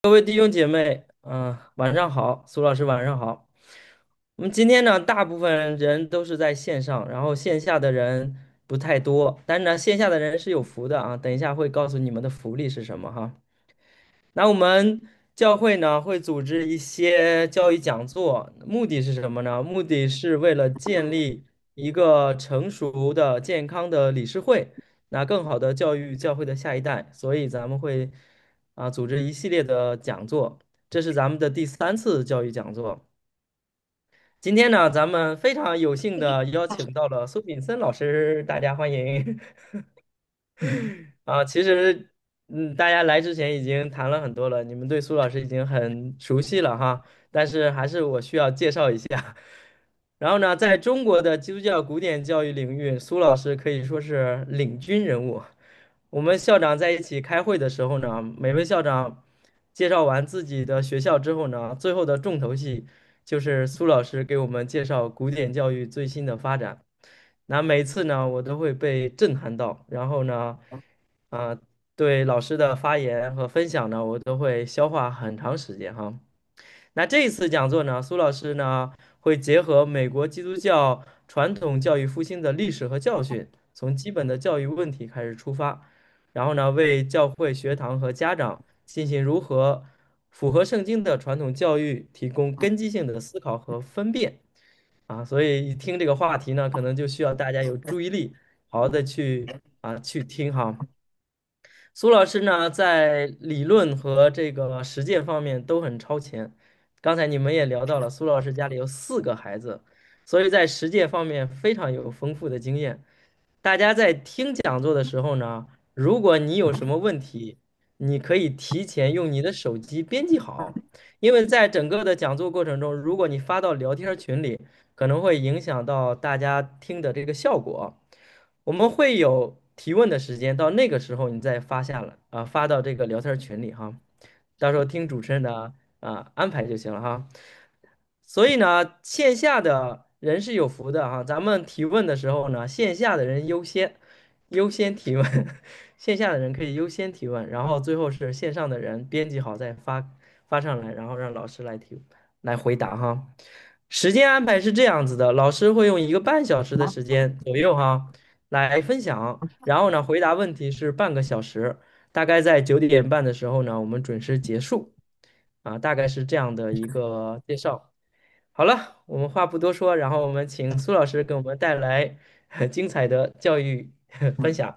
各位弟兄姐妹，晚上好，苏老师晚上好。我们今天呢，大部分人都是在线上，然后线下的人不太多，但是呢，线下的人是有福的啊。等一下会告诉你们的福利是什么哈。那我们教会呢会组织一些教育讲座，目的是什么呢？目的是为了建立一个成熟的、健康的理事会，那更好的教育教会的下一代。所以咱们会组织一系列的讲座，这是咱们的第3次教育讲座。今天呢，咱们非常有幸的邀请到了苏炳森老师，大家欢迎。 嗯， 其实，大家来之前已经谈了很多了，你们对苏老师已经很熟悉了哈，但是还是我需要介绍一下。然后呢，在中国的基督教古典教育领域，苏老师可以说是领军人物。我们校长在一起开会的时候呢，每位校长介绍完自己的学校之后呢，最后的重头戏就是苏老师给我们介绍古典教育最新的发展。那每次呢，我都会被震撼到，然后呢，啊、对老师的发言和分享呢，我都会消化很长时间哈。那这一次讲座呢，苏老师呢会结合美国基督教传统教育复兴的历史和教训，从基本的教育问题开始出发，然后呢为教会学堂和家长进行如何符合圣经的传统教育提供根基性的思考和分辨所以一听这个话题呢，可能就需要大家有注意力，好好的去听哈。苏老师呢，在理论和这个实践方面都很超前。刚才你们也聊到了，苏老师家里有4个孩子，所以在实践方面非常有丰富的经验。大家在听讲座的时候呢，如果你有什么问题，你可以提前用你的手机编辑好，因为在整个的讲座过程中，如果你发到聊天群里，可能会影响到大家听的这个效果。我们会有提问的时间，到那个时候你再发到这个聊天群里哈，到时候听主持人的安排就行了哈。所以呢，线下的人是有福的哈，咱们提问的时候呢，线下的人优先提问，线下的人可以优先提问，然后最后是线上的人编辑好再发上来，然后让老师来回答哈。时间安排是这样子的，老师会用1个半小时的时间左右哈来分享，然后呢回答问题是半个小时，大概在9点半的时候呢，我们准时结束大概是这样的一个介绍。好了，我们话不多说，然后我们请苏老师给我们带来很精彩的教育分享，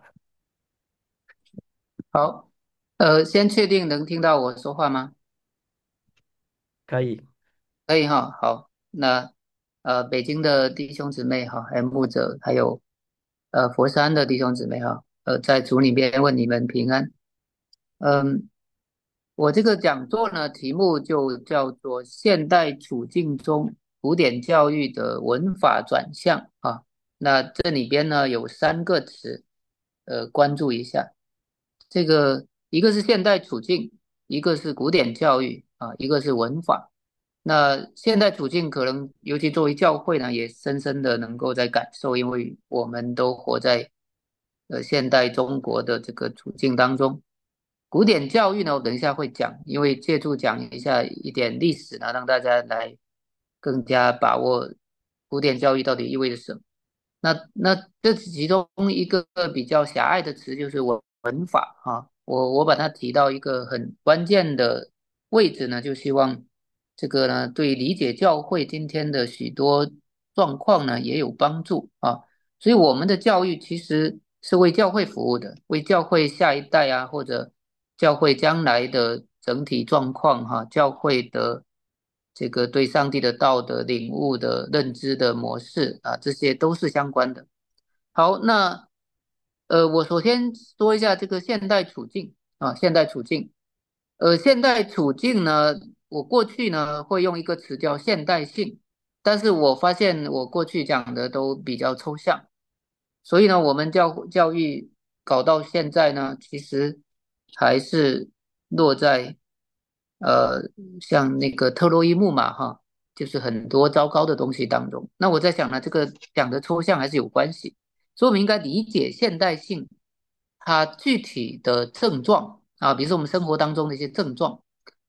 好，先确定能听到我说话吗？ 可以。 可以哈，好，那北京的弟兄姊妹哈，还有牧者，还有佛山的弟兄姊妹哈，在组里边问你们平安。嗯，我这个讲座呢，题目就叫做《现代处境中古典教育的文法转向》啊。那这里边呢有3个词，关注一下。这个一个是现代处境，一个是古典教育啊，一个是文法。那现代处境可能，尤其作为教会呢，也深深的能够在感受，因为我们都活在现代中国的这个处境当中。古典教育呢，我等一下会讲，因为借助讲一下一点历史呢，让大家来更加把握古典教育到底意味着什么。那这其中一个比较狭隘的词就是文法啊，我把它提到一个很关键的位置呢，就希望这个呢对理解教会今天的许多状况呢也有帮助啊。所以我们的教育其实是为教会服务的，为教会下一代啊，或者教会将来的整体状况哈，教会的这个对上帝的道德领悟的认知的模式啊，这些都是相关的。好，那我首先说一下这个现代处境啊，现代处境。现代处境呢，我过去呢会用一个词叫现代性，但是我发现我过去讲的都比较抽象，所以呢，我们教育搞到现在呢，其实还是落在呃像那个特洛伊木马哈，就是很多糟糕的东西当中。那我在想呢，这个讲的抽象还是有关系。所以我们应该理解现代性它具体的症状啊，比如说我们生活当中的一些症状。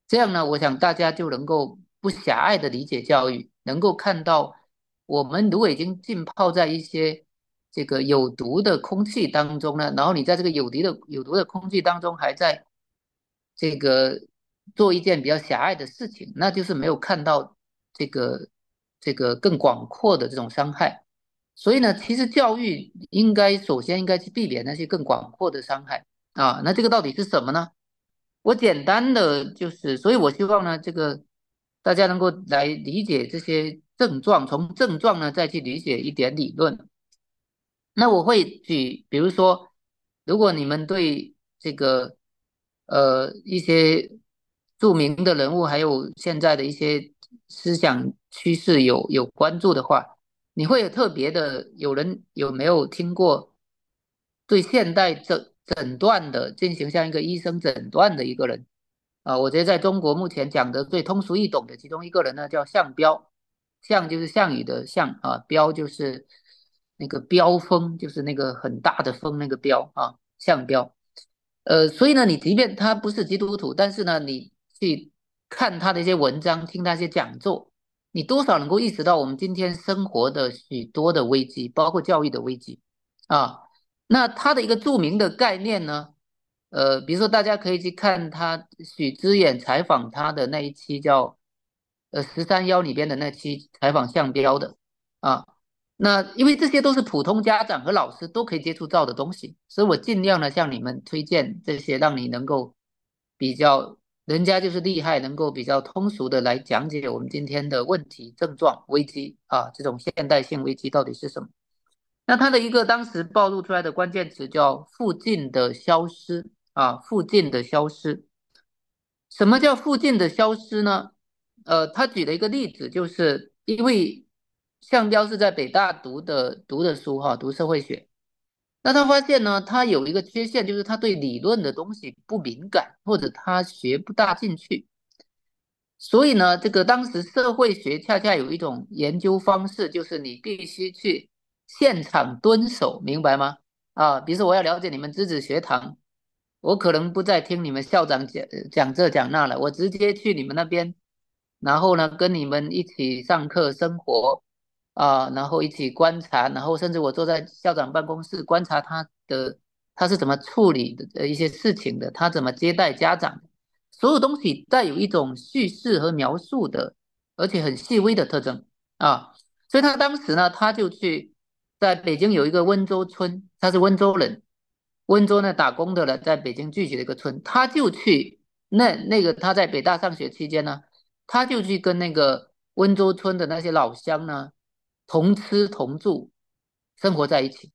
这样呢，我想大家就能够不狭隘的理解教育，能够看到我们如果已经浸泡在一些这个有毒的空气当中呢，然后你在这个有毒的空气当中还在这个做一件比较狭隘的事情，那就是没有看到这个更广阔的这种伤害。所以呢，其实教育首先应该去避免那些更广阔的伤害啊。那这个到底是什么呢？我简单的就是，所以我希望呢，这个大家能够来理解这些症状，从症状呢再去理解一点理论。那我会举，比如说，如果你们对这个一些著名的人物，还有现在的一些思想趋势有关注的话，你会有特别的，有没有听过对现代诊断的进行像一个医生诊断的一个人？啊，我觉得在中国目前讲的最通俗易懂的其中一个人呢，叫项彪。项就是项羽的项啊，彪就是那个彪风，就是那个很大的风那个彪啊，项彪。所以呢，你即便他不是基督徒，但是呢，你去看他的一些文章，听他一些讲座，你多少能够意识到我们今天生活的许多的危机，包括教育的危机啊。那他的一个著名的概念呢？比如说大家可以去看他许知远采访他的那一期叫“13邀”里边的那期采访项彪的啊。那因为这些都是普通家长和老师都可以接触到的东西，所以我尽量的向你们推荐这些，让你能够比较，人家就是厉害，能够比较通俗的来讲解我们今天的问题、症状、危机啊，这种现代性危机到底是什么。那他的一个当时暴露出来的关键词叫"附近的消失"啊，附近的消失。什么叫附近的消失呢？他举了一个例子，就是因为项彪是在北大读的书哈，读社会学。那他发现呢，他有一个缺陷，就是他对理论的东西不敏感，或者他学不大进去。所以呢，这个当时社会学恰恰有一种研究方式，就是你必须去现场蹲守，明白吗？啊，比如说我要了解你们知子学堂，我可能不再听你们校长讲这讲那了，我直接去你们那边，然后呢跟你们一起上课生活啊，然后一起观察，然后甚至我坐在校长办公室观察他是怎么处理的一些事情的，他怎么接待家长。所有东西带有一种叙事和描述的，而且很细微的特征啊。所以他当时呢，他就去在北京有一个温州村，他是温州人，温州呢打工的人，在北京聚集的一个村，他就去那个他在北大上学期间呢，他就去跟那个温州村的那些老乡呢同吃同住，生活在一起。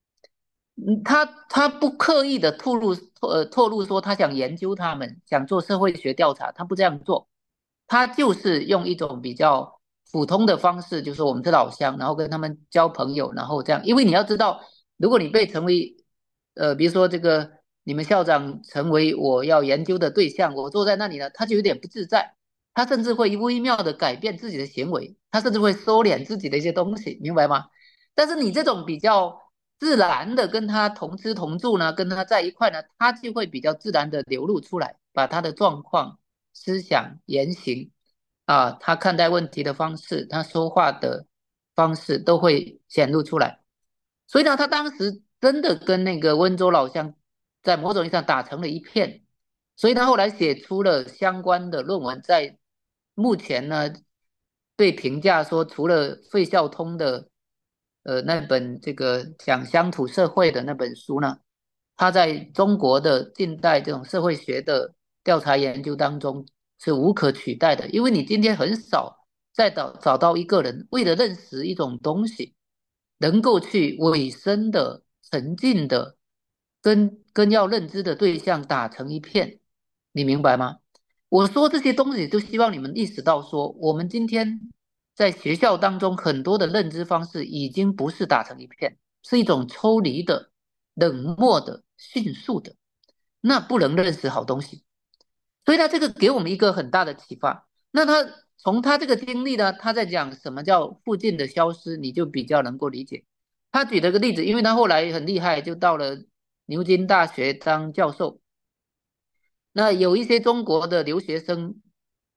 他不刻意的透露说他想研究他们，想做社会学调查，他不这样做，他就是用一种比较普通的方式，就是我们是老乡，然后跟他们交朋友，然后这样，因为你要知道，如果你被成为比如说这个你们校长成为我要研究的对象，我坐在那里呢，他就有点不自在，他甚至会微妙的改变自己的行为，他甚至会收敛自己的一些东西，明白吗？但是你这种比较自然的跟他同吃同住呢，跟他在一块呢，他就会比较自然的流露出来，把他的状况、思想、言行啊，他看待问题的方式，他说话的方式都会显露出来。所以呢，他当时真的跟那个温州老乡在某种意义上打成了一片，所以他后来写出了相关的论文，在目前呢被评价说，除了费孝通的那本这个讲乡土社会的那本书呢，他在中国的近代这种社会学的调查研究当中是无可取代的，因为你今天很少再找到一个人为了认识一种东西，能够去委身的、沉浸的跟要认知的对象打成一片，你明白吗？我说这些东西，就希望你们意识到说，我们今天在学校当中很多的认知方式已经不是打成一片，是一种抽离的、冷漠的、迅速的，那不能认识好东西。所以呢，这个给我们一个很大的启发。那从他这个经历呢，他在讲什么叫附近的消失，你就比较能够理解。他举了个例子，因为他后来很厉害，就到了牛津大学当教授。那有一些中国的留学生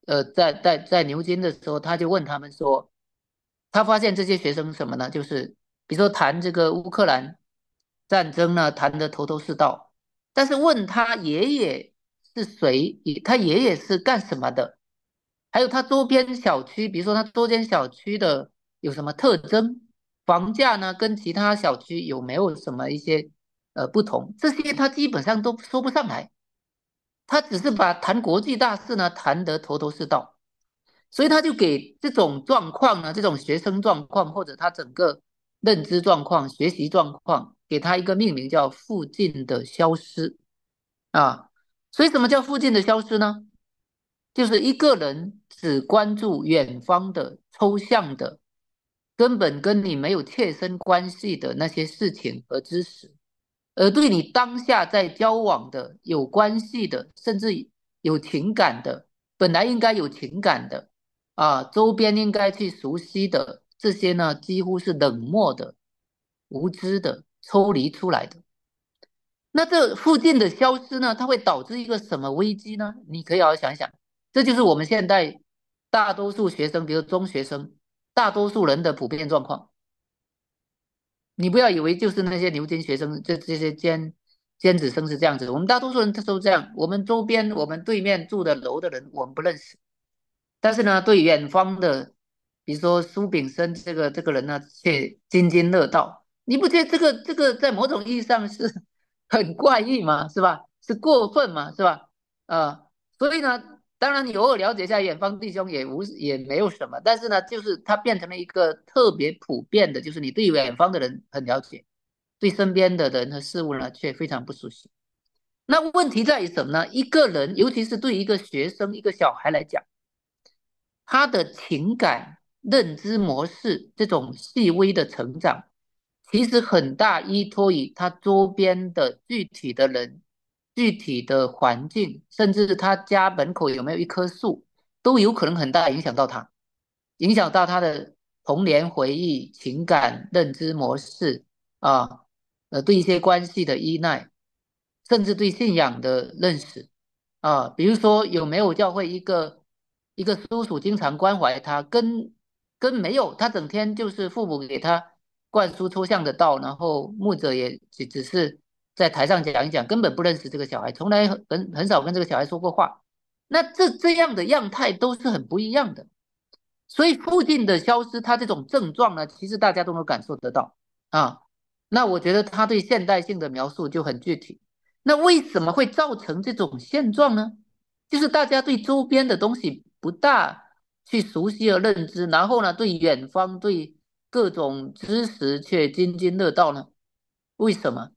在牛津的时候，他就问他们说，他发现这些学生什么呢？就是比如说谈这个乌克兰战争呢，谈得头头是道，但是问他爷爷是谁，他爷爷是干什么的，还有他周边小区，比如说他周边小区的有什么特征，房价呢跟其他小区有没有什么一些不同，这些他基本上都说不上来。他只是把谈国际大事呢谈得头头是道，所以他就给这种状况呢，这种学生状况或者他整个认知状况、学习状况，给他一个命名叫"附近的消失"啊。所以什么叫附近的消失呢？就是一个人只关注远方的抽象的，根本跟你没有切身关系的那些事情和知识。而对你当下在交往的、有关系的，甚至有情感的，本来应该有情感的周边应该去熟悉的这些呢，几乎是冷漠的、无知的、抽离出来的。那这附近的消失呢，它会导致一个什么危机呢？你可以好好想想，这就是我们现在大多数学生，比如中学生，大多数人的普遍状况。你不要以为就是那些牛津学生，这些尖子生是这样子，我们大多数人都这样。我们周边、我们对面住的楼的人，我们不认识，但是呢，对远方的，比如说苏炳生这个人呢，却津津乐道。你不觉得这个在某种意义上是很怪异吗？是吧？是过分吗？是吧？呃，所以呢，当然你偶尔了解一下远方弟兄也没有什么，但是呢，就是它变成了一个特别普遍的，就是你对远方的人很了解，对身边的人和事物呢却非常不熟悉。那问题在于什么呢？一个人，尤其是对一个学生、一个小孩来讲，他的情感认知模式这种细微的成长，其实很大依托于他周边的具体的人、具体的环境，甚至他家门口有没有一棵树，都有可能很大影响到他，影响到他的童年回忆、情感认知模式啊，对一些关系的依赖，甚至对信仰的认识。比如说有没有教会一个叔叔经常关怀他，跟没有，他整天就是父母给他灌输抽象的道，然后牧者也只是在台上讲一讲，根本不认识这个小孩，从来很少跟这个小孩说过话。那这样的样态都是很不一样的。所以附近的消失，它这种症状呢，其实大家都能感受得到啊。那我觉得他对现代性的描述就很具体。那为什么会造成这种现状呢？就是大家对周边的东西不大去熟悉和认知，然后呢，对远方、对各种知识却津津乐道呢？为什么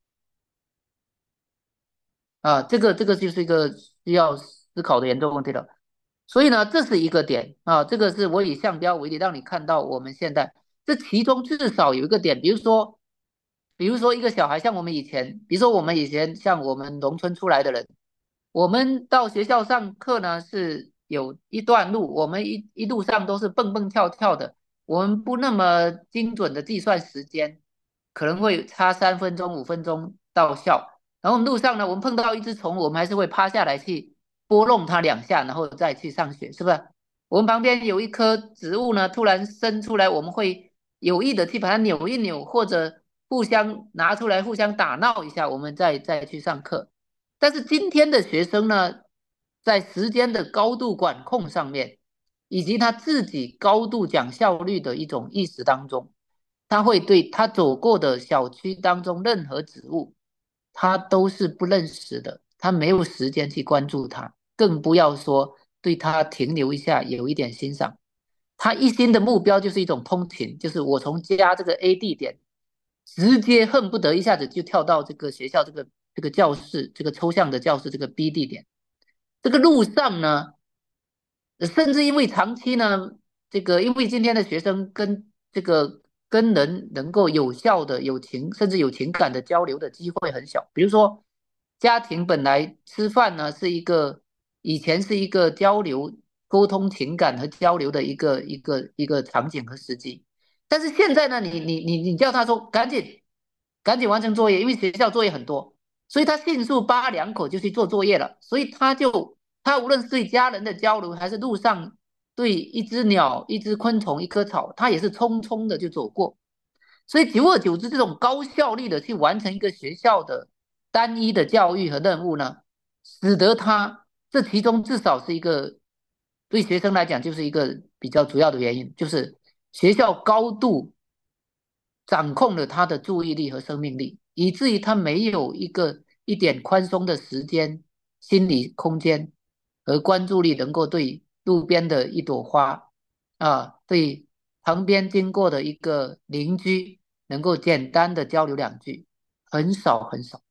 这个就是一个需要思考的严重问题了。所以呢，这是一个点这个是我以项标为例，让你看到我们现在这其中至少有一个点，比如说一个小孩，像我们以前，比如说我们以前像我们农村出来的人，我们到学校上课呢是有一段路，我们一路上都是蹦蹦跳跳的，我们不那么精准的计算时间，可能会差3分钟、5分钟到校。然后路上呢，我们碰到一只虫，我们还是会趴下来去拨弄它2下，然后再去上学，是不是？我们旁边有一棵植物呢，突然生出来，我们会有意的去把它扭一扭，或者互相拿出来互相打闹一下，我们再去上课。但是今天的学生呢，在时间的高度管控上面，以及他自己高度讲效率的一种意识当中，他会对他走过的小区当中任何植物，他都是不认识的，他没有时间去关注它，更不要说对它停留一下，有一点欣赏。他一心的目标就是一种通勤，就是我从家这个 A 地点，直接恨不得一下子就跳到这个学校这个教室，这个抽象的教室这个 B 地点。这个路上呢，甚至因为长期呢，因为今天的学生跟人能够有效的有情，甚至有情感的交流的机会很小。比如说，家庭本来吃饭呢以前是一个交流、沟通情感和交流的一个场景和时机，但是现在呢，你叫他说赶紧完成作业，因为学校作业很多，所以他迅速扒2口就去做作业了，所以他就他无论是对家人的交流，还是路上对一只鸟、一只昆虫、一棵草，他也是匆匆的就走过。所以久而久之，这种高效率的去完成一个学校的单一的教育和任务呢，使得他这其中至少是一个对学生来讲就是一个比较主要的原因，就是学校高度掌控了他的注意力和生命力，以至于他没有一点宽松的时间、心理空间和关注力，能够对路边的一朵花对旁边经过的一个邻居，能够简单的交流两句，很少很少。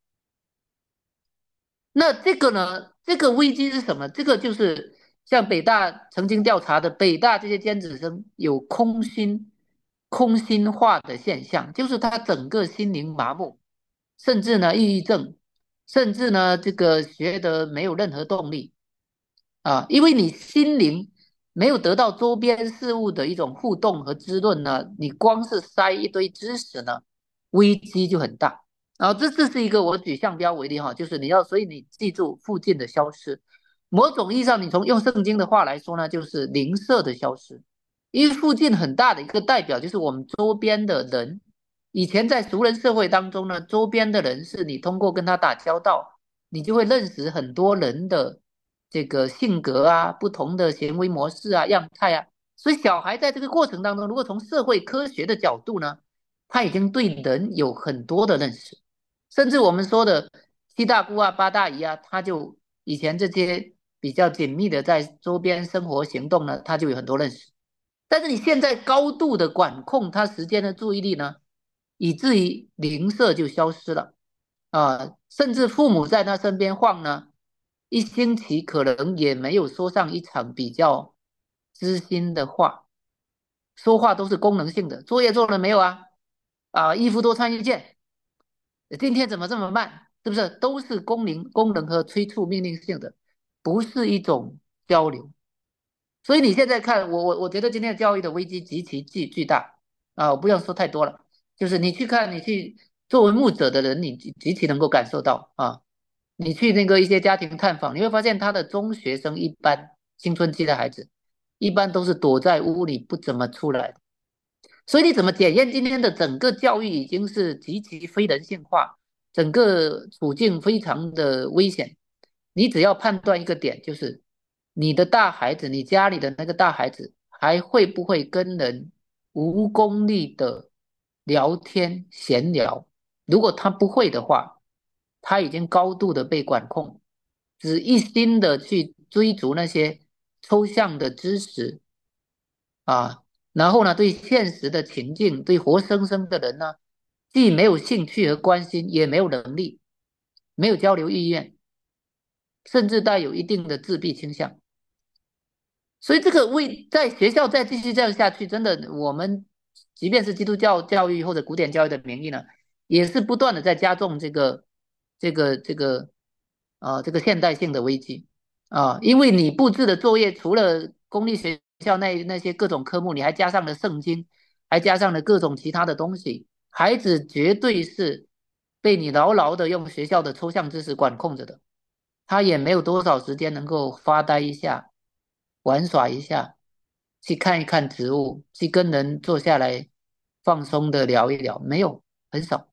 那这个呢？这个危机是什么？这个就是像北大曾经调查的，北大这些尖子生有空心化的现象，就是他整个心灵麻木，甚至呢抑郁症，甚至呢这个学得没有任何动力因为你心灵没有得到周边事物的一种互动和滋润呢，你光是塞一堆知识呢，危机就很大。然后这是一个我举项标为例哈，就是所以你记住附近的消失，某种意义上，你从用圣经的话来说呢，就是灵舍的消失，因为附近很大的一个代表就是我们周边的人。以前在熟人社会当中呢，周边的人是你通过跟他打交道，你就会认识很多人的这个性格不同的行为模式样态所以小孩在这个过程当中，如果从社会科学的角度呢，他已经对人有很多的认识。甚至我们说的七大姑八大姨他就以前这些比较紧密的在周边生活行动呢，他就有很多认识。但是你现在高度的管控他时间的注意力呢，以至于邻舍就消失了甚至父母在他身边晃呢，一星期可能也没有说上一场比较知心的话，说话都是功能性的，作业做了没有衣服多穿一件，今天怎么这么慢？是不是都是功能和催促命令性的，不是一种交流？所以你现在看我觉得今天的教育的危机极其巨大我不要说太多了，就是你去作为牧者的人，你极其能够感受到你去那个一些家庭探访，你会发现他的中学生一般青春期的孩子，一般都是躲在屋里不怎么出来的。所以你怎么检验今天的整个教育已经是极其非人性化，整个处境非常的危险？你只要判断一个点，就是你的大孩子，你家里的那个大孩子还会不会跟人无功利的聊天闲聊？如果他不会的话，他已经高度的被管控，只一心的去追逐那些抽象的知识然后呢，对现实的情境，对活生生的人呢，既没有兴趣和关心，也没有能力，没有交流意愿，甚至带有一定的自闭倾向。所以这个在学校再继续这样下去，真的，我们即便是基督教教育或者古典教育的名义呢，也是不断的在加重这个现代性的危机因为你布置的作业除了公立学校那些各种科目，你还加上了圣经，还加上了各种其他的东西，孩子绝对是被你牢牢的用学校的抽象知识管控着的。他也没有多少时间能够发呆一下、玩耍一下，去看一看植物，去跟人坐下来放松的聊一聊，没有，很少。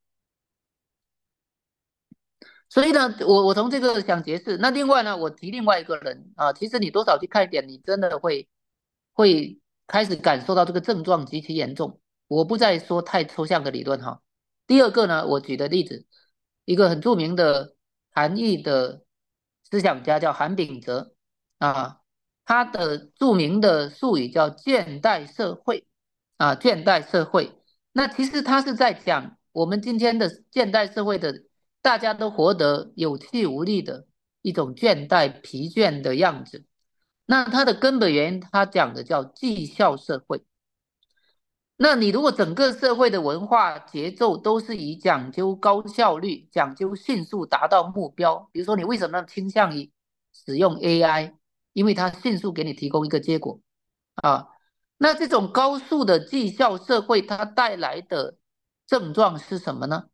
所以呢，我从这个想解释。那另外呢，我提另外一个人其实你多少去看一点，你真的会开始感受到这个症状极其严重。我不再说太抽象的理论第二个呢，我举的例子，一个很著名的韩裔的思想家叫韩炳哲啊，他的著名的术语叫倦怠社会倦怠社会。那其实他是在讲我们今天的现代社会的，大家都活得有气无力的一种倦怠、疲倦的样子。那它的根本原因，他讲的叫绩效社会。那你如果整个社会的文化节奏都是以讲究高效率、讲究迅速达到目标，比如说你为什么倾向于使用 AI？因为它迅速给你提供一个结果啊。那这种高速的绩效社会，它带来的症状是什么呢？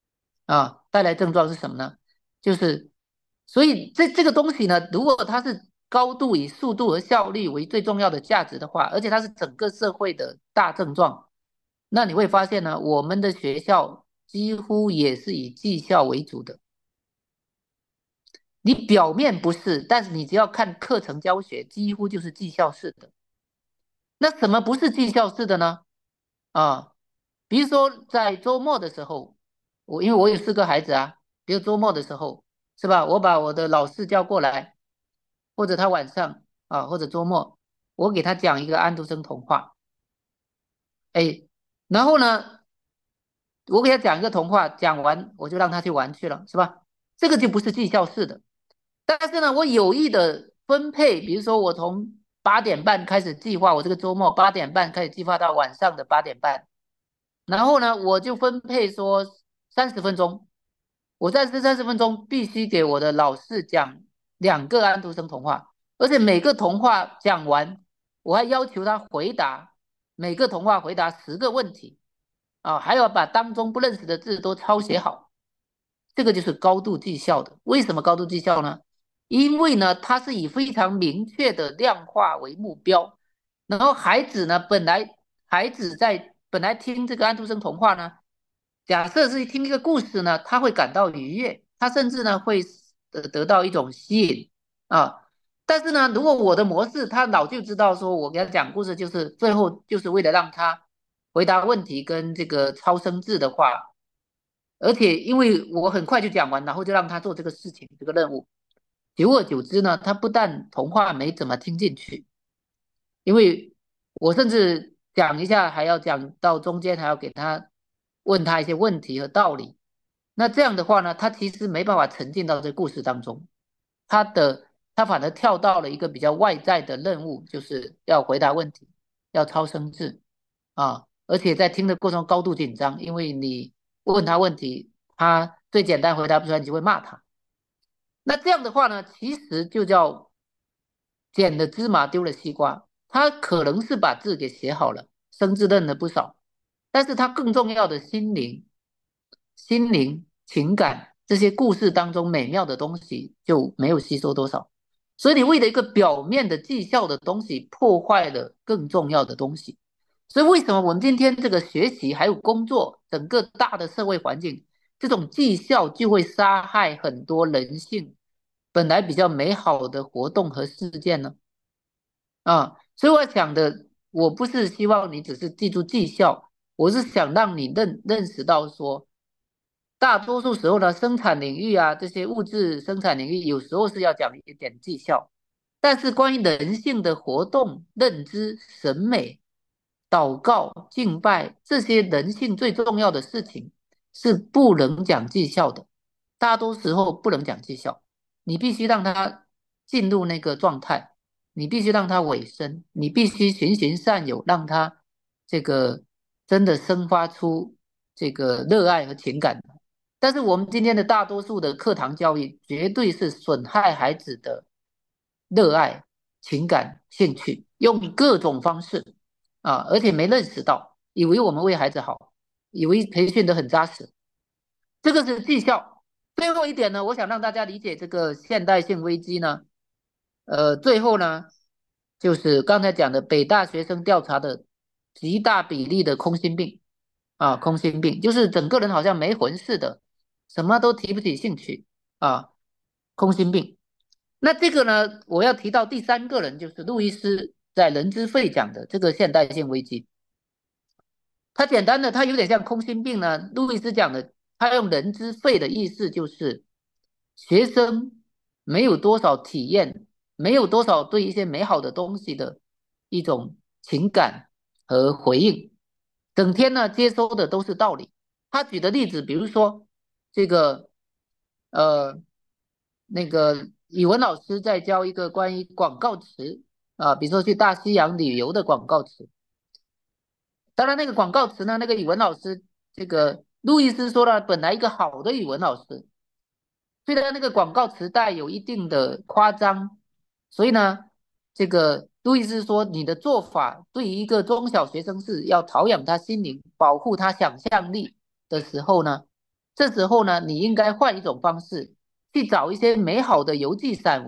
带来症状是什么呢？就是，所以这个东西呢，如果它是高度以速度和效率为最重要的价值的话，而且它是整个社会的大症状，那你会发现呢，我们的学校几乎也是以绩效为主的。你表面不是，但是你只要看课程教学，几乎就是绩效式的。那什么不是绩效式的呢？啊，比如说在周末的时候，因为我有4个孩子啊，比如周末的时候，是吧？我把我的老师叫过来，或者他晚上或者周末，我给他讲一个安徒生童话，哎，然后呢，我给他讲一个童话，讲完我就让他去玩去了，是吧？这个就不是绩效式的。但是呢，我有意的分配，比如说我从8点半开始计划，我这个周末8点半开始计划到晚上的8点半，然后呢，我就分配说30分钟，我在这30分钟必须给我的老师讲2个安徒生童话，而且每个童话讲完，我还要求他回答每个童话回答10个问题还要把当中不认识的字都抄写好。这个就是高度绩效的。为什么高度绩效呢？因为呢，它是以非常明确的量化为目标，然后孩子本来听这个安徒生童话呢，假设是听一个故事呢，他会感到愉悦，他甚至呢会得到一种吸引啊。但是呢，如果我的模式他老就知道说我给他讲故事就是最后就是为了让他回答问题跟这个超生字的话，而且因为我很快就讲完，然后就让他做这个事情这个任务，久而久之呢，他不但童话没怎么听进去，因为我甚至讲一下，还要讲到中间，还要问他一些问题和道理。那这样的话呢，他其实没办法沉浸到这个故事当中，他反而跳到了一个比较外在的任务，就是要回答问题，要超生字而且在听的过程中高度紧张，因为你问他问题，他最简单回答不出来，你就会骂他。那这样的话呢，其实就叫捡了芝麻丢了西瓜。他可能是把字给写好了，生字认了不少，但是他更重要的心灵、情感这些故事当中美妙的东西就没有吸收多少。所以你为了一个表面的绩效的东西，破坏了更重要的东西。所以为什么我们今天这个学习还有工作，整个大的社会环境，这种绩效就会杀害很多人性本来比较美好的活动和事件呢？所以我想的，我不是希望你只是记住绩效，我是想让你认识到说，大多数时候呢，生产领域这些物质生产领域有时候是要讲一点绩效，但是关于人性的活动、认知、审美、祷告、敬拜这些人性最重要的事情是不能讲绩效的，大多时候不能讲绩效，你必须让他进入那个状态。你必须让他委身，你必须循循善诱，让他这个真的生发出这个热爱和情感。但是我们今天的大多数的课堂教育，绝对是损害孩子的热爱、情感、兴趣，用各种方式而且没认识到，以为我们为孩子好，以为培训的很扎实，这个是绩效。最后一点呢，我想让大家理解这个现代性危机呢。最后呢，就是刚才讲的北大学生调查的极大比例的空心病空心病就是整个人好像没魂似的，什么都提不起兴趣啊，空心病。那这个呢，我要提到第三个人，就是路易斯在《人之肺》讲的这个现代性危机。他简单的，他有点像空心病呢。路易斯讲的，他用人之肺的意思就是学生没有多少体验，没有多少对一些美好的东西的一种情感和回应，整天呢接收的都是道理。他举的例子，比如说这个呃那个语文老师在教一个关于广告词比如说去大西洋旅游的广告词。当然，那个广告词呢，那个语文老师，这个路易斯说了，本来一个好的语文老师，虽然那个广告词带有一定的夸张，所以呢，这个路易斯说，你的做法对于一个中小学生是要陶养他心灵、保护他想象力的时候呢，这时候呢，你应该换一种方式，去找一些美好的游记散文，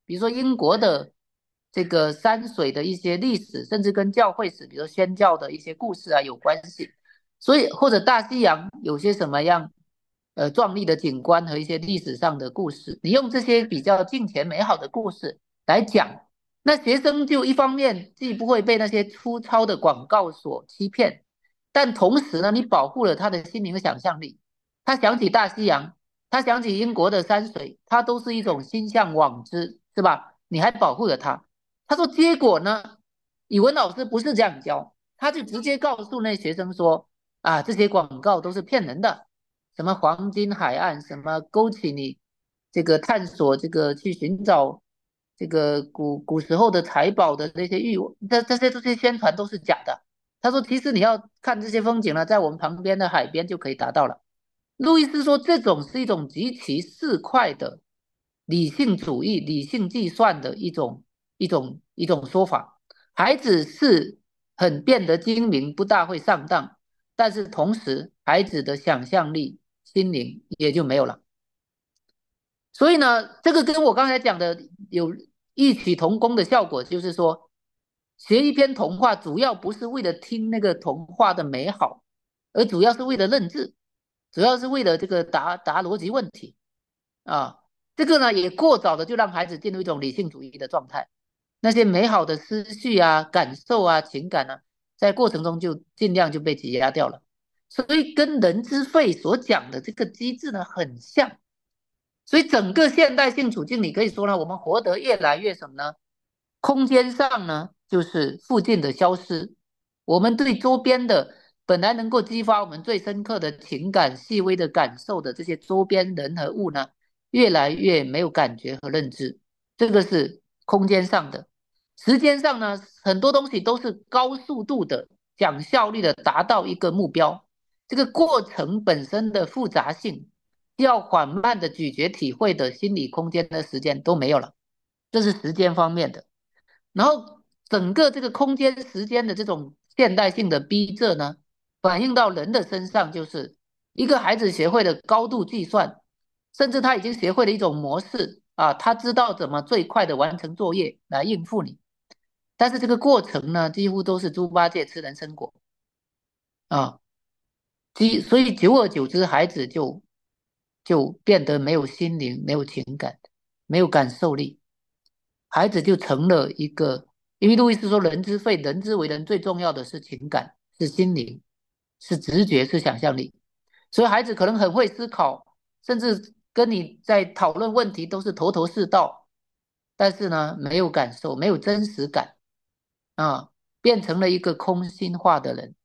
比如说英国的这个山水的一些历史，甚至跟教会史，比如宣教的一些故事啊有关系。所以或者大西洋有些什么样壮丽的景观和一些历史上的故事，你用这些比较近前美好的故事来讲，那学生就一方面既不会被那些粗糙的广告所欺骗，但同时呢，你保护了他的心灵的想象力。他想起大西洋，他想起英国的山水，他都是一种心向往之，是吧？你还保护了他。他说结果呢，语文老师不是这样教，他就直接告诉那学生说啊，这些广告都是骗人的，什么黄金海岸，什么勾起你这个探索这个去寻找这个古时候的财宝的那些欲望，这些宣传都是假的。他说，其实你要看这些风景呢，在我们旁边的海边就可以达到了。路易斯说，这种是一种极其市侩的理性主义、理性计算的一种说法。孩子是很变得精明，不大会上当，但是同时，孩子的想象力、心灵也就没有了。所以呢，这个跟我刚才讲的有异曲同工的效果，就是说，学一篇童话主要不是为了听那个童话的美好，而主要是为了认字，主要是为了这个答逻辑问题啊。这个呢，也过早的就让孩子进入一种理性主义的状态，那些美好的思绪啊、感受啊、情感呢，在过程中就尽量就被挤压掉了。所以跟人之肺所讲的这个机制呢，很像。所以整个现代性处境，你可以说呢，我们活得越来越什么呢？空间上呢，就是附近的消失，我们对周边的本来能够激发我们最深刻的情感、细微的感受的这些周边人和物呢，越来越没有感觉和认知。这个是空间上的。时间上呢，很多东西都是高速度的、讲效率的达到一个目标，这个过程本身的复杂性。要缓慢的咀嚼体会的心理空间的时间都没有了，这是时间方面的。然后整个这个空间时间的这种现代性的逼仄呢，反映到人的身上，就是一个孩子学会了高度计算，甚至他已经学会了一种模式啊，他知道怎么最快的完成作业来应付你，但是这个过程呢，几乎都是猪八戒吃人参果啊。所以久而久之，孩子就变得没有心灵、没有情感、没有感受力，孩子就成了一个，因为路易斯说，人之肺，人之为人最重要的是情感、是心灵、是直觉、是想象力，所以孩子可能很会思考，甚至跟你在讨论问题都是头头是道，但是呢，没有感受，没有真实感啊，变成了一个空心化的人。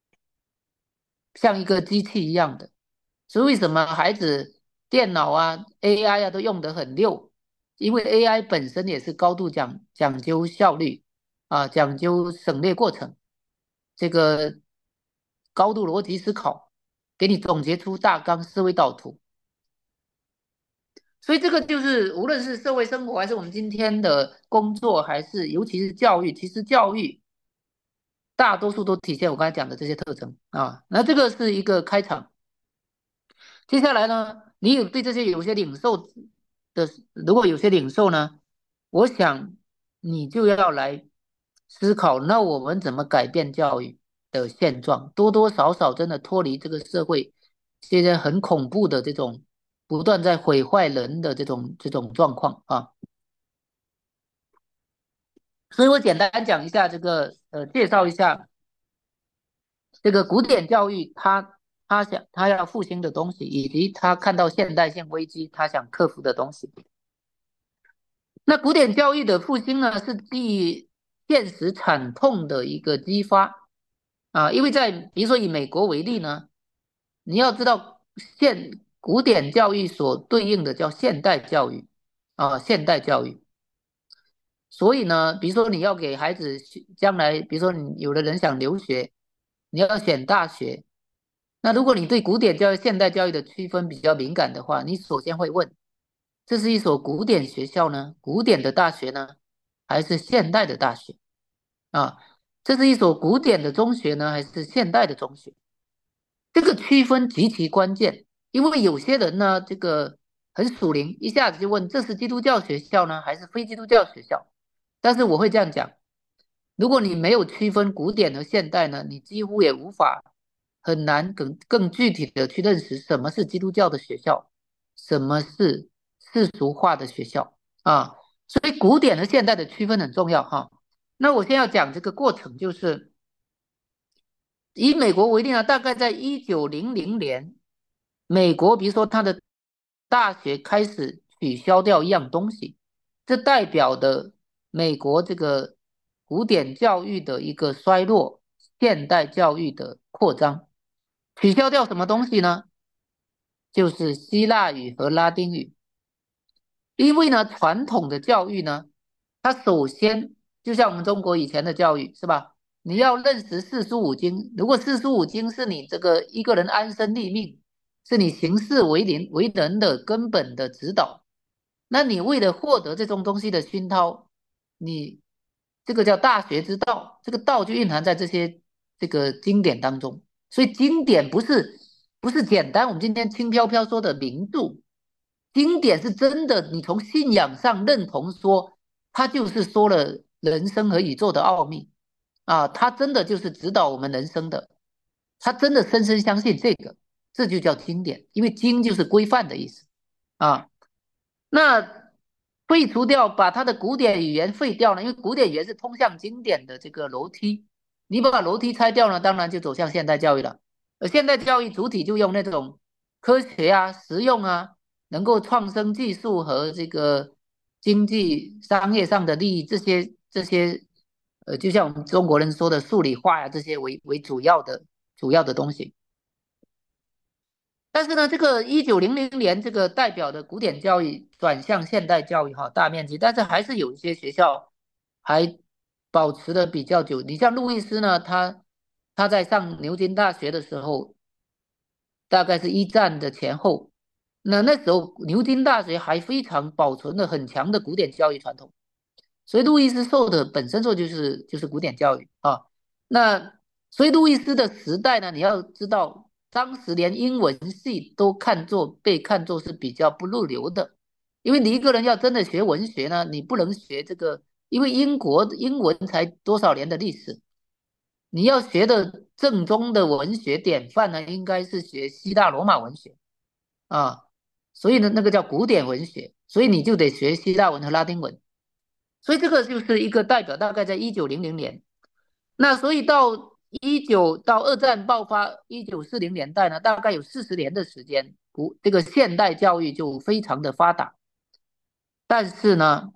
像一个机器一样的。所以为什么孩子电脑啊、AI 啊都用得很溜？因为 AI 本身也是高度讲究效率啊，讲究省略过程，这个高度逻辑思考，给你总结出大纲思维导图。所以这个就是无论是社会生活，还是我们今天的工作，还是尤其是教育，其实教育大多数都体现我刚才讲的这些特征啊。那这个是一个开场。接下来呢，你有对这些有些领受的，如果有些领受呢，我想你就要来思考，那我们怎么改变教育的现状？多多少少真的脱离这个社会现在很恐怖的这种不断在毁坏人的这种状况啊。所以我简单讲一下这个介绍一下这个古典教育他要复兴的东西，以及他看到现代性危机，他想克服的东西。那古典教育的复兴呢，是基于现实惨痛的一个激发啊，因为比如说以美国为例呢，你要知道古典教育所对应的叫现代教育啊，现代教育。所以呢，比如说你要给孩子将来，比如说你有的人想留学，你要选大学，那如果你对古典教育、现代教育的区分比较敏感的话，你首先会问：这是一所古典学校呢？古典的大学呢？还是现代的大学？啊，这是一所古典的中学呢？还是现代的中学？这个区分极其关键，因为有些人呢，这个很属灵，一下子就问这是基督教学校呢，还是非基督教学校？但是我会这样讲，如果你没有区分古典和现代呢，你几乎也无法很难更具体的去认识什么是基督教的学校，什么是世俗化的学校啊。所以古典和现代的区分很重要哈。那我先要讲这个过程，就是以美国为例呢，大概在1900年，美国比如说它的大学开始取消掉一样东西，这代表的美国这个古典教育的一个衰落，现代教育的扩张。取消掉什么东西呢？就是希腊语和拉丁语。因为呢，传统的教育呢，它首先就像我们中国以前的教育是吧？你要认识四书五经，如果四书五经是你这个一个人安身立命，是你行事为人的根本的指导，那你为了获得这种东西的熏陶，你这个叫大学之道，这个道就蕴含在这个经典当中。所以经典不是简单我们今天轻飘飘说的名著，经典是真的，你从信仰上认同说，它就是说了人生和宇宙的奥秘啊，它真的就是指导我们人生的，他真的深深相信这个，这就叫经典，因为经就是规范的意思啊。那废除掉，把它的古典语言废掉呢？因为古典语言是通向经典的这个楼梯，你把楼梯拆掉呢，当然就走向现代教育了。现代教育主体就用那种科学啊、实用啊，能够创生技术和这个经济商业上的利益这些，就像我们中国人说的数理化呀、这些为主要的东西。但是呢，这个1900年这个代表的古典教育转向现代教育哈，大面积，但是还是有一些学校还保持的比较久。你像路易斯呢，他在上牛津大学的时候，大概是一战的前后，那时候牛津大学还非常保存了很强的古典教育传统。所以路易斯受的本身就是古典教育啊。那所以路易斯的时代呢，你要知道，当时连英文系都被看作是比较不入流的，因为你一个人要真的学文学呢，你不能学这个，因为英国英文才多少年的历史，你要学的正宗的文学典范呢，应该是学希腊罗马文学啊。所以呢，那个叫古典文学，所以你就得学希腊文和拉丁文。所以这个就是一个代表，大概在1900年。那所以到二战爆发1940年代呢，大概有40年的时间，这个现代教育就非常的发达。但是呢，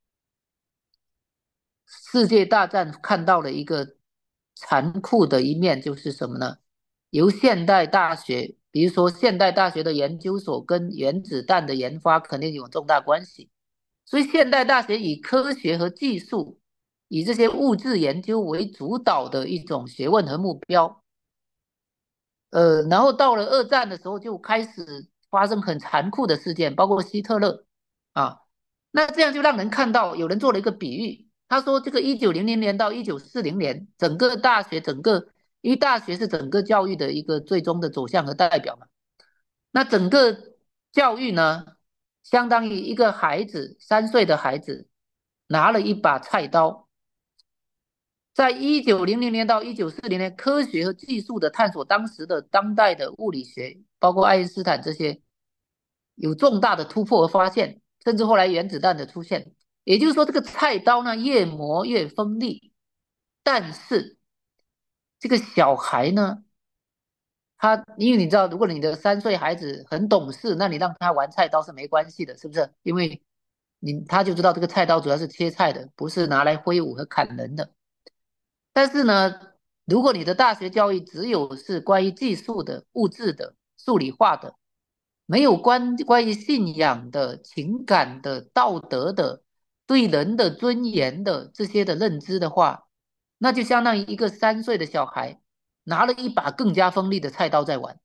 世界大战看到了一个残酷的一面，就是什么呢？由现代大学，比如说现代大学的研究所跟原子弹的研发肯定有重大关系。所以现代大学以科学和技术，以这些物质研究为主导的一种学问和目标。然后到了二战的时候，就开始发生很残酷的事件，包括希特勒啊。那这样就让人看到，有人做了一个比喻，他说这个1900年到1940年，整个大学因为大学是整个教育的一个最终的走向和代表嘛。那整个教育呢，相当于一个孩子3岁的孩子拿了一把菜刀，在1900年到1940年，科学和技术的探索，当时的当代的物理学，包括爱因斯坦这些，有重大的突破和发现，甚至后来原子弹的出现。也就是说，这个菜刀呢，越磨越锋利，但是这个小孩呢，因为你知道，如果你的3岁孩子很懂事，那你让他玩菜刀是没关系的，是不是？因为他就知道这个菜刀主要是切菜的，不是拿来挥舞和砍人的。但是呢，如果你的大学教育只有是关于技术的、物质的、数理化的，没有关于信仰的、情感的、道德的、对人的尊严的这些的认知的话，那就相当于一个3岁的小孩拿了一把更加锋利的菜刀在玩。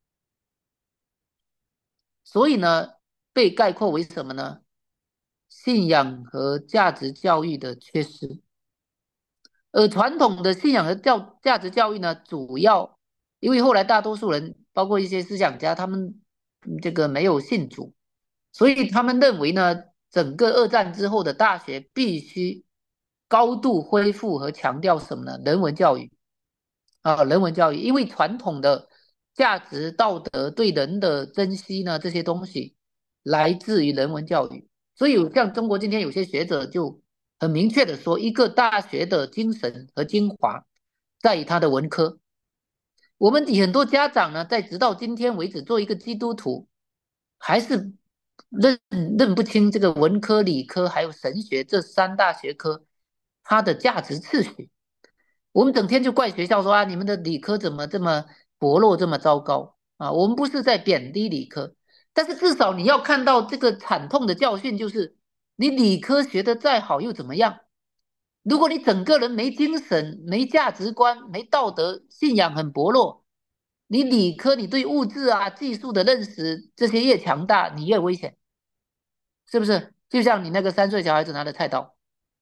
所以呢，被概括为什么呢？信仰和价值教育的缺失。而传统的信仰和价值教育呢，主要因为后来大多数人，包括一些思想家，他们这个没有信主， 所以他们认为呢，整个二战之后的大学必须高度恢复和强调什么呢？人文教育人文教育，因为传统的价值、道德、对人的珍惜呢，这些东西来自于人文教育。所以像中国今天有些学者就很明确的说，一个大学的精神和精华在于它的文科。我们很多家长呢，在直到今天为止，做一个基督徒，还是认认不清这个文科、理科还有神学这三大学科它的价值次序。我们整天就怪学校说啊，你们的理科怎么这么薄弱，这么糟糕啊？我们不是在贬低理科，但是至少你要看到这个惨痛的教训，就是你理科学的再好又怎么样？如果你整个人没精神、没价值观、没道德、信仰很薄弱，你理科你对物质啊、技术的认识这些越强大，你越危险，是不是？就像你那个3岁小孩子拿的菜刀。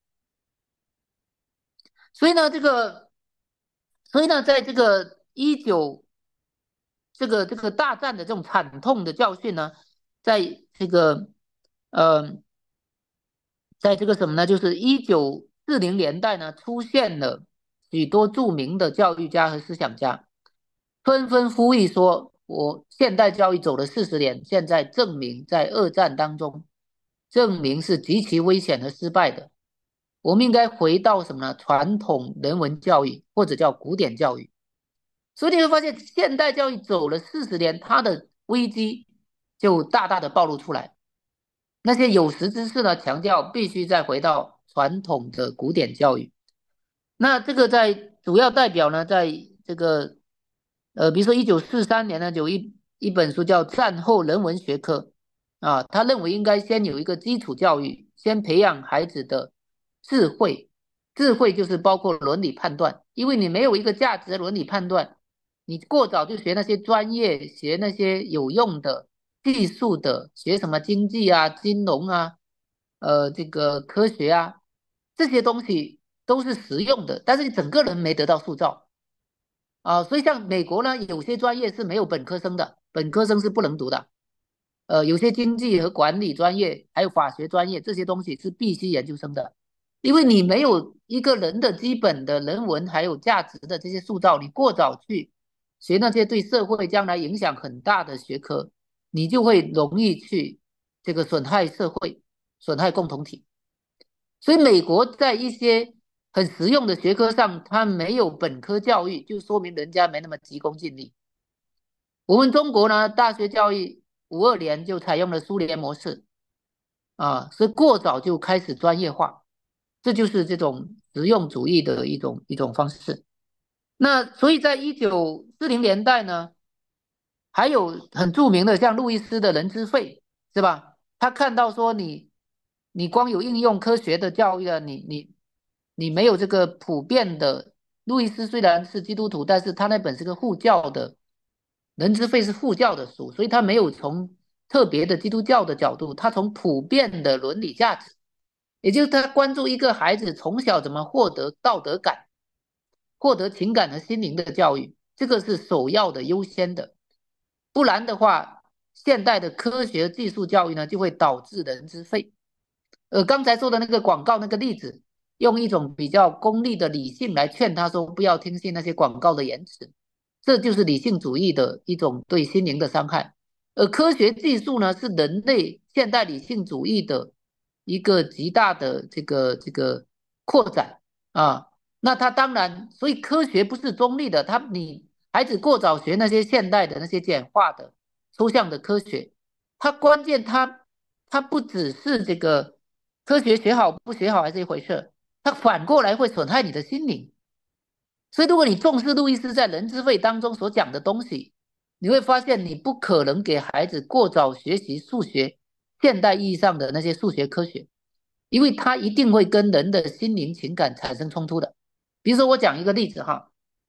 所以呢，在这个大战的这种惨痛的教训呢，在这个呃，在这个什么呢？就是1940年代呢，出现了许多著名的教育家和思想家，纷纷呼吁说，我现代教育走了40年，现在证明在二战当中，证明是极其危险和失败的。我们应该回到什么呢？传统人文教育或者叫古典教育。所以你会发现，现代教育走了40年，它的危机就大大的暴露出来。那些有识之士呢，强调必须再回到传统的古典教育。那这个在主要代表呢，在这个比如说1943年呢，有一本书叫《战后人文学科》他认为应该先有一个基础教育，先培养孩子的智慧，智慧就是包括伦理判断，因为你没有一个价值的伦理判断，你过早就学那些专业，学那些有用的技术的，学什么经济啊、金融啊，这个科学啊，这些东西都是实用的，但是你整个人没得到塑造所以像美国呢，有些专业是没有本科生的，本科生是不能读的。有些经济和管理专业，还有法学专业这些东西是必须研究生的，因为你没有一个人的基本的人文还有价值的这些塑造，你过早去学那些对社会将来影响很大的学科，你就会容易去这个损害社会、损害共同体。所以美国在一些很实用的学科上，它没有本科教育，就说明人家没那么急功近利。我们中国呢，大学教育52年就采用了苏联模式所以过早就开始专业化，这就是这种实用主义的一种方式。那所以在1940年代呢，还有很著名的像路易斯的人资费，是吧？他看到说你光有应用科学的教育啊，你没有这个普遍的。路易斯虽然是基督徒，但是他那本是个护教的，人资费是护教的书，所以他没有从特别的基督教的角度，他从普遍的伦理价值，也就是他关注一个孩子从小怎么获得道德感，获得情感和心灵的教育，这个是首要的、优先的。不然的话，现代的科学技术教育呢，就会导致人资废。刚才说的那个广告那个例子，用一种比较功利的理性来劝他说不要听信那些广告的言辞，这就是理性主义的一种对心灵的伤害。而科学技术呢，是人类现代理性主义的一个极大的这个扩展啊。那他当然，所以科学不是中立的，你孩子过早学那些现代的那些简化的抽象的科学，它关键它不只是这个科学学好不学好还是一回事，它反过来会损害你的心灵。所以，如果你重视路易斯在人智慧当中所讲的东西，你会发现你不可能给孩子过早学习数学，现代意义上的那些数学科学，因为它一定会跟人的心灵情感产生冲突的。比如说，我讲一个例子哈，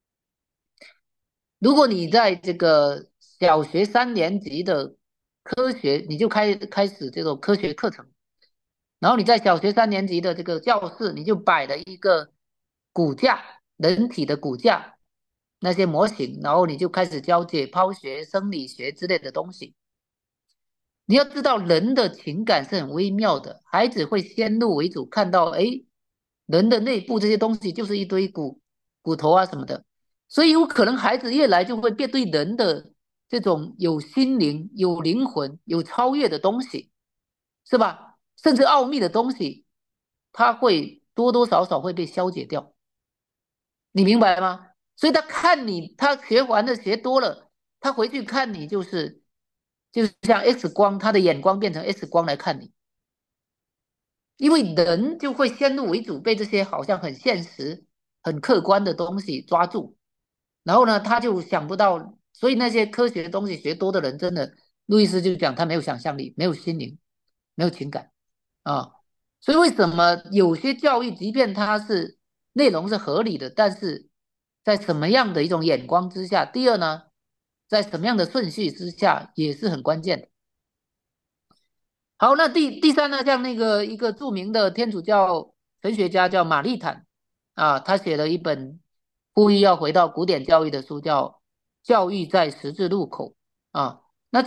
如果你在这个小学3年级的科学，你就开始这种科学课程。然后你在小学3年级的这个教室，你就摆了一个骨架，人体的骨架那些模型，然后你就开始教解剖学、生理学之类的东西。 你要知道，人的情感是很微妙的，孩子会先入为主，看到人的内部这些东西就是一堆骨头啊什么的，所以有可能孩子越来就会对人的这种有心灵、有灵魂、有超越的东西，是吧？甚至奥秘的东西，他会多多少少会被消解掉，你明白吗？所以他看你，他学完了学多了，他回去看你就是像 X 光，他的眼光变成 X 光来看你。因为人就会先入为主，被这些好像很现实、很客观的东西抓住，然后呢，他就想不到，所以那些科学的东西学多的人，真的，路易斯就讲他没有想象力，没有心灵，没有情感啊。所以为什么有些教育，即便它是内容是合理的，但是在什么样的一种眼光之下，第二呢，在什么样的顺序之下，也是很关键的。好，那第三呢，像那个一个著名的天主教神学家叫马利坦啊，他写了一本呼吁要回到古典教育的书，叫《教育在十字路口》啊。那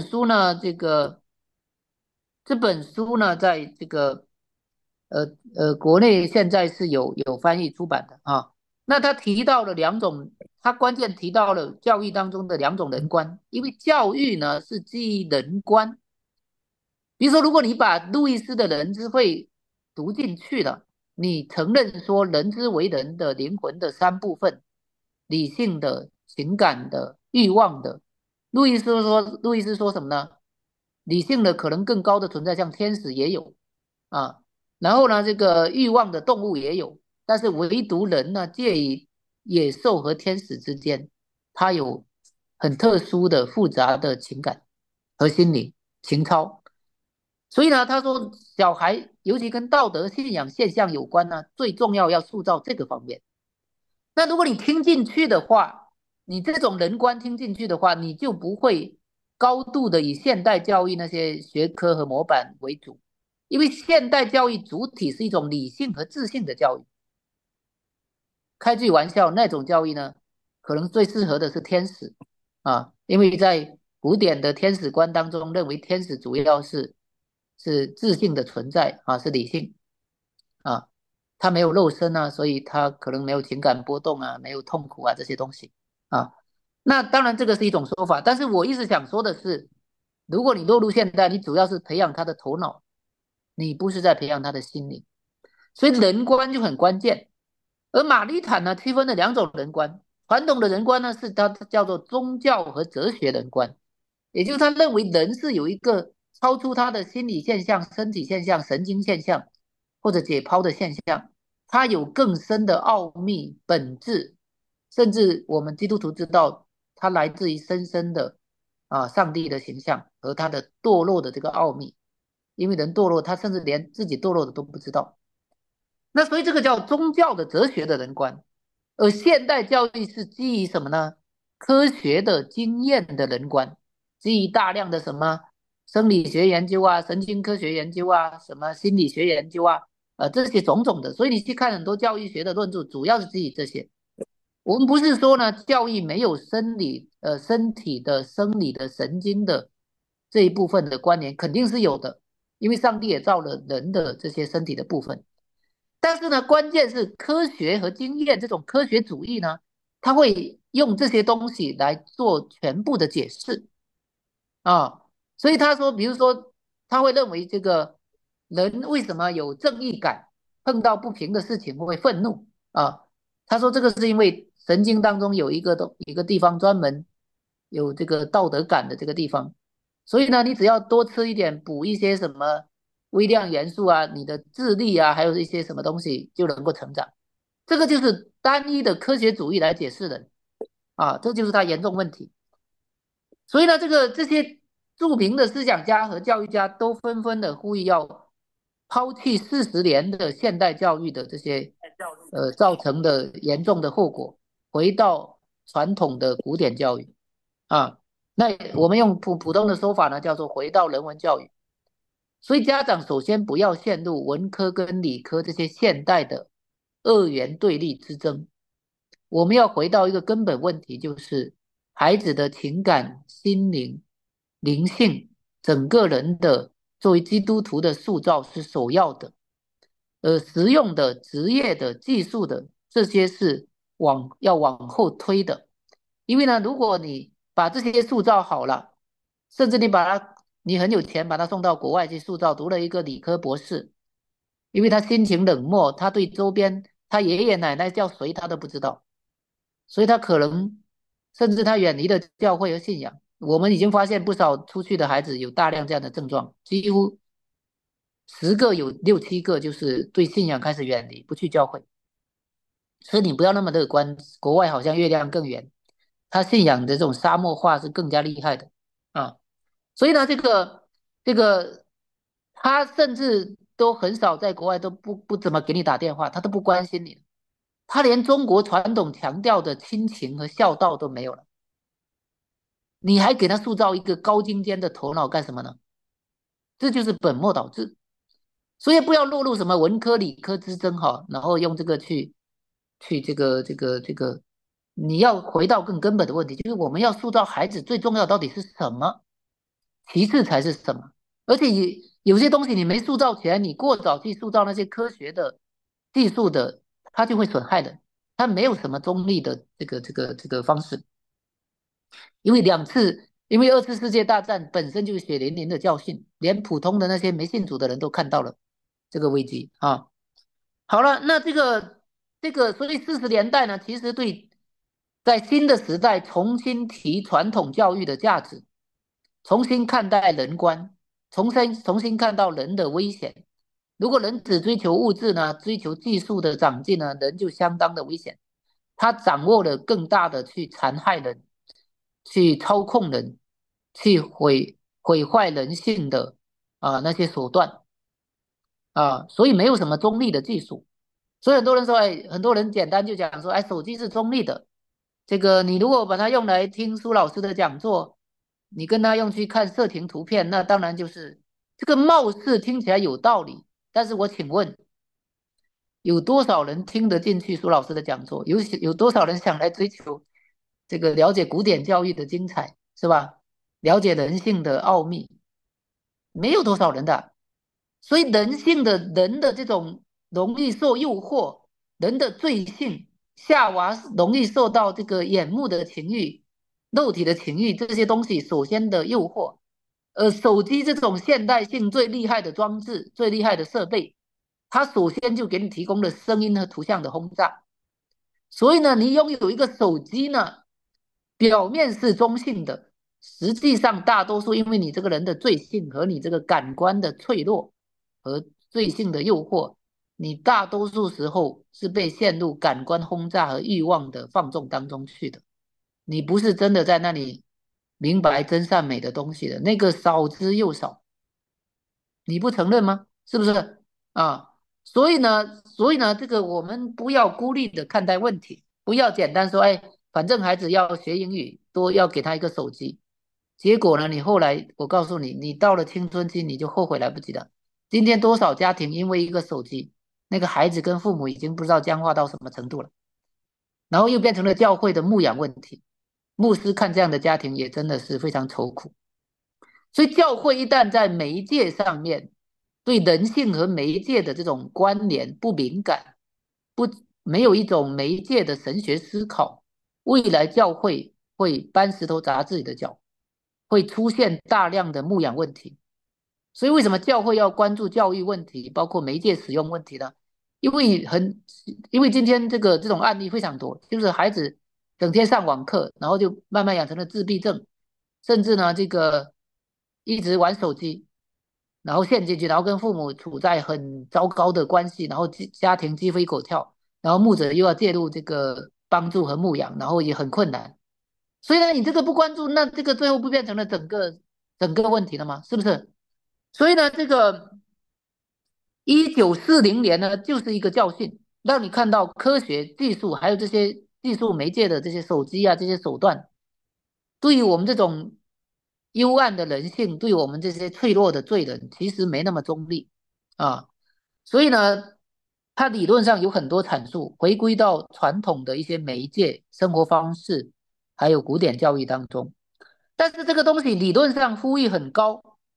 这本书呢，在这个国内现在是有翻译出版的啊。那他提到了两种，他关键提到了教育当中的两种人观，因为教育呢是基于人观。比如说，如果你把路易斯的人智慧读进去了，你承认说人之为人的灵魂的三部分：理性的、情感的、欲望的。路易斯说什么呢？理性的可能更高的存在，像天使也有啊。然后呢，这个欲望的动物也有，但是唯独人呢，介于野兽和天使之间，它有很特殊的复杂的情感和心理情操。所以呢，他说小孩尤其跟道德信仰现象有关呢，最重要要塑造这个方面。那如果你听进去的话，你这种人观听进去的话，你就不会高度的以现代教育那些学科和模板为主，因为现代教育主体是一种理性和自信的教育。开句玩笑，那种教育呢，可能最适合的是天使啊，因为在古典的天使观当中，认为天使主要是自信的存在啊，是理性啊，他没有肉身啊，所以他可能没有情感波动啊，没有痛苦啊这些东西啊。那当然这个是一种说法，但是我一直想说的是，如果你落入现代，你主要是培养他的头脑，你不是在培养他的心灵，所以人观就很关键。而玛丽坦呢，区分了两种人观，传统的人观呢是它叫做宗教和哲学人观，也就是他认为人是有一个超出他的心理现象、身体现象、神经现象或者解剖的现象，它有更深的奥秘本质，甚至我们基督徒知道，它来自于深深的上帝的形象和他的堕落的这个奥秘，因为人堕落，他甚至连自己堕落的都不知道。那所以这个叫宗教的哲学的人观，而现代教育是基于什么呢？科学的经验的人观，基于大量的什么生理学研究啊、神经科学研究啊、什么心理学研究啊，这些种种的。所以你去看很多教育学的论著，主要是基于这些。我们不是说呢，教育没有身体的、生理的、神经的这一部分的关联，肯定是有的，因为上帝也造了人的这些身体的部分。但是呢，关键是科学和经验这种科学主义呢，它会用这些东西来做全部的解释啊。所以他说，比如说，他会认为这个人为什么有正义感，碰到不平的事情会愤怒啊？他说这个是因为神经当中有一个地方专门有这个道德感的这个地方，所以呢，你只要多吃一点，补一些什么微量元素啊，你的智力啊，还有一些什么东西就能够成长。这个就是单一的科学主义来解释的啊，这就是他严重问题。所以呢，这些著名的思想家和教育家都纷纷的呼吁要抛弃40年的现代教育的这些造成的严重的后果，回到传统的古典教育啊。那我们用普通的说法呢，叫做回到人文教育。所以家长首先不要陷入文科跟理科这些现代的二元对立之争，我们要回到一个根本问题，就是孩子的情感、心灵、灵性整个人的作为基督徒的塑造是首要的，实用的、职业的、技术的这些是要往后推的。因为呢，如果你把这些塑造好了，甚至你很有钱，把他送到国外去塑造，读了一个理科博士，因为他心情冷漠，他对周边他爷爷奶奶叫谁他都不知道，所以他可能甚至他远离了教会和信仰。我们已经发现不少出去的孩子有大量这样的症状，几乎10个有6、7个就是对信仰开始远离，不去教会。所以你不要那么乐观，国外好像月亮更圆，他信仰的这种沙漠化是更加厉害的啊。所以呢，这个他甚至都很少在国外都不怎么给你打电话，他都不关心你，他连中国传统强调的亲情和孝道都没有了，你还给他塑造一个高精尖的头脑干什么呢？这就是本末倒置。所以不要落入什么文科理科之争哈，然后用这个去这个，你要回到更根本的问题，就是我们要塑造孩子最重要的到底是什么，其次才是什么。而且有些东西你没塑造起来，你过早去塑造那些科学的、技术的，它就会损害的。它没有什么中立的这个方式，因为2次世界大战本身就是血淋淋的教训，连普通的那些没信主的人都看到了这个危机啊。好了，那这个，所以40年代呢，其实在新的时代重新提传统教育的价值，重新看待人观，重新看到人的危险。如果人只追求物质呢，追求技术的长进呢，人就相当的危险。他掌握了更大的去残害人、去操控人、去毁坏人性的那些手段所以没有什么中立的技术。所以很多人说，哎，很多人简单就讲说，哎，手机是中立的。这个你如果把它用来听苏老师的讲座，你跟他用去看色情图片，那当然就是这个貌似听起来有道理。但是我请问，有多少人听得进去苏老师的讲座？有多少人想来追求这个了解古典教育的精彩，是吧？了解人性的奥秘，没有多少人的。所以人的这种容易受诱惑，人的罪性，夏娃容易受到这个眼目的情欲、肉体的情欲这些东西首先的诱惑。手机这种现代性最厉害的装置、最厉害的设备，它首先就给你提供了声音和图像的轰炸。所以呢，你拥有一个手机呢，表面是中性的，实际上大多数因为你这个人的罪性和你这个感官的脆弱和罪性的诱惑，你大多数时候是被陷入感官轰炸和欲望的放纵当中去的。你不是真的在那里明白真善美的东西的，那个少之又少。你不承认吗？是不是啊？所以呢，这个我们不要孤立的看待问题，不要简单说，哎，反正孩子要学英语，都要给他一个手机。结果呢，你后来我告诉你，你到了青春期你就后悔来不及了。今天多少家庭因为一个手机，那个孩子跟父母已经不知道僵化到什么程度了，然后又变成了教会的牧养问题。牧师看这样的家庭也真的是非常愁苦。所以教会一旦在媒介上面对人性和媒介的这种关联不敏感，不没有一种媒介的神学思考，未来教会会搬石头砸自己的脚，会出现大量的牧养问题。所以为什么教会要关注教育问题，包括媒介使用问题呢？因为因为今天这种案例非常多，就是孩子整天上网课，然后就慢慢养成了自闭症，甚至呢一直玩手机，然后陷进去，然后跟父母处在很糟糕的关系，然后家庭鸡飞狗跳，然后牧者又要介入这个帮助和牧养，然后也很困难。所以呢，你这个不关注，那这个最后不变成了整个问题了吗？是不是？所以呢，这个1940年呢，就是一个教训，让你看到科学技术还有这些技术媒介的这些手机啊这些手段，对于我们这种幽暗的人性，对我们这些脆弱的罪人，其实没那么中立啊。所以呢，它理论上有很多阐述，回归到传统的一些媒介、生活方式，还有古典教育当中。但是这个东西理论上呼吁很高，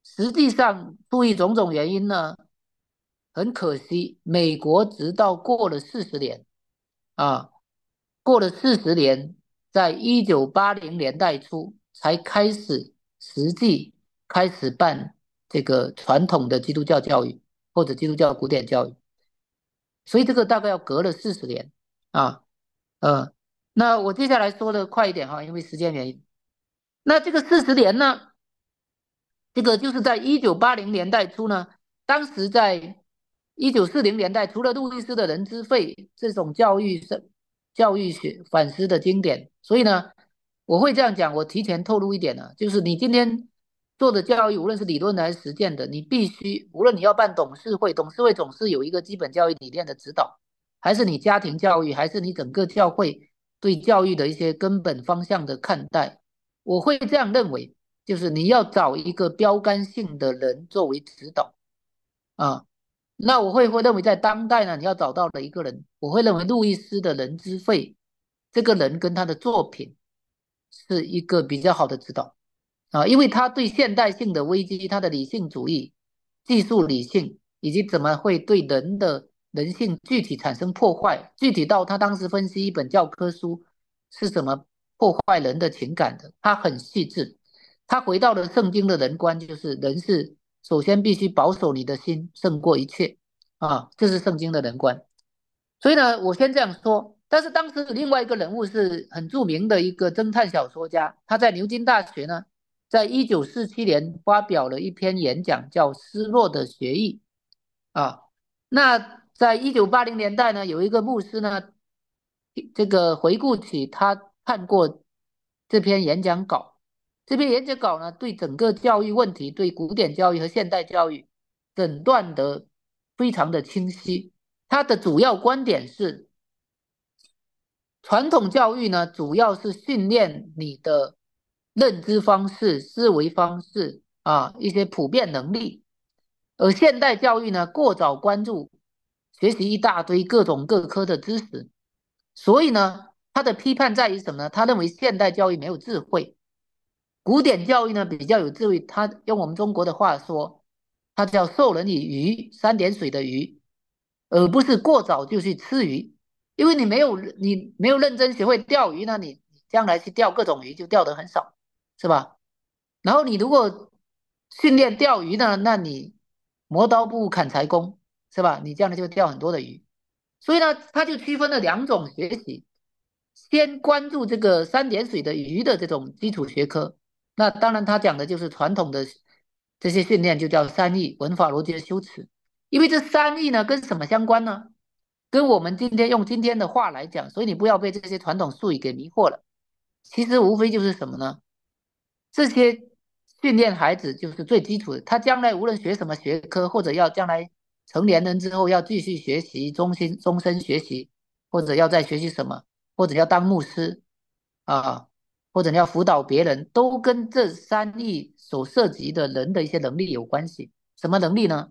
实际上出于种种原因呢，很可惜，美国直到过了四十年啊，过了四十年，在1980年代初才开始实际开始办这个传统的基督教教育或者基督教古典教育，所以这个大概要隔了四十年啊，呃，那我接下来说的快一点哈，因为时间原因。那这个四十年呢，这个就是在1980年代初呢，当时在1940年代，除了路易斯的《人之肺》这种教育学反思的经典，所以呢，我会这样讲，我提前透露一点呢，就是你今天做的教育，无论是理论的还是实践的，你必须，无论你要办董事会，董事会总是有一个基本教育理念的指导，还是你家庭教育，还是你整个教会对教育的一些根本方向的看待，我会这样认为。就是你要找一个标杆性的人作为指导啊。那我会认为在当代呢，你要找到的一个人，我会认为路易斯的人之肺这个人跟他的作品是一个比较好的指导啊，因为他对现代性的危机，他的理性主义、技术理性以及怎么会对人的人性具体产生破坏，具体到他当时分析一本教科书是怎么破坏人的情感的，他很细致。他回到了圣经的人观，就是人是首先必须保守你的心胜过一切啊，这是圣经的人观。所以呢，我先这样说。但是当时另外一个人物是很著名的一个侦探小说家，他在牛津大学呢，在1947年发表了一篇演讲，叫《失落的学艺》啊。那在1980年代呢，有一个牧师呢，这个回顾起他看过这篇演讲稿，这篇演讲稿呢，对整个教育问题，对古典教育和现代教育诊断得非常的清晰。他的主要观点是，传统教育呢，主要是训练你的认知方式、思维方式啊，一些普遍能力。而现代教育呢，过早关注学习一大堆各种各科的知识，所以呢，他的批判在于什么呢？他认为现代教育没有智慧，古典教育呢比较有智慧。他用我们中国的话说，他叫授人以鱼，三点水的鱼，而不是过早就去吃鱼。因为你没有认真学会钓鱼呢，你将来去钓各种鱼就钓得很少，是吧？然后你如果训练钓鱼呢，那你磨刀不误砍柴工，是吧？你这样就会钓很多的鱼。所以呢，他就区分了两种学习，先关注这个三点水的鱼的这种基础学科。那当然，他讲的就是传统的这些训练，就叫三艺：文法、逻辑和修辞。因为这三艺呢，跟什么相关呢？跟我们今天用今天的话来讲，所以你不要被这些传统术语给迷惑了。其实无非就是什么呢？这些训练孩子就是最基础的，他将来无论学什么学科，或者要将来成年人之后要继续学习，终身学习，或者要再学习什么，或者要当牧师啊，或者你要辅导别人，都跟这三艺所涉及的人的一些能力有关系。什么能力呢？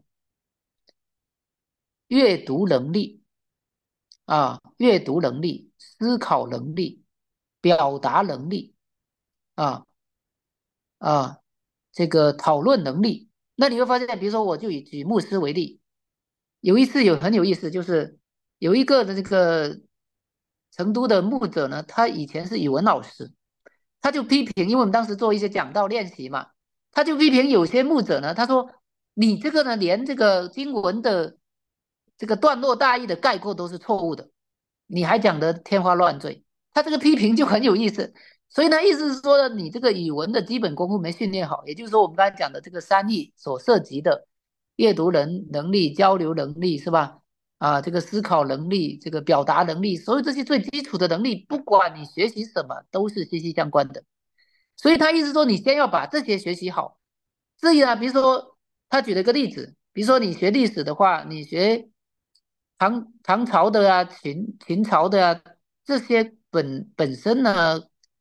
阅读能力啊，阅读能力、思考能力、表达能力啊。啊，这个讨论能力。那你会发现，比如说，我就举牧师为例，有一次很有意思，就是有一个的这个成都的牧者呢，他以前是语文老师，他就批评，因为我们当时做一些讲道练习嘛，他就批评有些牧者呢，他说你这个呢，连这个经文的这个段落大意的概括都是错误的，你还讲得天花乱坠，他这个批评就很有意思。所以呢，意思是说呢，你这个语文的基本功夫没训练好，也就是说我们刚才讲的这个三艺所涉及的阅读能力、交流能力是吧？啊，这个思考能力、这个表达能力，所有这些最基础的能力，不管你学习什么，都是息息相关的。所以他意思说，你先要把这些学习好。至于呢，比如说他举了一个例子，比如说你学历史的话，你学唐朝的啊、秦朝的啊，这些本身呢，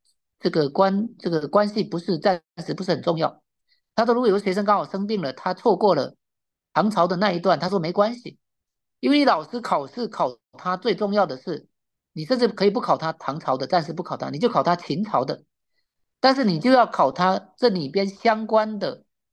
这个关系暂时不是很重要。他说，如果有个学生刚好生病了，他错过了唐朝的那一段，他说没关系，因为你老师考试考他最重要的是，你甚至可以不考他唐朝的，暂时不考他，你就考他秦朝的，但是你就要考他这里边相关的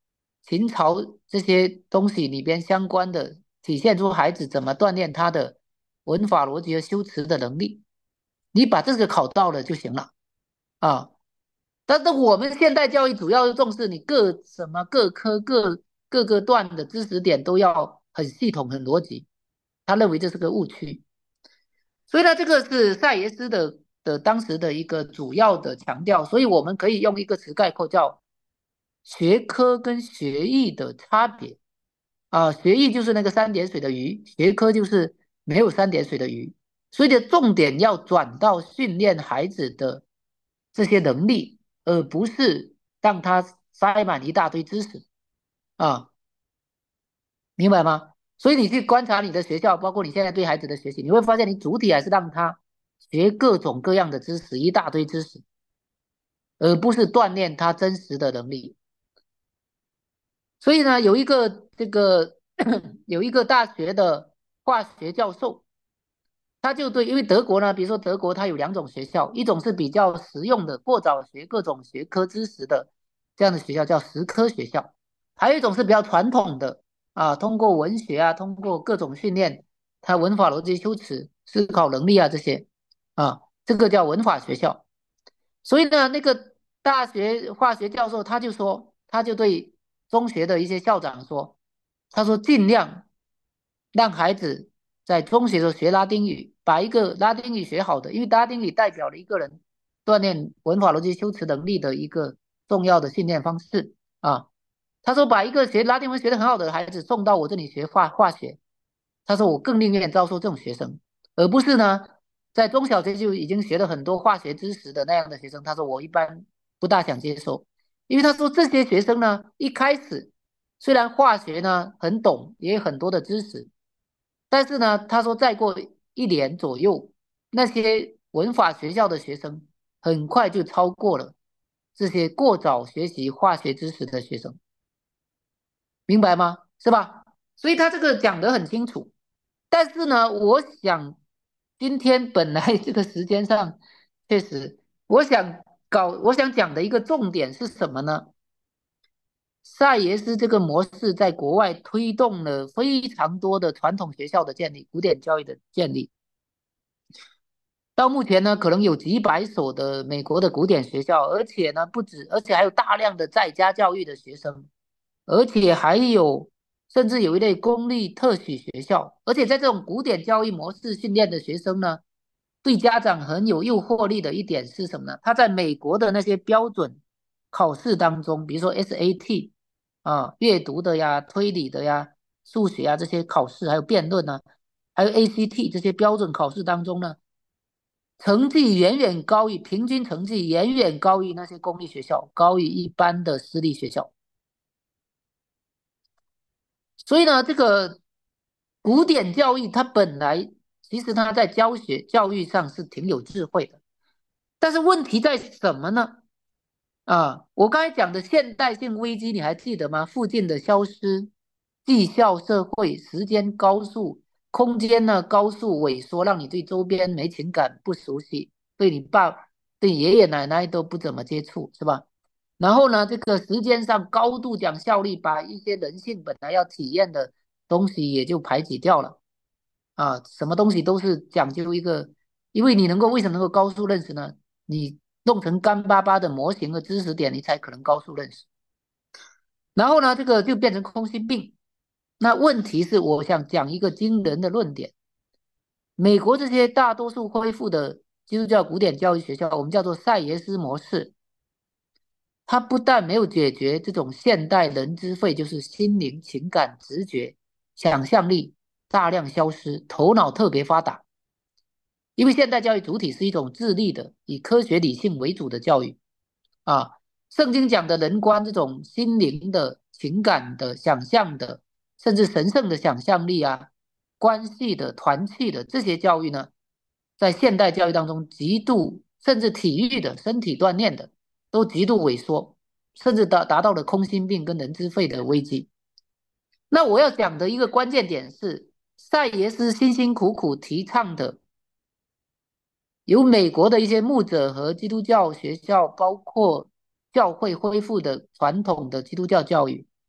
秦朝这些东西里边相关的，体现出孩子怎么锻炼他的文法逻辑和修辞的能力。你把这个考到了就行了啊。但是我们现代教育主要重视你各科各个段的知识点都要很系统、很逻辑，他认为这是个误区。所以呢，这个是塞耶斯的当时的一个主要的强调，所以我们可以用一个词概括叫学科跟学艺的差别啊。学艺就是那个三点水的鱼，学科就是没有三点水的鱼。所以的重点要转到训练孩子的这些能力，而不是让他塞满一大堆知识啊，明白吗？所以你去观察你的学校，包括你现在对孩子的学习，你会发现你主体还是让他学各种各样的知识，一大堆知识，而不是锻炼他真实的能力。所以呢，有一个有一个大学的化学教授，他就对，因为德国呢，比如说德国它有两种学校，一种是比较实用的，过早学各种学科知识的这样的学校叫实科学校，还有一种是比较传统的啊，通过文学啊，通过各种训练，他文法逻辑修辞、思考能力啊这些啊，这个叫文法学校。所以呢，那个大学化学教授他就说，他就对中学的一些校长说，他说尽量让孩子在中学的时候学拉丁语，把一个拉丁语学好的，因为拉丁语代表了一个人锻炼文法逻辑修辞能力的一个重要的训练方式啊。他说把一个学拉丁文学得很好的孩子送到我这里学化学，他说我更宁愿招收这种学生，而不是呢在中小学就已经学了很多化学知识的那样的学生。他说我一般不大想接受，因为他说这些学生呢一开始虽然化学呢很懂，也有很多的知识，但是呢他说再过1年左右，那些文法学校的学生很快就超过了这些过早学习化学知识的学生。明白吗？是吧？所以他这个讲得很清楚。但是呢，我想今天本来这个时间上，确实，我想讲的一个重点是什么呢？赛耶斯这个模式在国外推动了非常多的传统学校的建立，古典教育的建立。到目前呢，可能有几百所的美国的古典学校，而且呢不止，而且还有大量的在家教育的学生，而且还有甚至有一类公立特许学校，而且在这种古典教育模式训练的学生呢，对家长很有诱惑力的一点是什么呢？他在美国的那些标准考试当中，比如说 SAT 啊，阅读的呀、推理的呀、数学啊这些考试，还有辩论呢，还有 ACT 这些标准考试当中呢。成绩远远高于平均成绩，远远高于那些公立学校，高于一般的私立学校。所以呢，这个古典教育它本来其实它在教学教育上是挺有智慧的，但是问题在什么呢？啊，我刚才讲的现代性危机你还记得吗？附近的消失，绩效社会，时间高速，空间呢高速萎缩，让你对周边没情感、不熟悉，对爷爷奶奶都不怎么接触，是吧？然后呢，这个时间上高度讲效率，把一些人性本来要体验的东西也就排挤掉了啊。什么东西都是讲究一个，因为你为什么能够高速认识呢？你弄成干巴巴的模型和知识点，你才可能高速认识。然后呢，这个就变成空心病。那问题是，我想讲一个惊人的论点：美国这些大多数恢复的基督教古典教育学校，我们叫做赛耶斯模式，它不但没有解决这种现代人之肺，就是心灵、情感、直觉、想象力大量消失，头脑特别发达。因为现代教育主体是一种智力的、以科学理性为主的教育啊。圣经讲的人观这种心灵的、情感的、想象的，甚至神圣的想象力啊，关系的、团契的这些教育呢，在现代教育当中极度，甚至体育的、身体锻炼的，都极度萎缩，甚至达到了空心病跟人之肺的危机。那我要讲的一个关键点是，赛耶斯辛辛苦苦提倡的由美国的一些牧者和基督教学校，包括教会恢复的传统的基督教教育，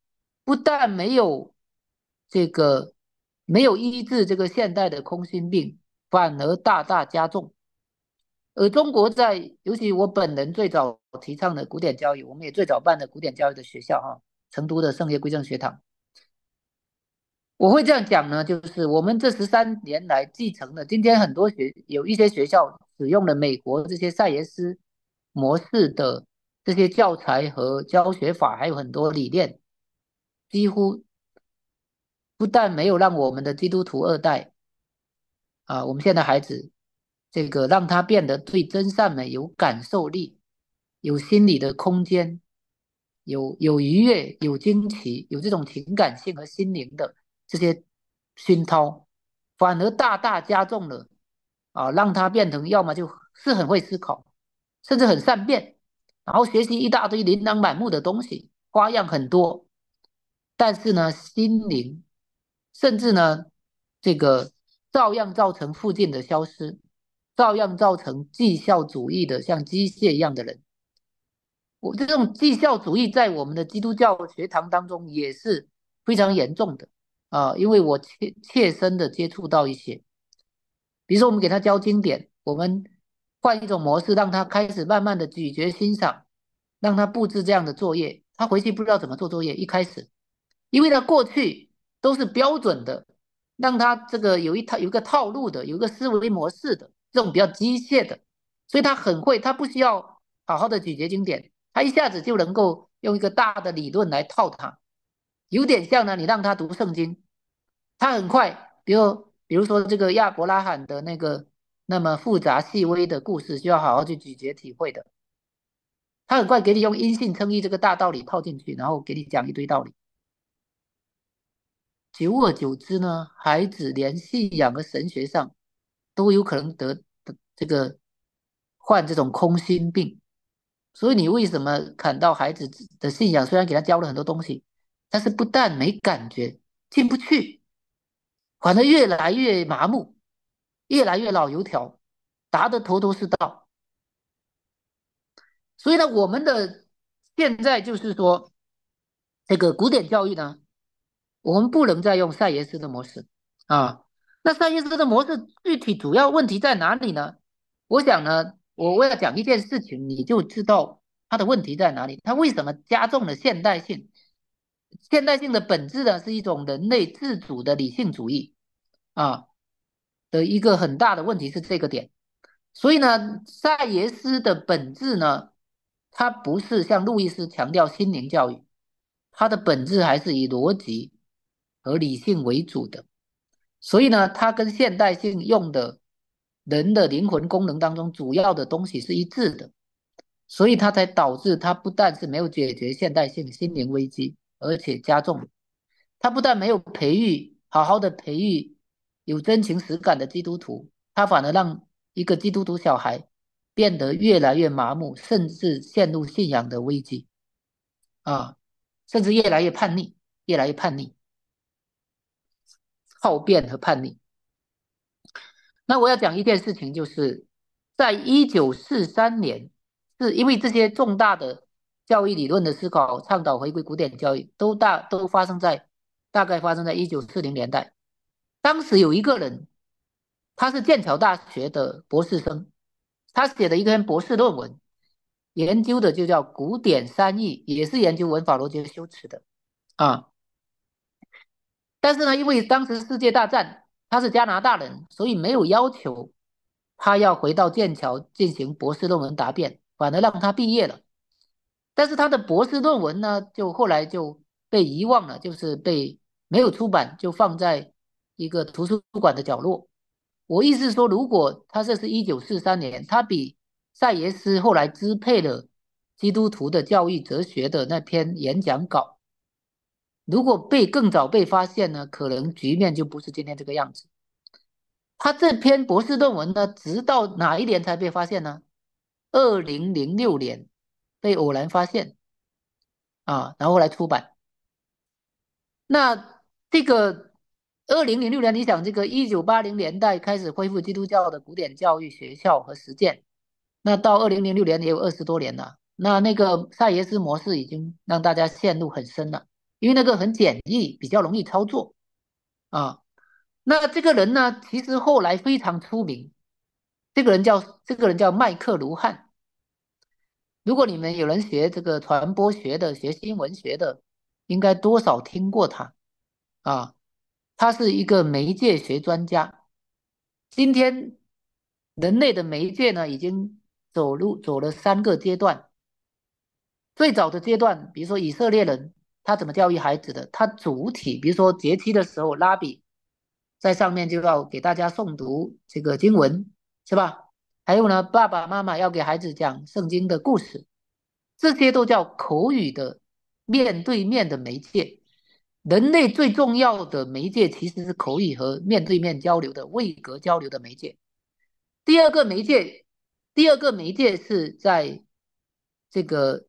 不但这个没有医治这个现代的空心病，反而大大加重。而中国在，尤其我本人最早提倡的古典教育，我们也最早办的古典教育的学校哈，成都的圣业归正学堂。我会这样讲呢，就是我们这13年来继承的，今天很多有一些学校使用了美国这些赛耶斯模式的这些教材和教学法，还有很多理念，几乎不但没有让我们的基督徒二代我们现在孩子这个让他变得对真善美有感受力，有心理的空间，有愉悦，有惊奇，有这种情感性和心灵的这些熏陶，反而大大加重了让他变成要么就是很会思考，甚至很善变，然后学习一大堆琳琅满目的东西，花样很多，但是呢，心灵甚至呢，这个照样造成附近的消失，照样造成绩效主义的像机械一样的人。我这种绩效主义在我们的基督教学堂当中也是非常严重的因为我切身的接触到一些，比如说我们给他教经典，我们换一种模式，让他开始慢慢的咀嚼欣赏，让他布置这样的作业，他回去不知道怎么做作业，一开始，因为他过去都是标准的，让他这个有一个套路的，有一个思维模式的，这种比较机械的，所以他很会，他不需要好好的咀嚼经典，他一下子就能够用一个大的理论来套它，有点像呢，你让他读圣经，他很快，比如说这个亚伯拉罕的那个那么复杂细微的故事，需要好好去咀嚼体会的，他很快给你用因信称义这个大道理套进去，然后给你讲一堆道理。久而久之呢，孩子连信仰和神学上都有可能得这个患这种空心病。所以你为什么看到孩子的信仰，虽然给他教了很多东西，但是不但没感觉，进不去，反而越来越麻木，越来越老油条，答得头头是道。所以呢，我们的现在就是说，这个古典教育呢，我们不能再用赛耶斯的模式啊。那赛耶斯的模式具体主要问题在哪里呢？我想呢，我要讲一件事情，你就知道它的问题在哪里。它为什么加重了现代性？现代性的本质呢，是一种人类自主的理性主义啊的一个很大的问题是这个点。所以呢，赛耶斯的本质呢，它不是像路易斯强调心灵教育，它的本质还是以逻辑和理性为主的。所以呢，它跟现代性用的人的灵魂功能当中主要的东西是一致的，所以它才导致它不但是没有解决现代性心灵危机，而且加重。它不但没有好好的培育有真情实感的基督徒，它反而让一个基督徒小孩变得越来越麻木，甚至陷入信仰的危机啊，甚至越来越叛逆，越来越叛逆，好变和叛逆。那我要讲一件事情，就是在1943年，是因为这些重大的教育理论的思考，倡导回归古典教育，都大概发生在1940年代。当时有一个人，他是剑桥大学的博士生，他写的一篇博士论文，研究的就叫古典三义，也是研究文法、逻辑和修辞的啊。但是呢，因为当时世界大战，他是加拿大人，所以没有要求他要回到剑桥进行博士论文答辩，反而让他毕业了。但是他的博士论文呢，就后来就被遗忘了，就是没有出版，就放在一个图书馆的角落。我意思是说，如果他这是1943年，他比赛耶斯后来支配了基督徒的教育哲学的那篇演讲稿，如果更早被发现呢，可能局面就不是今天这个样子。他这篇博士论文呢，直到哪一年才被发现呢？2006年被偶然发现然后来出版。那这个2006年，你想这个1980年代开始恢复基督教的古典教育学校和实践，那到2006年也有20多年了。那个赛耶斯模式已经让大家陷入很深了， 因为那个很简易，比较容易操作啊。那这个人呢，其实后来非常出名，这个人叫麦克卢汉。如果你们有人学这个传播学的、学新闻学的，应该多少听过他啊。他是一个媒介学专家。今天人类的媒介呢，已经走了3个阶段。最早的阶段，比如说以色列人，他怎么教育孩子的？他主体，比如说节期的时候，拉比在上面就要给大家诵读这个经文，是吧？还有呢，爸爸妈妈要给孩子讲圣经的故事，这些都叫口语的面对面的媒介。人类最重要的媒介其实是口语和面对面交流的位格交流的媒介。第二个媒介，第二个媒介是在这个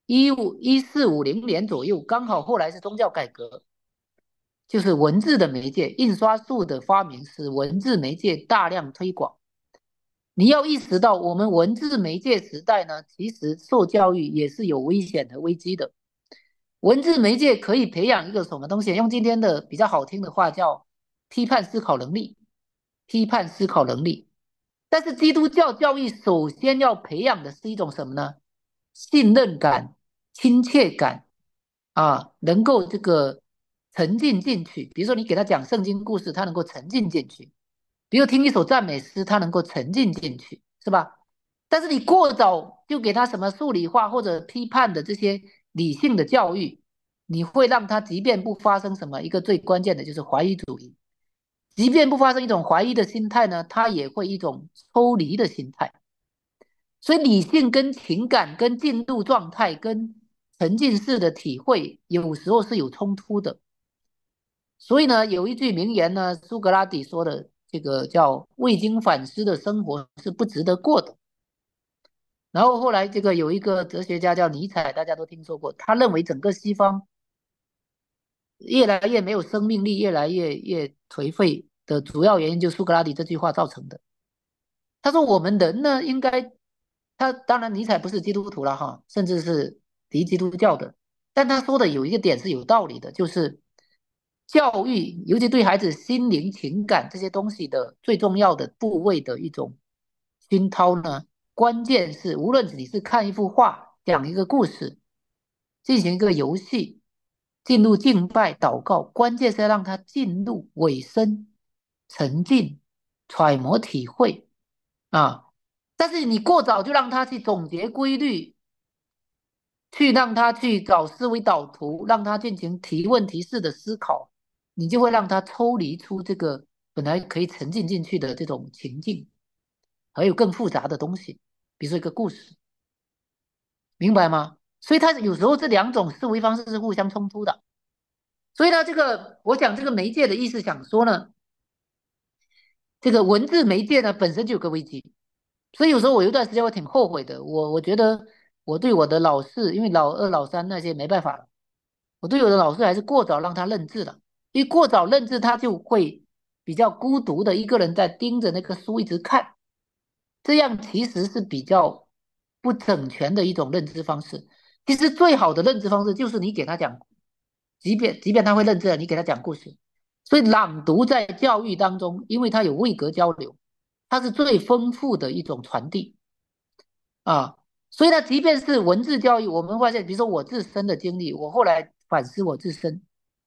1450年左右，刚好后来是宗教改革，就是文字的媒介，印刷术的发明使文字媒介大量推广。你要意识到，我们文字媒介时代呢，其实受教育也是有危险和危机的。文字媒介可以培养一个什么东西？用今天的比较好听的话叫批判思考能力，批判思考能力。但是基督教教育首先要培养的是一种什么呢？信任感、亲切感啊，能够这个沉浸进去。比如说你给他讲圣经故事，他能够沉浸进去；比如听一首赞美诗，他能够沉浸进去，是吧？但是你过早就给他什么数理化或者批判的这些理性的教育，你会让他即便不发生什么，一个最关键的就是怀疑主义。即便不发生一种怀疑的心态呢，他也会一种抽离的心态。所以理性跟情感、跟进入状态、跟沉浸式的体会，有时候是有冲突的。所以呢，有一句名言呢，苏格拉底说的，这个叫“未经反思的生活是不值得过的”。然后后来这个有一个哲学家叫尼采，大家都听说过，他认为整个西方越来越没有生命力，越来越颓废的主要原因，就是苏格拉底这句话造成的。他说我们人呢，应该，他当然尼采不是基督徒了哈，甚至是敌基督教的，但他说的有一个点是有道理的，就是教育，尤其对孩子心灵、情感这些东西的最重要的部位的一种熏陶呢，关键是无论你是看一幅画、讲一个故事、进行一个游戏、进入敬拜、祷告，关键是要让他进入尾声、沉浸、揣摩、体会。啊，但是你过早就让他去总结规律，去让他去找思维导图，让他进行提问提式的思考，你就会让他抽离出这个本来可以沉浸进去的这种情境，还有更复杂的东西，比如说一个故事，明白吗？所以他有时候这两种思维方式是互相冲突的。所以呢，这个我讲这个媒介的意思想说呢，这个文字媒介呢本身就有个危机。所以有时候我有段时间我挺后悔的，我觉得我对我的老师，因为老二、老三那些没办法了，我对我的老师还是过早让他认字了，因为过早认字他就会比较孤独的一个人在盯着那个书一直看，这样其实是比较不整全的一种认知方式。其实最好的认知方式就是你给他讲，即便他会认字了，你给他讲故事。所以朗读在教育当中，因为它有位格交流，它是最丰富的一种传递啊。所以呢，即便是文字教育，我们发现，比如说我自身的经历，我后来反思我自身，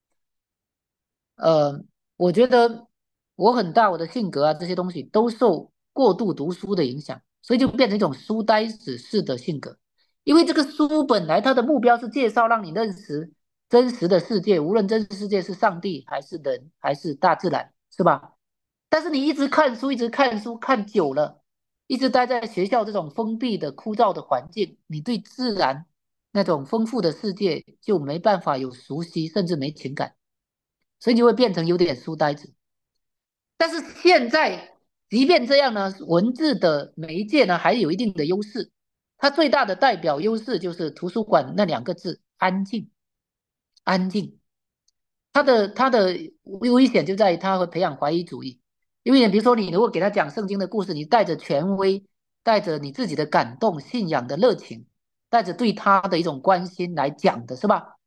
呃，我觉得我很大，我的性格啊这些东西都受过度读书的影响，所以就变成一种书呆子式的性格。因为这个书本来它的目标是介绍让你认识真实的世界，无论真实世界是上帝还是人还是大自然，是吧？但是你一直看书，一直看书，看久了，一直待在学校这种封闭的、枯燥的环境，你对自然那种丰富的世界就没办法有熟悉，甚至没情感。所以就会变成有点书呆子。但是现在，即便这样呢，文字的媒介呢还有一定的优势。它最大的代表优势就是图书馆那2个字：安静。安静。它的危险就在于它会培养怀疑主义。因为比如说你如果给他讲圣经的故事，你带着权威，带着你自己的感动、信仰的热情，带着对他的一种关心来讲的是吧？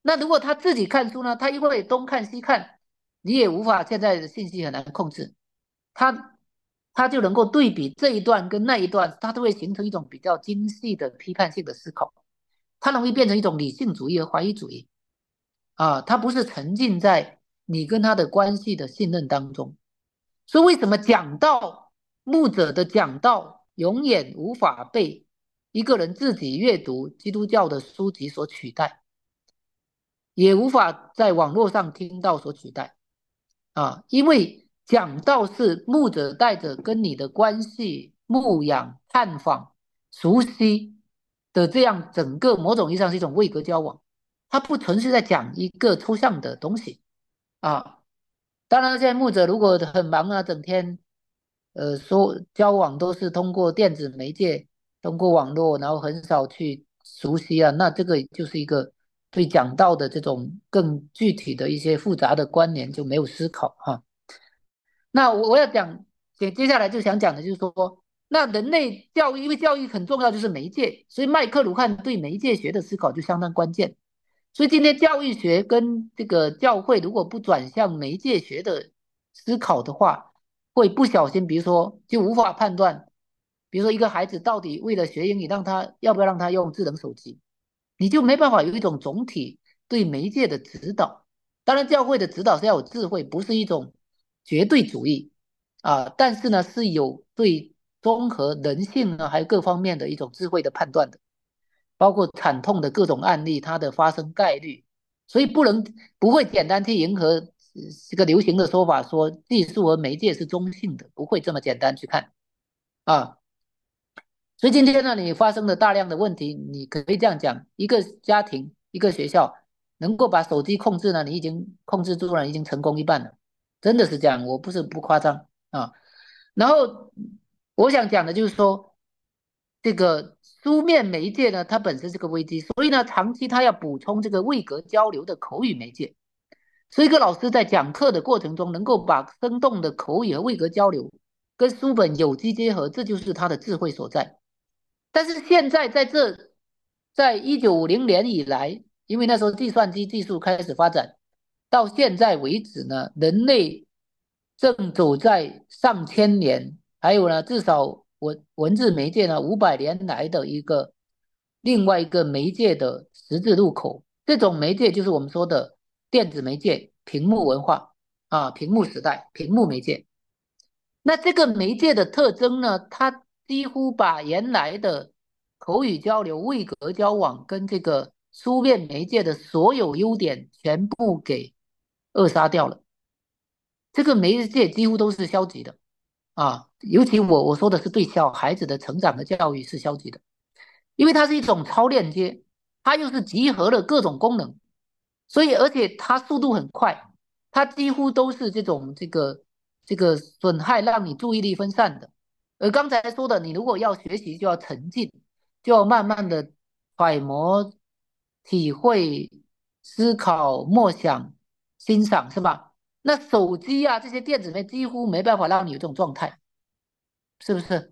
那如果他自己看书呢，他因为东看西看，你也无法现在的信息很难控制，他他就能够对比这一段跟那一段，他都会形成一种比较精细的批判性的思考，它容易变成一种理性主义和怀疑主义啊，他不是沉浸在你跟他的关系的信任当中。所以为什么讲道牧者的讲道永远无法被一个人自己阅读基督教的书籍所取代，也无法在网络上听到所取代啊？因为讲道是牧者带着跟你的关系牧养、探访、熟悉的这样整个某种意义上是一种位格交往，它不纯粹在讲一个抽象的东西啊。当然，现在牧者如果很忙啊，整天说交往都是通过电子媒介，通过网络，然后很少去熟悉啊，那这个就是一个对讲道的这种更具体的一些复杂的关联就没有思考哈。那我要讲，接下来就想讲的就是说，那人类教育，因为教育很重要，就是媒介，所以麦克卢汉对媒介学的思考就相当关键。所以今天教育学跟这个教会如果不转向媒介学的思考的话，会不小心，比如说就无法判断，比如说一个孩子到底为了学英语，要不要让他用智能手机，你就没办法有一种总体对媒介的指导。当然，教会的指导是要有智慧，不是一种绝对主义啊，但是呢是有对综合人性呢还有各方面的一种智慧的判断的。包括惨痛的各种案例，它的发生概率，所以不会简单去迎合这个流行的说法，说技术和媒介是中性的，不会这么简单去看啊。所以今天呢，你发生了大量的问题，你可以这样讲：一个家庭、一个学校能够把手机控制呢，你已经控制住了，已经成功一半了，真的是这样，我不是不夸张啊。然后我想讲的就是说，这个书面媒介呢，它本身是个危机，所以呢，长期它要补充这个位格交流的口语媒介。所以一个老师在讲课的过程中，能够把生动的口语和位格交流跟书本有机结合，这就是他的智慧所在。但是现在在1950年以来，因为那时候计算机技术开始发展，到现在为止呢，人类正走在上千年，还有呢，至少文字媒介呢500年来的另外一个媒介的十字路口。这种媒介就是我们说的电子媒介、屏幕文化啊，屏幕时代、屏幕媒介。那这个媒介的特征呢，它几乎把原来的口语交流、位格交往跟这个书面媒介的所有优点全部给扼杀掉了。这个媒介几乎都是消极的啊，尤其我说的是对小孩子的成长的教育是消极的，因为它是一种超链接，它又是集合了各种功能，所以而且它速度很快，它几乎都是这个损害让你注意力分散的。而刚才说的，你如果要学习，就要沉浸，就要慢慢的揣摩、体会、思考、默想、欣赏，是吧？那手机啊这些电子类几乎没办法让你有这种状态，是不是？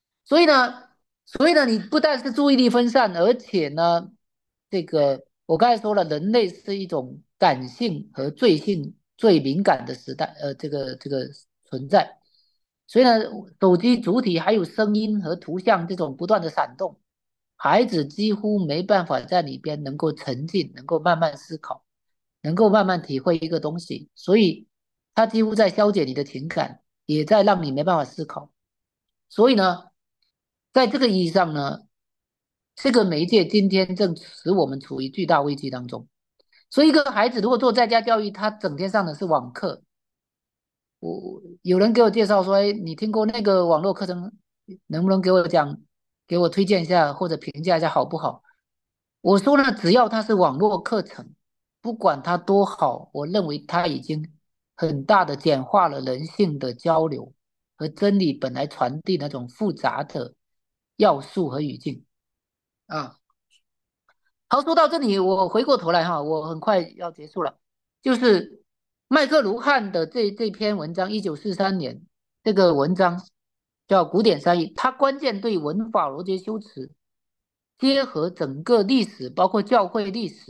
所以呢，你不但是注意力分散，而且呢，这个我刚才说了，人类是一种感性和罪性最敏感的时代，这个存在。所以呢，手机主体还有声音和图像这种不断的闪动，孩子几乎没办法在里边能够沉浸，能够慢慢思考，能够慢慢体会一个东西，所以他几乎在消解你的情感，也在让你没办法思考。所以呢，在这个意义上呢，这个媒介今天正使我们处于巨大危机当中。所以，一个孩子如果做在家教育，他整天上的是网课。有人给我介绍说，哎，你听过那个网络课程，能不能给我推荐一下或者评价一下好不好？我说呢，只要它是网络课程，不管它多好，我认为它已经很大的简化了人性的交流和真理本来传递那种复杂的要素和语境啊。好，说到这里，我回过头来哈，我很快要结束了。就是麦克卢汉的这篇文章，1943年这个文章叫《古典三义》，它关键对文法、逻辑、修辞结合整个历史，包括教会历史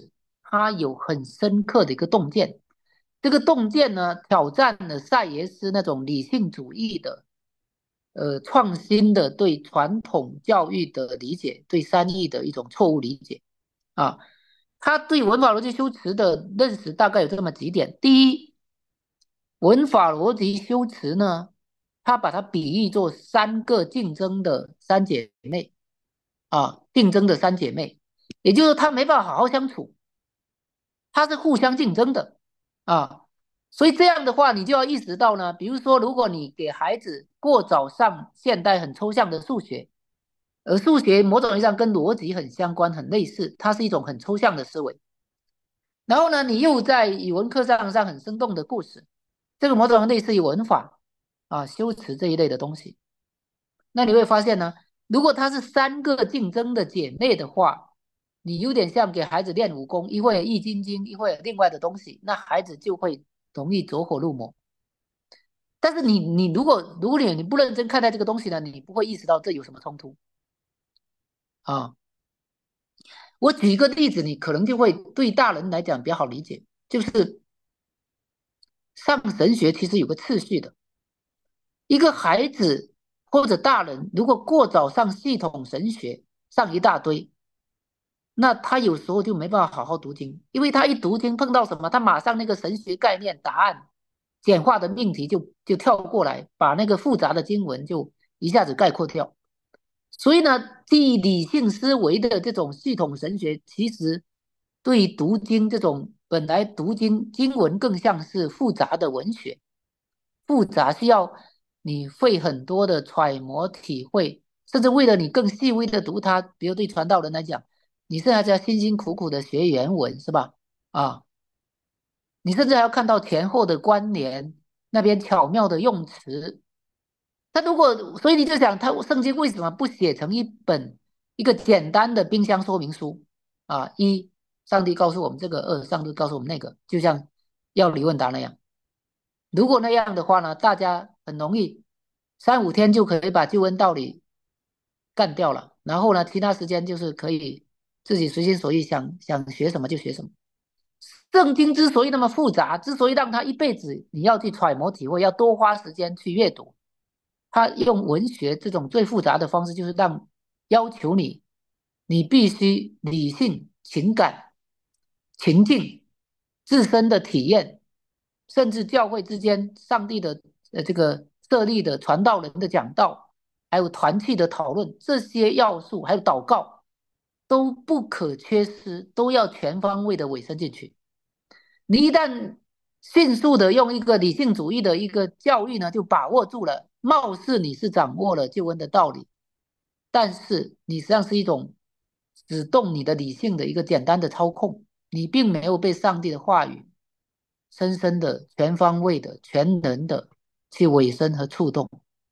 他有很深刻的一个洞见。这个洞见呢，挑战了赛耶斯那种理性主义的创新的对传统教育的理解，对三义的一种错误理解啊。他对文法逻辑修辞的认识大概有这么几点：第一，文法逻辑修辞呢，他把它比喻作三个竞争的三姐妹啊，竞争的三姐妹，也就是他没办法好好相处，它是互相竞争的啊。所以这样的话，你就要意识到呢，比如说，如果你给孩子过早上现代很抽象的数学，而数学某种意义上跟逻辑很相关、很类似，它是一种很抽象的思维。然后呢，你又在语文课上很生动的故事，这个某种类似于文法啊、修辞这一类的东西。那你会发现呢，如果它是三个竞争的姐妹的话，你有点像给孩子练武功，一会儿易筋经，一会儿另外的东西，那孩子就会容易走火入魔。但是你如果你不认真看待这个东西呢，你不会意识到这有什么冲突啊。我举一个例子，你可能就会对大人来讲比较好理解，就是上神学其实有个次序的，一个孩子或者大人如果过早上系统神学，上一大堆，那他有时候就没办法好好读经，因为他一读经碰到什么，他马上那个神学概念、答案、简化的命题就跳过来，把那个复杂的经文就一下子概括掉。所以呢，基于理性思维的这种系统神学，其实对读经这种本来读经文更像是复杂的文学，复杂需要你费很多的揣摩体会，甚至为了你更细微的读它，比如对传道人来讲，你现在在辛辛苦苦的学原文是吧？啊，你甚至还要看到前后的关联，那边巧妙的用词。他如果，所以你就想，他圣经为什么不写成一个简单的冰箱说明书啊？一，上帝告诉我们这个；二，上帝告诉我们那个，就像要理问答那样。如果那样的话呢，大家很容易3-5天就可以把救恩道理干掉了，然后呢，其他时间就是可以自己随心所欲，想学什么就学什么。圣经之所以那么复杂，之所以让他一辈子你要去揣摩体会，要多花时间去阅读，他用文学这种最复杂的方式，就是要求你，你必须理性、情感、情境、自身的体验，甚至教会之间上帝的这个设立的传道人的讲道，还有团契的讨论，这些要素还有祷告都不可缺失，都要全方位的委身进去。你一旦迅速的用一个理性主义的一个教育呢，就把握住了，貌似你是掌握了救恩的道理，但是你实际上是一种只动你的理性的一个简单的操控，你并没有被上帝的话语深深的、全方位的、全能的去委身和触动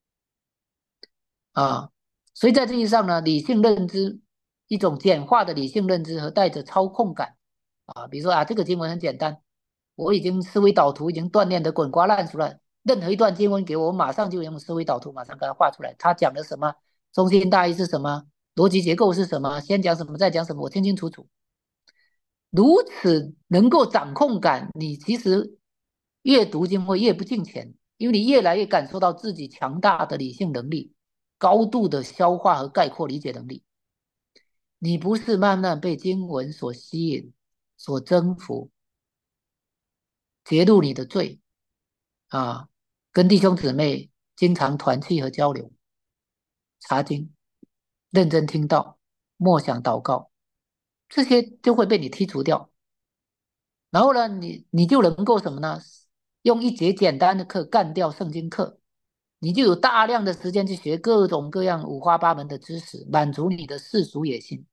啊。所以在这意义上呢，理性认知一种简化的理性认知和带着操控感啊，比如说啊，这个经文很简单，我已经思维导图已经锻炼的滚瓜烂熟了，任何一段经文给我，我马上就用思维导图马上给它画出来，它讲的什么，中心大意是什么，逻辑结构是什么，先讲什么再讲什么，我清清楚楚。如此能够掌控感，你其实越读经会越不进钱，因为你越来越感受到自己强大的理性能力，高度的消化和概括理解能力。你不是慢慢被经文所吸引、所征服，揭露你的罪啊，跟弟兄姊妹经常团契和交流，查经，认真听到，默想祷告，这些就会被你剔除掉。然后呢，你就能够什么呢？用一节简单的课干掉圣经课，你就有大量的时间去学各种各样五花八门的知识，满足你的世俗野心。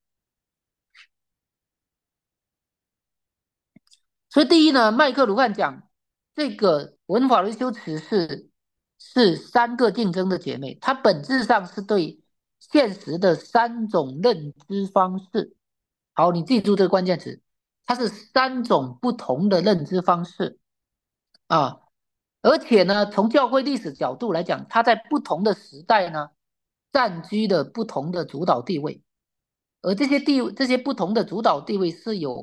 所以第一呢，麦克卢汉讲这个文法的修辞是三个竞争的姐妹，它本质上是对现实的三种认知方式。好，你记住这个关键词，它是三种不同的认知方式啊。而且呢，从教会历史角度来讲，它在不同的时代呢，占据了不同的主导地位，而这些不同的主导地位是有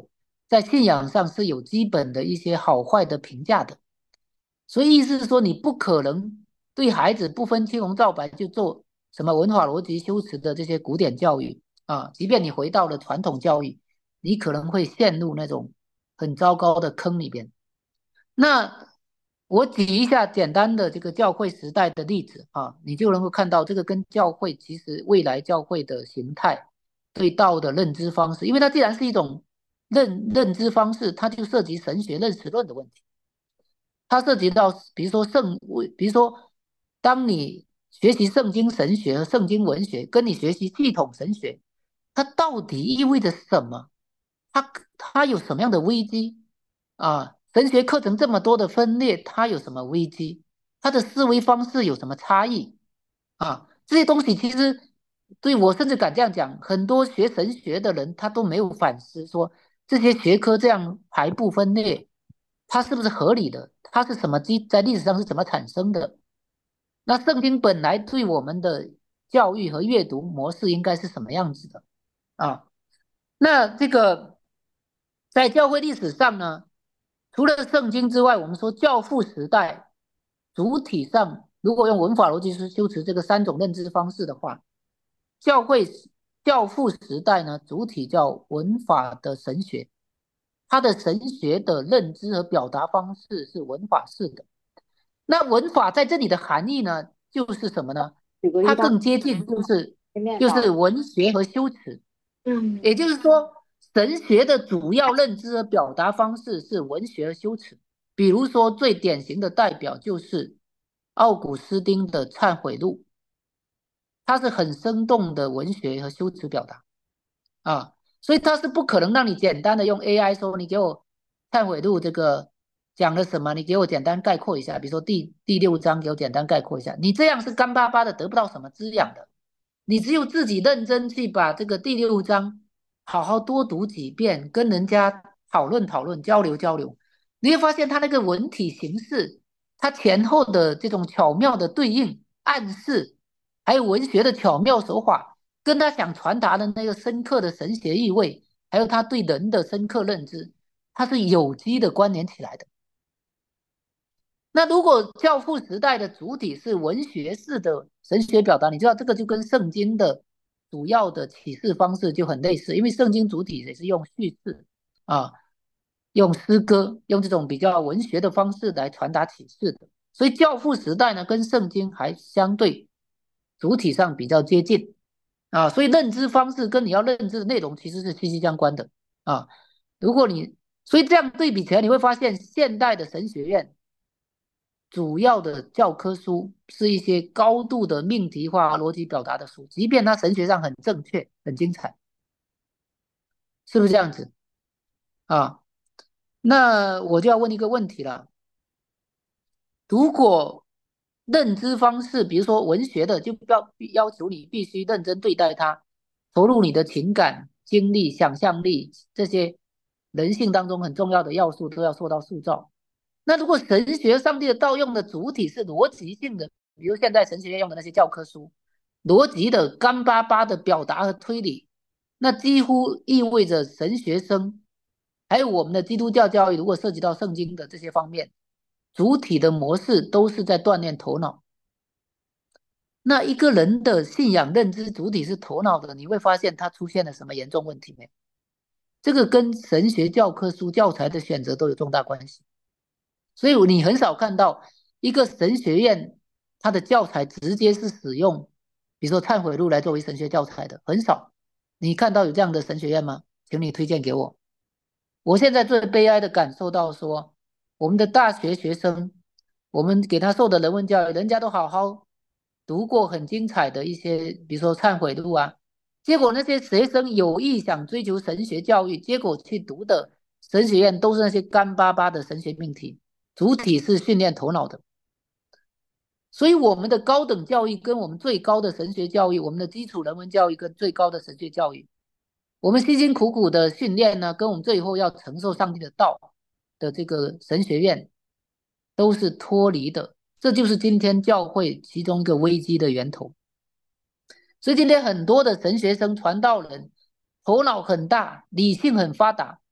在信仰上是有基本的一些好坏的评价的。所以意思是说，你不可能对孩子不分青红皂白就做什么文化逻辑修辞的这些古典教育啊，即便你回到了传统教育，你可能会陷入那种很糟糕的坑里边。那我举一下简单的这个教会时代的例子啊，你就能够看到这个跟教会其实未来教会的形态、对道的认知方式，因为它既然是一种认知方式，它就涉及神学认识论的问题。它涉及到，比如说比如说，当你学习圣经神学和圣经文学，跟你学习系统神学，它到底意味着什么？它有什么样的危机啊？神学课程这么多的分裂，它有什么危机？它的思维方式有什么差异啊？这些东西其实对我甚至敢这样讲，很多学神学的人他都没有反思说这些学科这样排布分裂，它是不是合理的？它是什么在历史上是怎么产生的？那圣经本来对我们的教育和阅读模式应该是什么样子的啊？那这个在教会历史上呢，除了圣经之外，我们说教父时代主体上，如果用文法逻辑修辞这个三种认知方式的话，教会教父时代呢，主体叫文法的神学，它的神学的认知和表达方式是文法式的。那文法在这里的含义呢，就是什么呢？它更接近就是文学和修辞。也就是说，神学的主要认知和表达方式是文学和修辞。比如说，最典型的代表就是奥古斯丁的《忏悔录》，它是很生动的文学和修辞表达啊，所以它是不可能让你简单的用 AI 说，你给我《忏悔录》这个讲了什么，你给我简单概括一下，比如说第6章给我简单概括一下，你这样是干巴巴的，得不到什么滋养的。你只有自己认真去把这个第6章好好多读几遍，跟人家讨论讨论、交流交流，你会发现它那个文体形式，它前后的这种巧妙的对应、暗示，还有文学的巧妙手法，跟他想传达的那个深刻的神学意味，还有他对人的深刻认知，它是有机的关联起来的。那如果教父时代的主体是文学式的神学表达，你知道这个就跟圣经的主要的启示方式就很类似，因为圣经主体也是用叙事啊，用诗歌，用这种比较文学的方式来传达启示的。所以教父时代呢，跟圣经还相对主体上比较接近啊，所以认知方式跟你要认知的内容其实是息息相关的啊。如果你所以这样对比起来，你会发现现代的神学院主要的教科书是一些高度的命题化、逻辑表达的书，即便它神学上很正确、很精彩，是不是这样子啊？那我就要问一个问题了：如果认知方式，比如说文学的，就要求你必须认真对待它，投入你的情感、精力、想象力这些人性当中很重要的要素都要受到塑造。那如果神学上帝的道用的主体是逻辑性的，比如现在神学院用的那些教科书，逻辑的干巴巴的表达和推理，那几乎意味着神学生还有我们的基督教教育，如果涉及到圣经的这些方面，主体的模式都是在锻炼头脑。那一个人的信仰认知主体是头脑的，你会发现他出现了什么严重问题没有？这个跟神学教科书教材的选择都有重大关系。所以你很少看到一个神学院它的教材直接是使用，比如说《忏悔录》来作为神学教材的，很少。你看到有这样的神学院吗？请你推荐给我。我现在最悲哀的感受到说，我们的大学学生，我们给他受的人文教育，人家都好好读过很精彩的一些，比如说《忏悔录》啊，结果那些学生有意想追求神学教育，结果去读的神学院都是那些干巴巴的神学命题，主体是训练头脑的。所以我们的高等教育跟我们最高的神学教育，我们的基础人文教育跟最高的神学教育，我们辛辛苦苦的训练呢，跟我们最后要承受上帝的道的这个神学院都是脱离的，这就是今天教会其中一个危机的源头。所以今天很多的神学生、传道人头脑很大，理性很发达，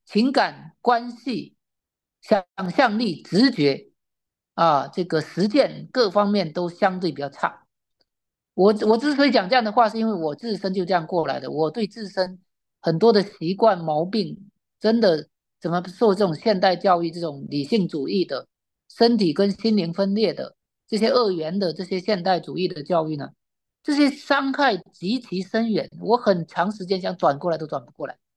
情感关系、想象力、直觉啊，这个实践各方面都相对比较差。我之所以讲这样的话，是因为我自身就这样过来的。我对自身很多的习惯毛病，真的怎么受这种现代教育、这种理性主义的、身体跟心灵分裂的这些二元的这些现代主义的教育呢？这些伤害极其深远，我很长时间想转过来都转不过来。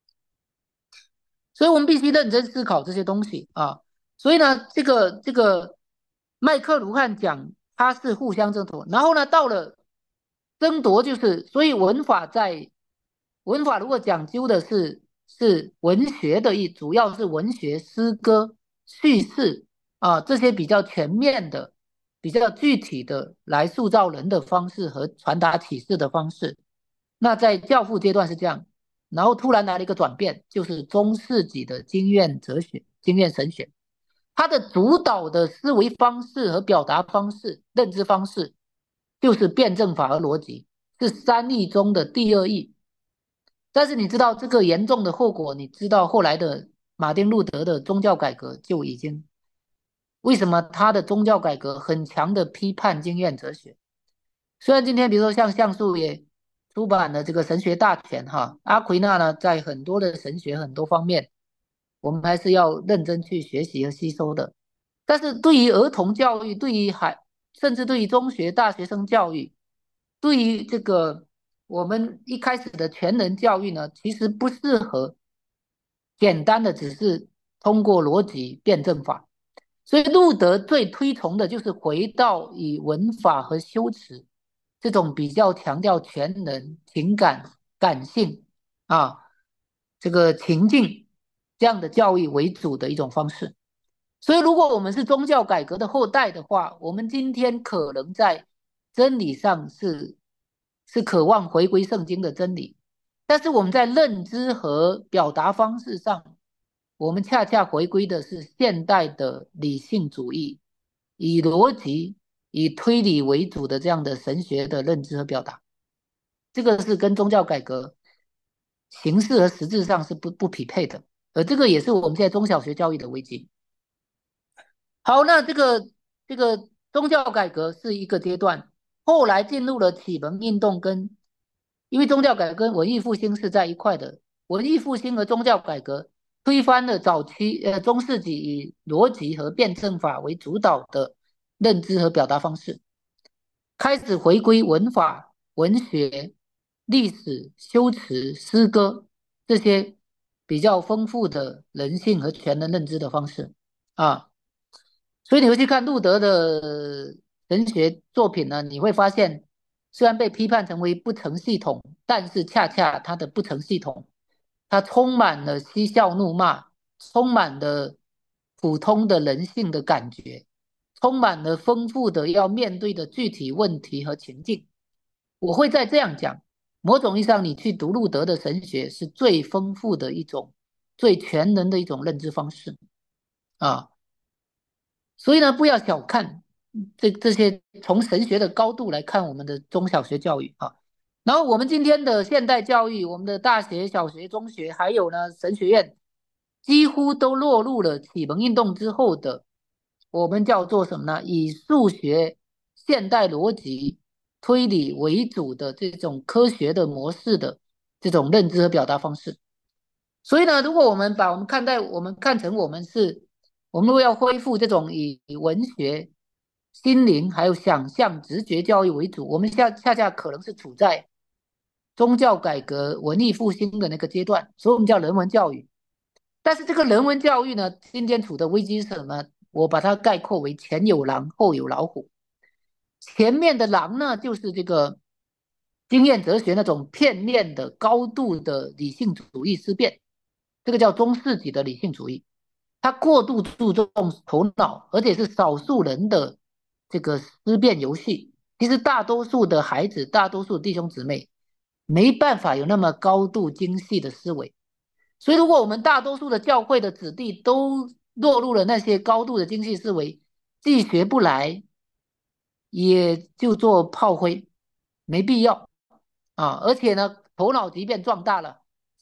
所以我们必须认真思考这些东西啊。所以呢，这个麦克卢汉讲它是互相争夺，然后呢，到了争夺就是，所以文法如果讲究的是文学的主要是文学、诗歌、叙事啊这些比较全面的、比较具体的来塑造人的方式和传达启示的方式。那在教父阶段是这样，然后突然来了一个转变，就是中世纪的经验哲学、经验神学，它的主导的思维方式和表达方式、认知方式，就是辩证法和逻辑，是三义中的第二义。但是你知道这个严重的后果，你知道后来的马丁路德的宗教改革就已经为什么他的宗教改革很强的批判经验哲学？虽然今天比如说像像素也出版了这个神学大全哈，阿奎那呢在很多的神学很多方面，我们还是要认真去学习和吸收的。但是对于儿童教育，对于甚至对于中学大学生教育，对于这个我们一开始的全人教育呢，其实不适合简单的只是通过逻辑辩证法。所以路德最推崇的就是回到以文法和修辞这种比较强调全人、情感、感性啊，这个情境这样的教育为主的一种方式。所以，如果我们是宗教改革的后代的话，我们今天可能在真理上是渴望回归圣经的真理，但是我们在认知和表达方式上，我们恰恰回归的是现代的理性主义，以逻辑、以推理为主的这样的神学的认知和表达。这个是跟宗教改革形式和实质上是不匹配的，而这个也是我们现在中小学教育的危机。好，那这个宗教改革是一个阶段，后来进入了启蒙运动因为宗教改革跟文艺复兴是在一块的，文艺复兴和宗教改革推翻了早期中世纪以逻辑和辩证法为主导的认知和表达方式，开始回归文法、文学、历史、修辞、诗歌这些比较丰富的人性和全能认知的方式啊。所以你会去看路德的神学作品呢，你会发现，虽然被批判成为不成系统，但是恰恰他的不成系统，它充满了嬉笑怒骂，充满了普通的人性的感觉，充满了丰富的要面对的具体问题和情境。我会再这样讲，某种意义上，你去读路德的神学是最丰富的一种、最全能的一种认知方式啊。所以呢，不要小看这些从神学的高度来看我们的中小学教育啊。然后我们今天的现代教育，我们的大学、小学、中学，还有呢神学院，几乎都落入了启蒙运动之后的我们叫做什么呢？以数学、现代逻辑、推理为主的这种科学的模式的这种认知和表达方式。所以呢，如果我们把我们看成我们如果要恢复这种以文学、心灵还有想象、直觉教育为主，我们恰恰可能是处在宗教改革、文艺复兴的那个阶段，所以我们叫人文教育。但是这个人文教育呢，今天处的危机是什么？我把它概括为前有狼，后有老虎。前面的狼呢，就是这个经验哲学那种片面的、高度的理性主义思辨，这个叫中世纪的理性主义。它过度注重头脑，而且是少数人的这个思辨游戏。其实大多数的孩子，大多数弟兄姊妹没办法有那么高度精细的思维。所以，如果我们大多数的教会的子弟都落入了那些高度的精细思维，既学不来，也就做炮灰，没必要啊。而且呢，头脑即便壮大了，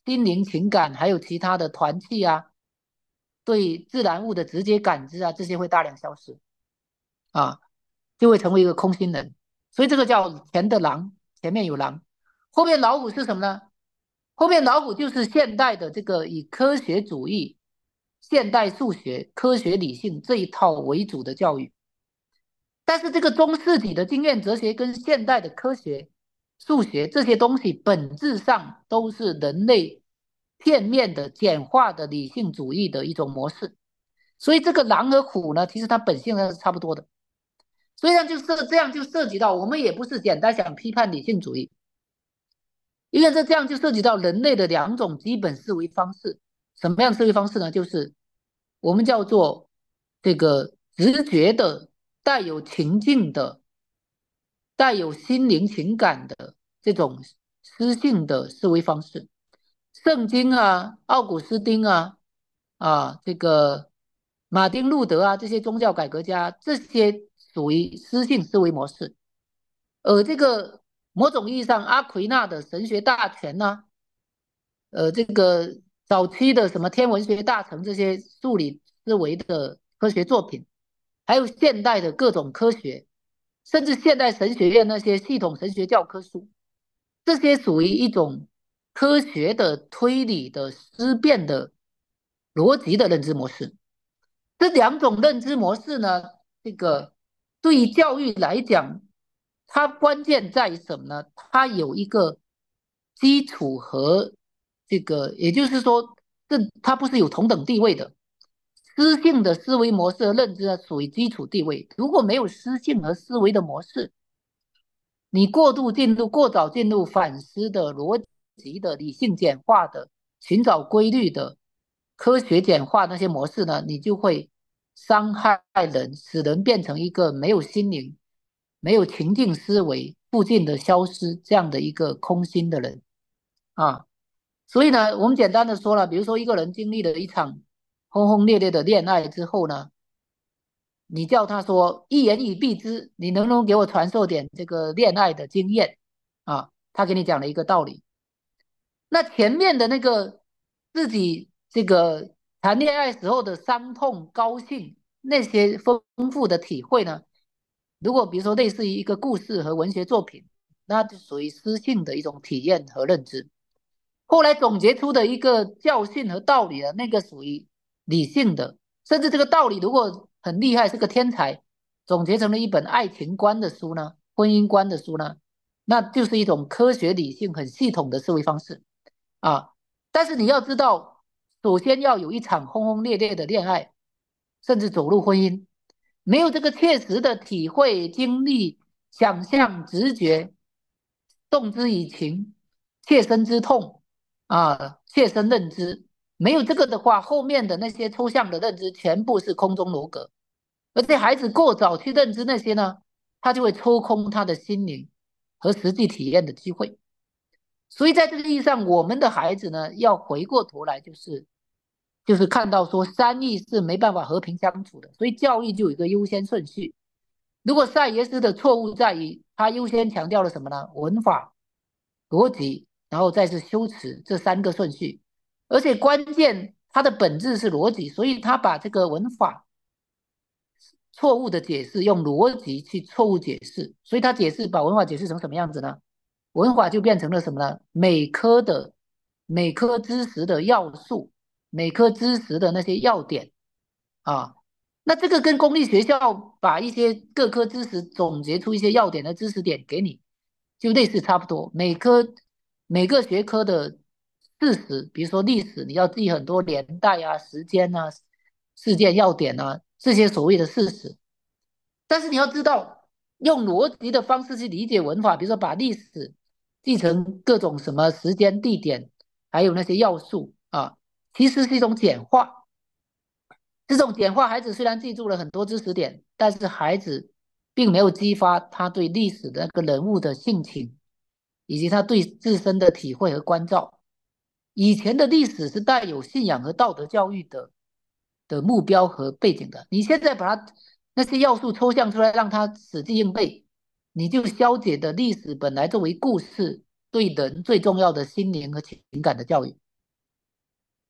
心灵情感，还有其他的团气啊，对自然物的直接感知啊，这些会大量消失啊，就会成为一个空心人。所以这个叫前的狼，前面有狼，后面老虎是什么呢？后面老虎就是现代的这个以科学主义、现代数学、科学理性这一套为主的教育。但是这个中世纪的经验哲学跟现代的科学、数学这些东西，本质上都是人类片面的、简化的理性主义的一种模式。所以这个狼和虎呢，其实它本性上是差不多的。所以这样就涉及到，我们也不是简单想批判理性主义，因为这样就涉及到人类的两种基本思维方式。什么样的思维方式呢？就是我们叫做这个直觉的、带有情境的、带有心灵情感的这种诗性的思维方式。圣经啊、奥古斯丁啊、这个马丁路德啊这些宗教改革家，这些属于诗性思维模式。而这个某种意义上，阿奎那的神学大全呢、这个早期的什么天文学大成这些数理思维的科学作品，还有现代的各种科学，甚至现代神学院那些系统神学教科书，这些属于一种科学的推理的思辨的逻辑的认知模式。这两种认知模式呢，这个对于教育来讲，它关键在于什么呢？它有一个基础和这个，也就是说，它不是有同等地位的。诗性的思维模式和认知呢，属于基础地位。如果没有诗性和思维的模式，你过早进入反思的逻辑的理性简化的寻找规律的科学简化那些模式呢，你就会伤害人，使人变成一个没有心灵、没有情境思维、附近的消失这样的一个空心的人啊。所以呢，我们简单的说了，比如说一个人经历了一场轰轰烈烈的恋爱之后呢，你叫他说一言以蔽之，你能不能给我传授点这个恋爱的经验啊？他给你讲了一个道理。那前面的那个自己这个谈恋爱时候的伤痛、高兴那些丰富的体会呢？如果比如说类似于一个故事和文学作品，那就属于诗性的一种体验和认知。后来总结出的一个教训和道理呢，那个属于理性的，甚至这个道理如果很厉害，是个天才，总结成了一本爱情观的书呢，婚姻观的书呢，那就是一种科学理性很系统的思维方式啊。但是你要知道，首先要有一场轰轰烈烈的恋爱，甚至走入婚姻，没有这个切实的体会、经历、想象、直觉、动之以情、切身之痛。切身认知，没有这个的话，后面的那些抽象的认知全部是空中楼阁。而且孩子过早去认知那些呢，他就会抽空他的心灵和实际体验的机会。所以在这个意义上，我们的孩子呢，要回过头来，就是看到说三义是没办法和平相处的，所以教育就有一个优先顺序。如果塞耶斯的错误在于他优先强调了什么呢？文法、逻辑，然后再是修辞这三个顺序，而且关键它的本质是逻辑，所以他把这个文法错误的解释用逻辑去错误解释，所以他把文法解释成什么样子呢？文法就变成了什么呢？每科知识的要素，每科知识的那些要点啊。那这个跟公立学校把一些各科知识总结出一些要点的知识点给你，就类似差不多。每个学科的事实，比如说历史，你要记很多年代啊、时间啊、事件要点啊这些所谓的事实。但是你要知道，用逻辑的方式去理解文法，比如说把历史记成各种什么时间、地点，还有那些要素啊，其实是一种简化。这种简化，孩子虽然记住了很多知识点，但是孩子并没有激发他对历史的那个人物的性情，以及他对自身的体会和关照。以前的历史是带有信仰和道德教育的目标和背景的，你现在把它那些要素抽象出来，让他死记硬背，你就消解的历史本来作为故事对人最重要的心灵和情感的教育。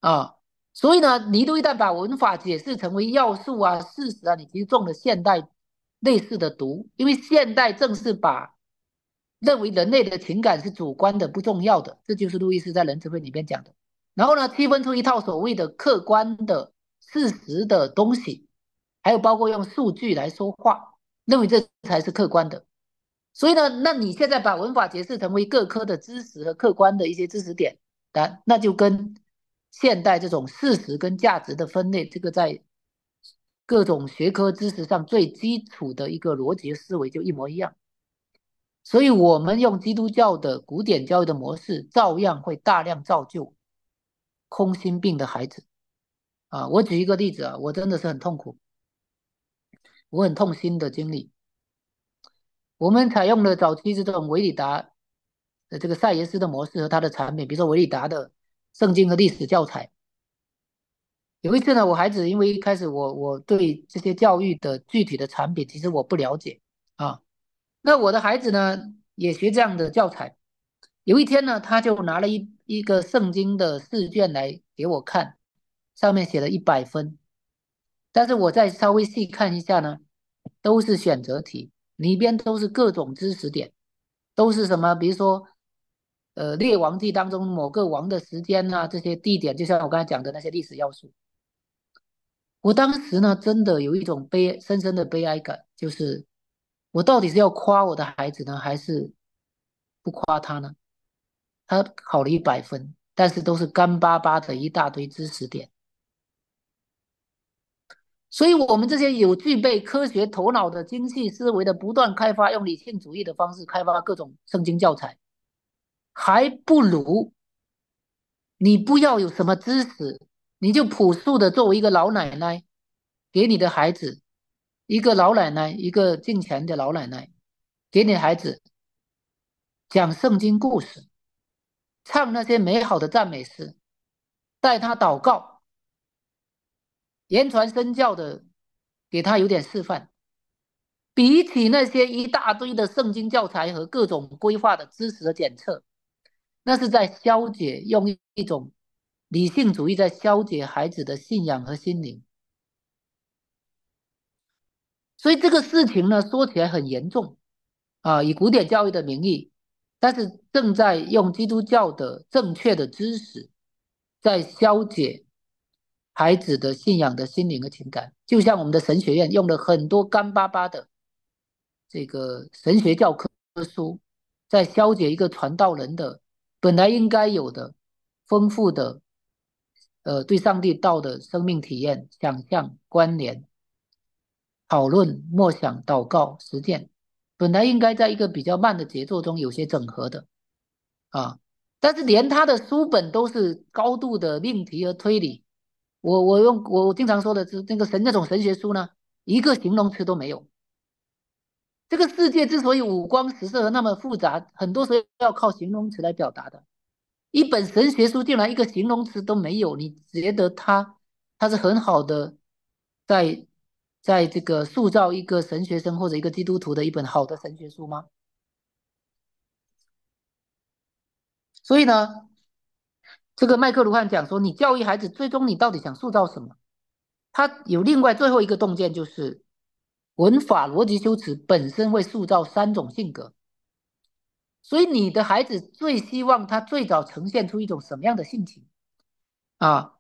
啊。所以呢，你都一旦把文法解释成为要素啊、事实啊，你其实中了现代类似的毒，因为现代正是把认为人类的情感是主观的、不重要的，这就是路易斯在人智慧里面讲的。然后呢，区分出一套所谓的客观的事实的东西，还有包括用数据来说话，认为这才是客观的。所以呢，那你现在把文法解释成为各科的知识和客观的一些知识点，那就跟现代这种事实跟价值的分类，这个在各种学科知识上最基础的一个逻辑思维就一模一样。所以，我们用基督教的古典教育的模式，照样会大量造就空心病的孩子啊。我举一个例子啊，我真的是很痛苦，我很痛心的经历。我们采用了早期这种维里达的这个赛耶斯的模式和它的产品，比如说维里达的圣经和历史教材。有一次呢，我孩子因为一开始我对这些教育的具体的产品其实我不了解啊，那我的孩子呢也学这样的教材。有一天呢，他就拿了一个圣经的试卷来给我看，上面写了100分，但是我再稍微细看一下呢，都是选择题，里边都是各种知识点，都是什么，比如说，列王记当中某个王的时间啊，这些地点，就像我刚才讲的那些历史要素。我当时呢，真的有一种深深的悲哀感，就是我到底是要夸我的孩子呢，还是不夸他呢？他考了100分，但是都是干巴巴的一大堆知识点。所以，我们这些有具备科学头脑的精细思维的，不断开发，用理性主义的方式开发各种圣经教材，还不如你不要有什么知识，你就朴素的作为一个老奶奶，给你的孩子，一个老奶奶，一个敬虔的老奶奶，给你的孩子讲圣经故事，唱那些美好的赞美诗，带他祷告，言传身教的，给他有点示范。比起那些一大堆的圣经教材和各种规划的知识的检测，那是在消解，用一种理性主义在消解孩子的信仰和心灵。所以这个事情呢，说起来很严重啊，以古典教育的名义，但是正在用基督教的正确的知识，在消解孩子的信仰的心灵和情感。就像我们的神学院用了很多干巴巴的这个神学教科书，在消解一个传道人的本来应该有的丰富的对上帝道的生命体验、想象、关联、讨论、默想、祷告、实践，本来应该在一个比较慢的节奏中有些整合的啊，但是连他的书本都是高度的命题和推理。我经常说的是那个那种神学书呢，一个形容词都没有。这个世界之所以五光十色和那么复杂，很多时候要靠形容词来表达的。一本神学书竟然一个形容词都没有，你觉得它是很好的在在这个塑造一个神学生或者一个基督徒的一本好的神学书吗？所以呢，这个麦克卢汉讲说，你教育孩子，最终你到底想塑造什么？他有另外最后一个洞见，就是文法、逻辑、修辞本身会塑造3种性格。所以你的孩子最希望他最早呈现出一种什么样的性情啊？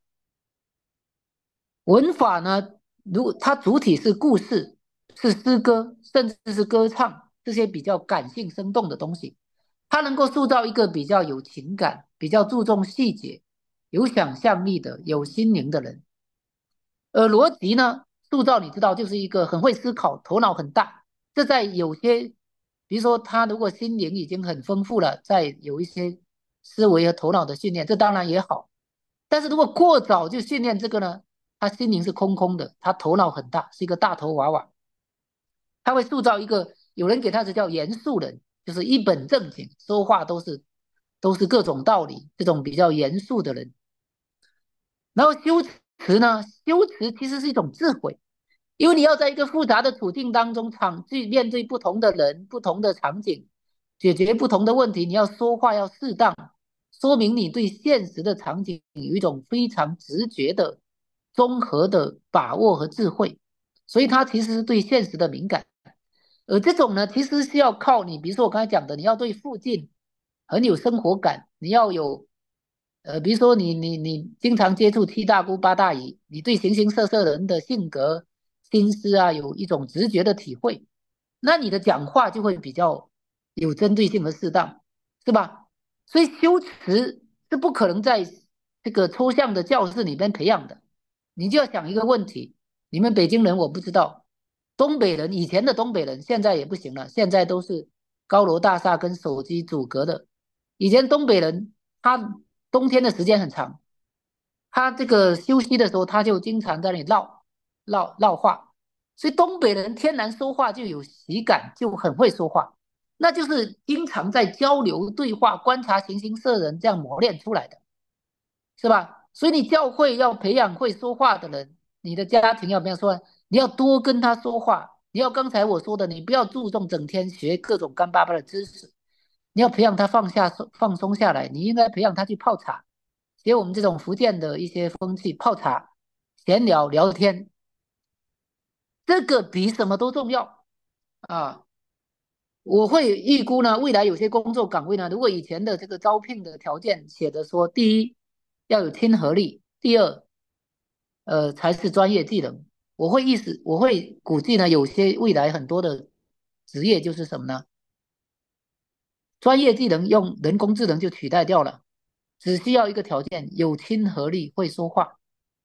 文法呢，如果它主体是故事、是诗歌，甚至是歌唱这些比较感性生动的东西，它能够塑造一个比较有情感、比较注重细节、有想象力的、有心灵的人。而逻辑呢，塑造你知道就是一个很会思考、头脑很大。这在有些，比如说他如果心灵已经很丰富了，在有一些思维和头脑的训练，这当然也好。但是如果过早就训练这个呢，他心灵是空空的，他头脑很大，是一个大头娃娃。他会塑造一个有人给他是叫严肃人，就是一本正经，说话都是各种道理，这种比较严肃的人。然后修辞呢，修辞其实是一种智慧，因为你要在一个复杂的处境当中，去面对不同的人、不同的场景，解决不同的问题，你要说话要适当， 说明你对现实的场景有一种非常直觉的综合的把握和智慧，所以他其实是对现实的敏感。而这种呢，其实是要靠你，比如说我刚才讲的，你要对附近很有生活感，你要有，比如说你经常接触七大姑八大姨，你对形形色色人的性格、心思啊，有一种直觉的体会，那你的讲话就会比较有针对性和适当，是吧？所以修辞是不可能在这个抽象的教室里边培养的，你就要想一个问题，你们北京人我不知道。东北人以前的东北人现在也不行了，现在都是高楼大厦跟手机阻隔的。以前东北人他冬天的时间很长，他这个休息的时候他就经常在那里唠话，所以东北人天然说话就有喜感，就很会说话，那就是经常在交流对话、观察形形色人这样磨练出来的。是吧？所以你教会要培养会说话的人，你的家庭要不要说？你要多跟他说话。你要刚才我说的，你不要注重整天学各种干巴巴的知识，你要培养他放松下来。你应该培养他去泡茶，学我们这种福建的一些风气，泡茶、闲聊、聊天，这个比什么都重要啊！我会预估呢，未来有些工作岗位呢，如果以前的这个招聘的条件写着说，第一要有亲和力，第二才是专业技能。我会估计呢，有些未来很多的职业就是什么呢？专业技能用人工智能就取代掉了，只需要一个条件，有亲和力，会说话。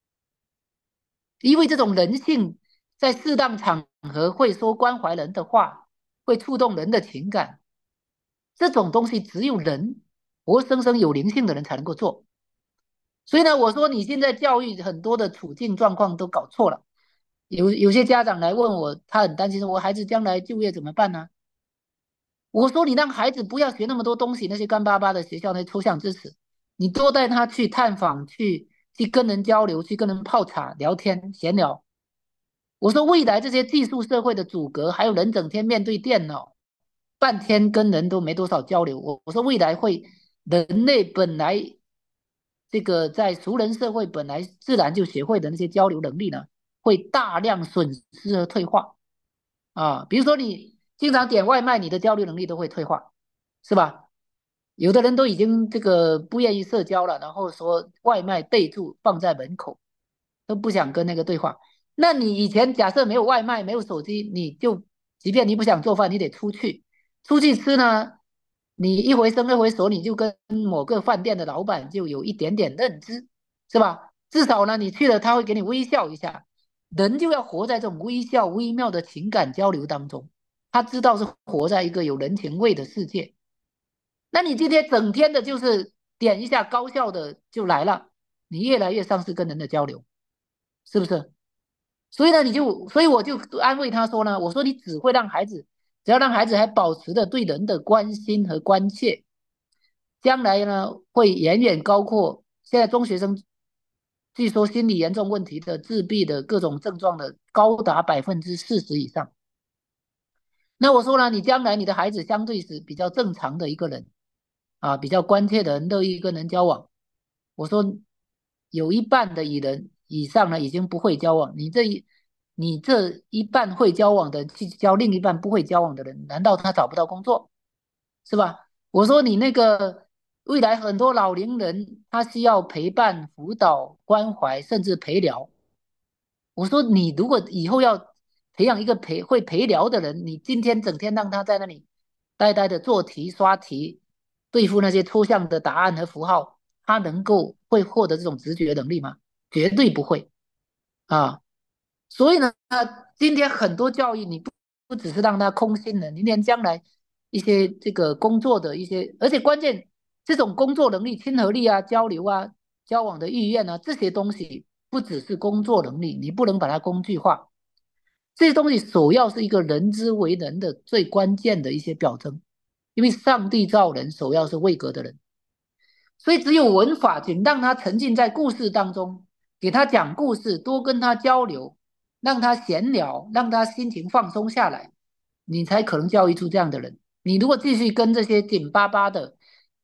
因为这种人性在适当场合会说关怀人的话，会触动人的情感，这种东西只有人活生生有灵性的人才能够做。所以呢，我说你现在教育很多的处境状况都搞错了。有些家长来问我，他很担心说我孩子将来就业怎么办呢？我说你让孩子不要学那么多东西，那些干巴巴的学校那些抽象知识，你多带他去探访，去跟人交流，去跟人泡茶聊天闲聊。我说未来这些技术社会的阻隔，还有人整天面对电脑，半天跟人都没多少交流。我说未来会人类本来这个在熟人社会本来自然就学会的那些交流能力呢，会大量损失和退化啊。比如说你经常点外卖，你的交流能力都会退化，是吧？有的人都已经这个不愿意社交了，然后说外卖备注放在门口，都不想跟那个对话。那你以前假设没有外卖，没有手机，你就即便你不想做饭，你得出去吃呢。你一回生二回熟，你就跟某个饭店的老板就有一点点认知，是吧？至少呢，你去了他会给你微笑一下。人就要活在这种微笑微妙的情感交流当中，他知道是活在一个有人情味的世界。那你今天整天的就是点一下高效的就来了，你越来越丧失跟人的交流，是不是？所以呢，所以我就安慰他说呢，我说你只会让孩子，只要让孩子还保持着对人的关心和关切，将来呢会远远高过现在中学生，据说心理严重问题的自闭的各种症状的高达40%以上。那我说呢，你将来你的孩子相对是比较正常的一个人啊，比较关切的人，乐意跟人交往。我说有一半的人以上呢，已经不会交往。你这一半会交往的，去交另一半不会交往的人，难道他找不到工作？是吧？我说你那个未来很多老龄人，他需要陪伴、辅导、关怀，甚至陪聊。我说你如果以后要培养一个会陪聊的人，你今天整天让他在那里呆呆的做题、刷题，对付那些抽象的答案和符号，他会获得这种直觉能力吗？绝对不会啊！所以呢，今天很多教育你不只是让他空心的，你连将来一些这个工作的一些，而且关键这种工作能力、亲和力啊、交流啊、交往的意愿啊，这些东西不只是工作能力，你不能把它工具化。这些东西首要是一个人之为人的最关键的一些表征，因为上帝造人首要是位格的人。所以只有文法，请让他沉浸在故事当中，给他讲故事，多跟他交流，让他闲聊，让他心情放松下来，你才可能教育出这样的人。你如果继续跟这些紧巴巴的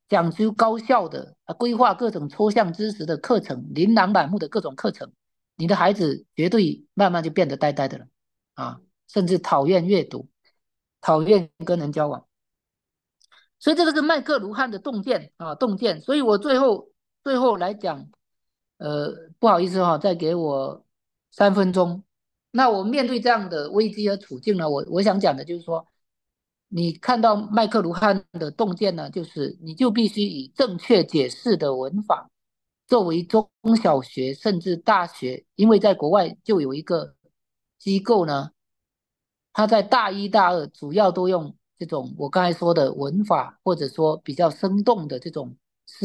讲究高效的规划各种抽象知识的课程，琳琅满目的各种课程，你的孩子绝对慢慢就变得呆呆的了啊，甚至讨厌阅读，讨厌跟人交往。所以这个是麦克卢汉的洞见啊，洞见。所以我最后来讲，不好意思哈、再给我3分钟。那我面对这样的危机和处境呢，我想讲的就是说，你看到麦克卢汉的洞见呢，就是你就必须以正确解释的文法作为中小学甚至大学，因为在国外就有一个机构呢，他在大一、大二主要都用这种我刚才说的文法，或者说比较生动的这种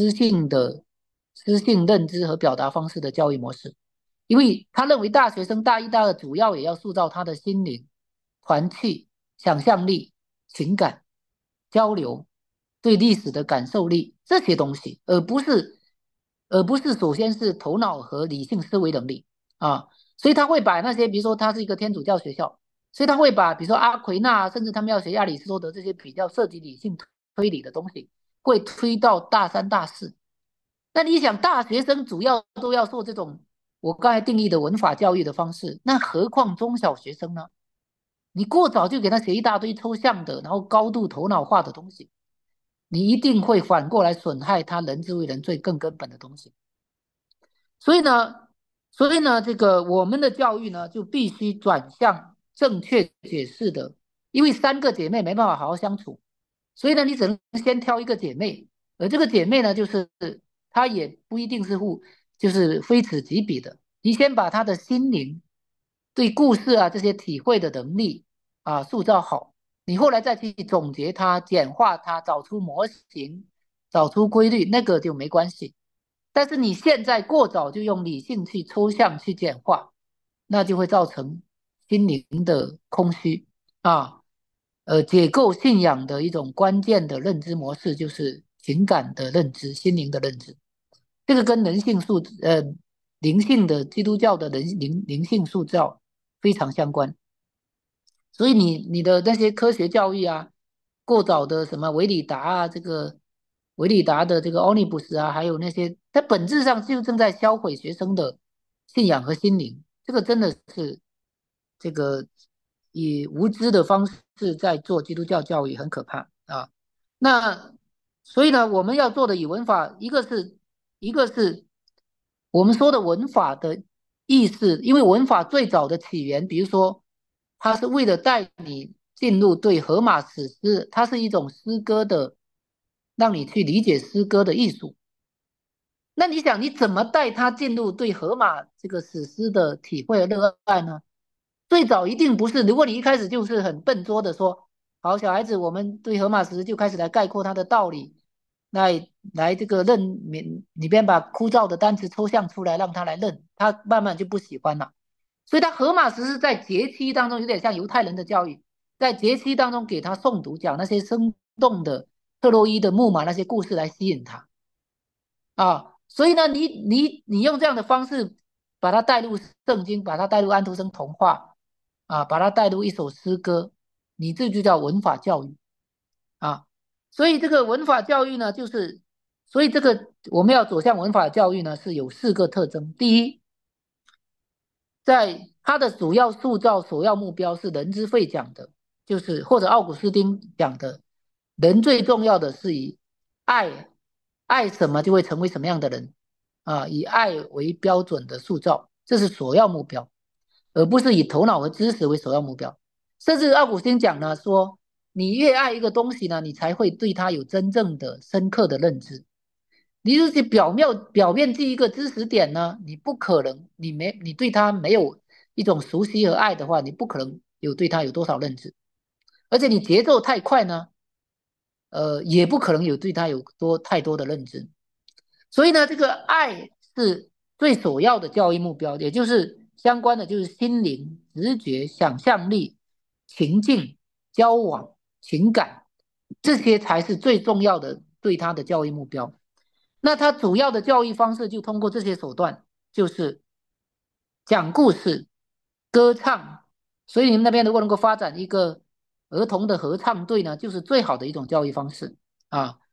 诗性认知和表达方式的教育模式。因为他认为大学生大一、大二主要也要塑造他的心灵、团气、想象力、情感、交流、对历史的感受力这些东西，而不是首先是头脑和理性思维能力啊。所以他会把那些，比如说他是一个天主教学校，所以他会把比如说阿奎那，甚至他们要学亚里士多德这些比较涉及理性推理的东西，会推到大三、大四。那你想，大学生主要都要受这种我刚才定义的文法教育的方式，那何况中小学生呢？你过早就给他写一大堆抽象的，然后高度头脑化的东西，你一定会反过来损害他人之为人最更根本的东西。所以呢，这个我们的教育呢，就必须转向正确解释的，因为3个姐妹没办法好好相处，所以呢，你只能先挑一个姐妹，而这个姐妹呢，就是她也不一定是就是非此即彼的，你先把她的心灵对故事啊这些体会的能力啊塑造好，你后来再去总结它、简化它、找出模型、找出规律，那个就没关系。但是你现在过早就用理性去抽象去简化，那就会造成心灵的空虚啊。解构信仰的一种关键的认知模式就是情感的认知、心灵的认知。这个跟灵性的基督教的灵性塑造非常相关。所以你的那些科学教育啊，过早的什么韦里达啊，这个韦里达的这个奥尼布斯啊，还有那些，它本质上就正在销毁学生的信仰和心灵。这个真的是这个以无知的方式在做基督教教育，很可怕啊。那所以呢，我们要做的语文法，一个是我们说的文法的意思，因为文法最早的起源，比如说，它是为了带你进入对荷马史诗，它是一种诗歌的，让你去理解诗歌的艺术。那你想，你怎么带他进入对荷马这个史诗的体会和热爱呢？最早一定不是，如果你一开始就是很笨拙的说，好，小孩子，我们对荷马史诗就开始来概括它的道理，来这个认，里边把枯燥的单词抽象出来，让他来认，他慢慢就不喜欢了。所以他荷马史诗在节期当中有点像犹太人的教育，在节期当中给他诵读，讲那些生动的特洛伊的木马那些故事来吸引他。啊，所以呢，你用这样的方式把它带入圣经，把它带入安徒生童话，啊，把它带入一首诗歌，你这就叫文法教育啊。所以这个文法教育呢，所以这个我们要走向文法教育呢，是有4个特征。第一，在它的主要塑造首要目标是人之废讲的，就是或者奥古斯丁讲的，人最重要的是以爱，爱什么就会成为什么样的人啊，以爱为标准的塑造，这是首要目标，而不是以头脑和知识为首要目标。甚至奥古斯丁讲呢，说你越爱一个东西呢，你才会对它有真正的深刻的认知。你就是表面记一个知识点呢，你不可能，你对它没有一种熟悉和爱的话，你不可能对它有多少认知。而且你节奏太快呢，也不可能对它有太多的认知。所以呢，这个爱是最首要的教育目标，也就是相关的就是心灵、直觉、想象力、情境、交往、情感，这些才是最重要的对他的教育目标。那他主要的教育方式就通过这些手段，就是讲故事、歌唱。所以你们那边如果能够发展一个儿童的合唱队呢，就是最好的一种教育方式啊。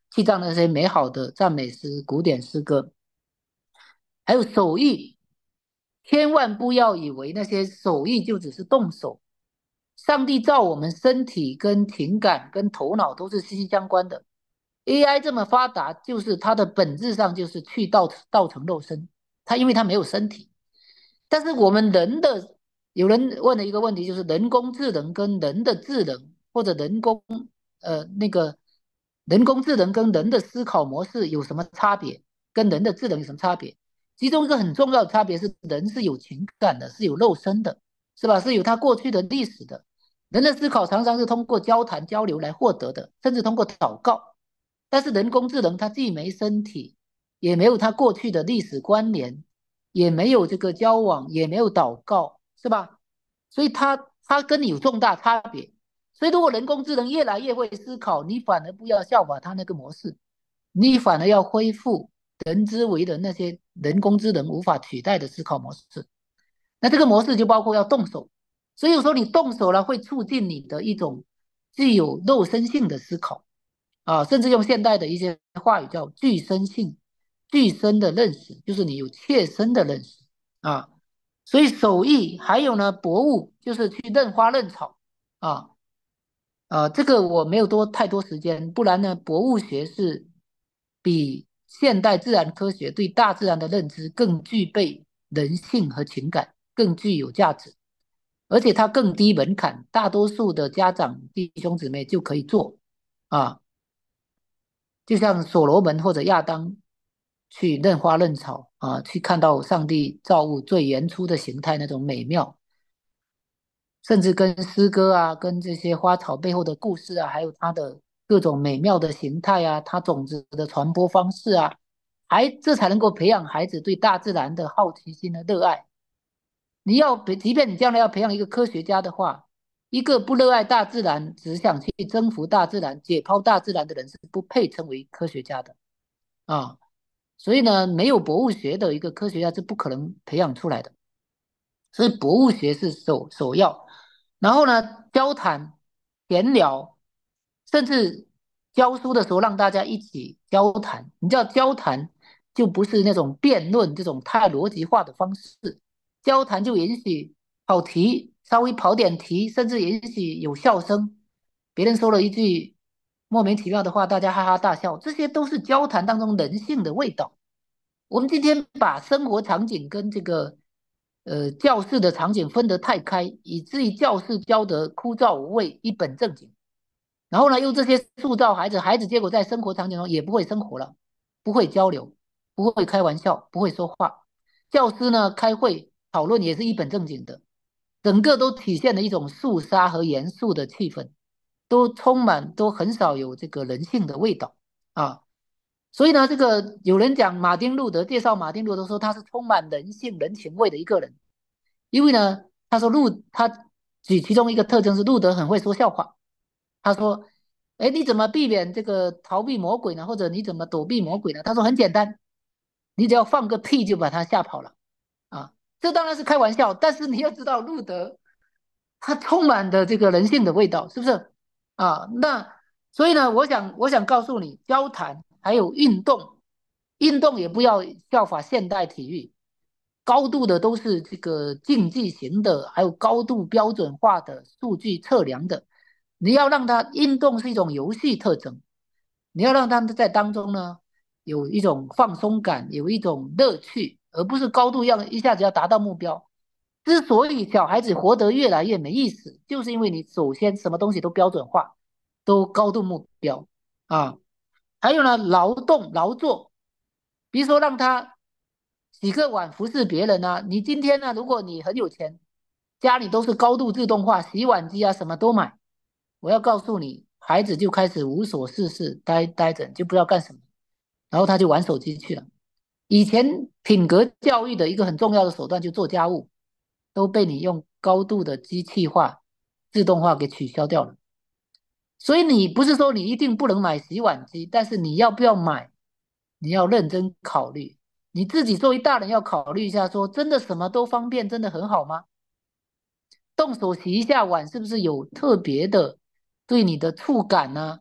去唱那些美好的赞美诗、古典诗歌，还有手艺。千万不要以为那些手艺就只是动手，上帝造我们身体跟情感跟头脑都是息息相关的。AI 这么发达，就是它的本质上就是去道成肉身，它因为它没有身体。但是我们人的，有人问了一个问题，就是人工智能跟人的智能，或者那个人工智能跟人的思考模式有什么差别？跟人的智能有什么差别？其中一个很重要的差别是，人是有情感的，是有肉身的，是吧？是有他过去的历史的。人的思考常常是通过交谈交流来获得的，甚至通过祷告。但是人工智能它既没身体，也没有它过去的历史关联，也没有这个交往，也没有祷告，是吧？所以它跟你有重大差别。所以如果人工智能越来越会思考，你反而不要效法它那个模式，你反而要恢复人之为的那些人工智能无法取代的思考模式。那这个模式就包括要动手，所以有时候你动手了，会促进你的一种具有肉身性的思考啊，甚至用现代的一些话语叫具身性、具身的认识，就是你有切身的认识啊。所以手艺还有呢，博物就是去认花认草啊。这个我没有太多时间，不然呢，博物学是比现代自然科学对大自然的认知更具备人性和情感，更具有价值，而且它更低门槛，大多数的家长弟兄姊妹就可以做啊，就像所罗门或者亚当去认花认草啊，去看到上帝造物最原初的形态那种美妙。甚至跟诗歌啊，跟这些花草背后的故事啊，还有它的各种美妙的形态啊，它种子的传播方式啊，这才能够培养孩子对大自然的好奇心和热爱。即便你将来要培养一个科学家的话，一个不热爱大自然，只想去征服大自然、解剖大自然的人是不配称为科学家的啊。所以呢，没有博物学的一个科学家是不可能培养出来的。所以博物学是首要。然后呢，交谈、闲聊，甚至教书的时候让大家一起交谈。你知道交谈就不是那种辩论这种太逻辑化的方式，交谈就允许跑题，稍微跑点题，甚至允许有笑声。别人说了一句莫名其妙的话，大家哈哈大笑，这些都是交谈当中人性的味道。我们今天把生活场景跟这个教室的场景分得太开，以至于教室教得枯燥无味、一本正经。然后呢，用这些塑造孩子，孩子结果在生活场景中也不会生活了，不会交流，不会开玩笑，不会说话。教师呢，开会讨论也是一本正经的，整个都体现了一种肃杀和严肃的气氛，都很少有这个人性的味道啊。所以呢，这个有人讲马丁路德介绍马丁路德说他是充满人性人情味的一个人，因为呢，他举其中一个特征是路德很会说笑话。他说：“哎，你怎么避免这个逃避魔鬼呢？或者你怎么躲避魔鬼呢？”他说很简单，你只要放个屁就把他吓跑了啊。这当然是开玩笑，但是你要知道路德他充满的这个人性的味道，是不是啊？所以呢，我想告诉你，交谈还有运动，运动也不要效法现代体育，高度的都是这个竞技型的，还有高度标准化的数据测量的。你要让他运动是一种游戏特征，你要让他们在当中呢有一种放松感，有一种乐趣，而不是高度要一下子要达到目标。之所以小孩子活得越来越没意思，就是因为你首先什么东西都标准化，都高度目标啊。还有呢，劳动劳作，比如说让他洗个碗服侍别人啊。你今天呢，如果你很有钱，家里都是高度自动化，洗碗机啊什么都买，我要告诉你，孩子就开始无所事事，呆着就不知道干什么，然后他就玩手机去了。以前品格教育的一个很重要的手段就做家务，都被你用高度的机器化、自动化给取消掉了。所以你不是说你一定不能买洗碗机，但是你要不要买，你要认真考虑。你自己作为大人要考虑一下说，真的什么都方便，真的很好吗？动手洗一下碗是不是有特别的对你的触感呢？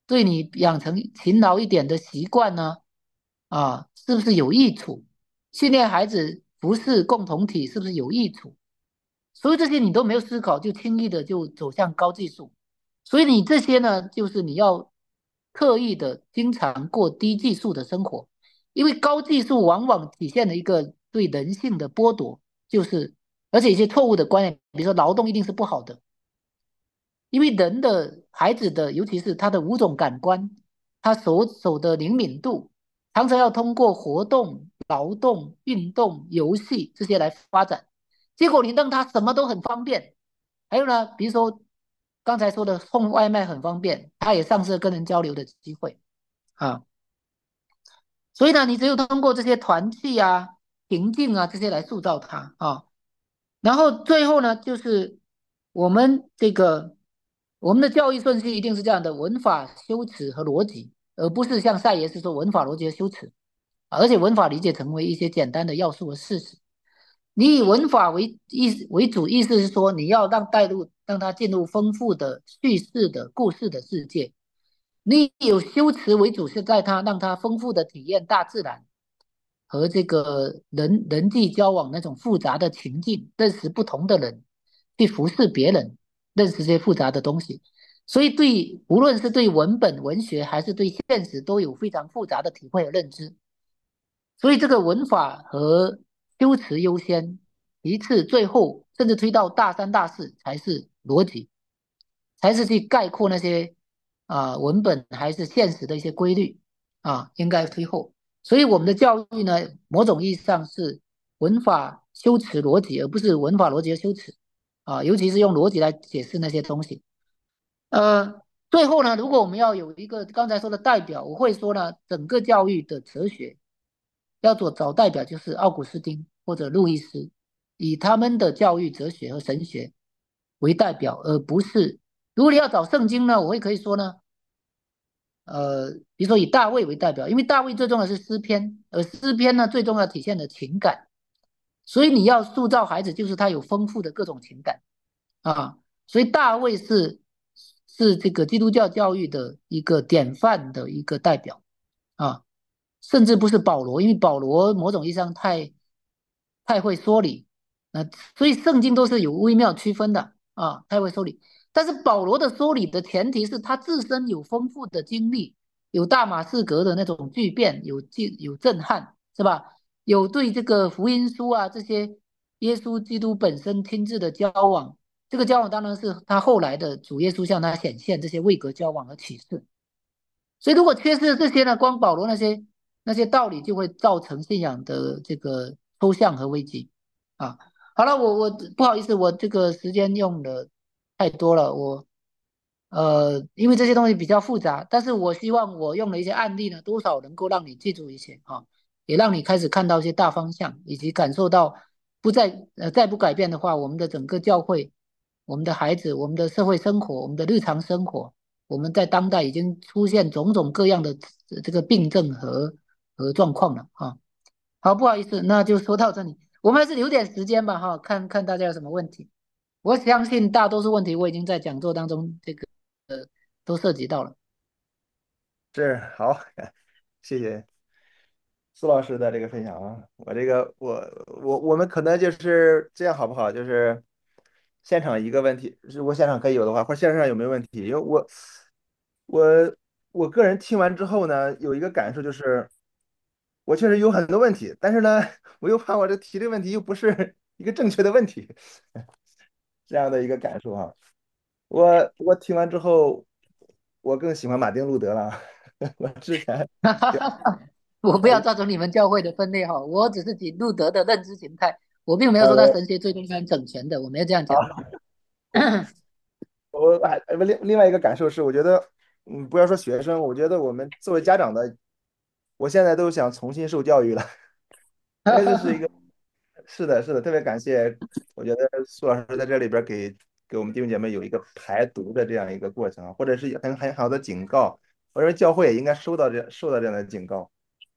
对你养成勤劳一点的习惯呢，是不是有益处？训练孩子服侍共同体是不是有益处？所以这些你都没有思考，就轻易的就走向高技术。所以你这些呢，就是你要刻意的经常过低技术的生活，因为高技术往往体现了一个对人性的剥夺，就是而且一些错误的观念，比如说劳动一定是不好的，因为人的孩子的，尤其是他的五种感官，他手的灵敏度，常常要通过活动、劳动、运动、游戏这些来发展。结果你让他什么都很方便，还有呢，比如说刚才说的送外卖很方便，他也丧失了跟人交流的机会啊。所以呢，你只有通过这些团契啊、平静啊这些来塑造他啊。然后最后呢，就是我们这个我们的教育顺序一定是这样的：文法、修辞和逻辑，而不是像赛爷是说文法、逻辑和修辞，而且文法理解成为一些简单的要素和事实。你以文法为主，意思是说你要让他进入丰富的叙事的故事的世界。你有修辞为主，是让他丰富的体验大自然和这个人际交往那种复杂的情境，认识不同的人，去服侍别人，认识这些复杂的东西。所以无论是对文本文学还是对现实，都有非常复杂的体会和认知。所以这个文法和修辞优先，其次最后甚至推到大三大四才是逻辑，才是去概括那些文本还是现实的一些规律应该推后。所以我们的教育呢，某种意义上是文法、修辞、逻辑，而不是文法、逻辑和修辞尤其是用逻辑来解释那些东西。最后呢，如果我们要有一个刚才说的代表，我会说呢，整个教育的哲学找代表，就是奥古斯丁或者路易斯，以他们的教育哲学和神学为代表，而不是如果你要找圣经呢，可以说呢，比如说以大卫为代表，因为大卫最重要的是诗篇，而诗篇呢最重要体现的情感，所以你要塑造孩子，就是他有丰富的各种情感所以大卫是这个基督教教育的一个典范的一个代表啊。甚至不是保罗，因为保罗某种意义上太会说理，所以圣经都是有微妙区分的太会说理。但是保罗的说理的前提是他自身有丰富的经历，有大马士革的那种巨变，有震撼，是吧？有对这个福音书这些耶稣基督本身亲自的交往，这个交往当然是他后来的主耶稣向他显现这些位格交往和启示。所以如果缺失这些呢，光保罗那些道理就会造成信仰的这个抽象和危机啊。好了，我不好意思，我这个时间用的太多了，因为这些东西比较复杂，但是我希望我用了一些案例呢，多少能够让你记住一些也让你开始看到一些大方向，以及感受到再不改变的话，我们的整个教会、我们的孩子、我们的社会生活、我们的日常生活。我们在当代已经出现种种各样的这个病症和状况了好，不好意思，那就说到这里，我们还是留点时间吧看看大家有什么问题。我相信大多数问题我已经在讲座当中都涉及到了。 是好，谢谢苏老师的这个分享啊。我们可能就是这样好不好？就是现场一个问题，如果现场可以有的话，或者线上有没有问题？因为我我个人听完之后呢，有一个感受就是，我确实有很多问题，但是呢，我又怕我这提的问题又不是一个正确的问题，这样的一个感受哈。我听完之后，我更喜欢马丁路德了。我之前。 我不要照成你们教会的分类我只是举路德的认知形态，我并没有说他呃， 神学最终是很整全的，我没有这样讲。 好，我还另外一个感受是，我觉得，不要说学生，我觉得我们作为家长的，我现在都想重新受教育了，因为这是一个，是的，是的，特别感谢，我觉得苏老师在这里边儿给我们弟兄姐妹有一个排毒的这样一个过程啊，或者是很好的警告，我认为教会也应该受到这样的警告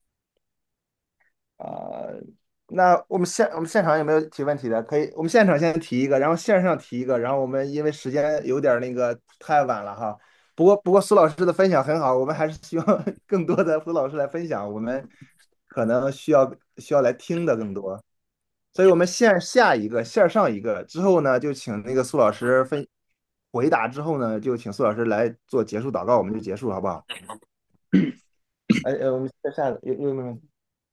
啊。那我们现场有没有提问题的？可以，我们现场先提一个，然后线上提一个，然后我们因为时间有点儿那个太晚了哈， 不过苏老师的分享很好，我们还是希望更多的苏老师来分享，我们可能需要来听的更多。所以我们线下一个，线上一个之后呢，就请那个苏老师回答之后呢，就请苏老师来做结束祷告，我们就结束，好不好？我们线下的有没有问题？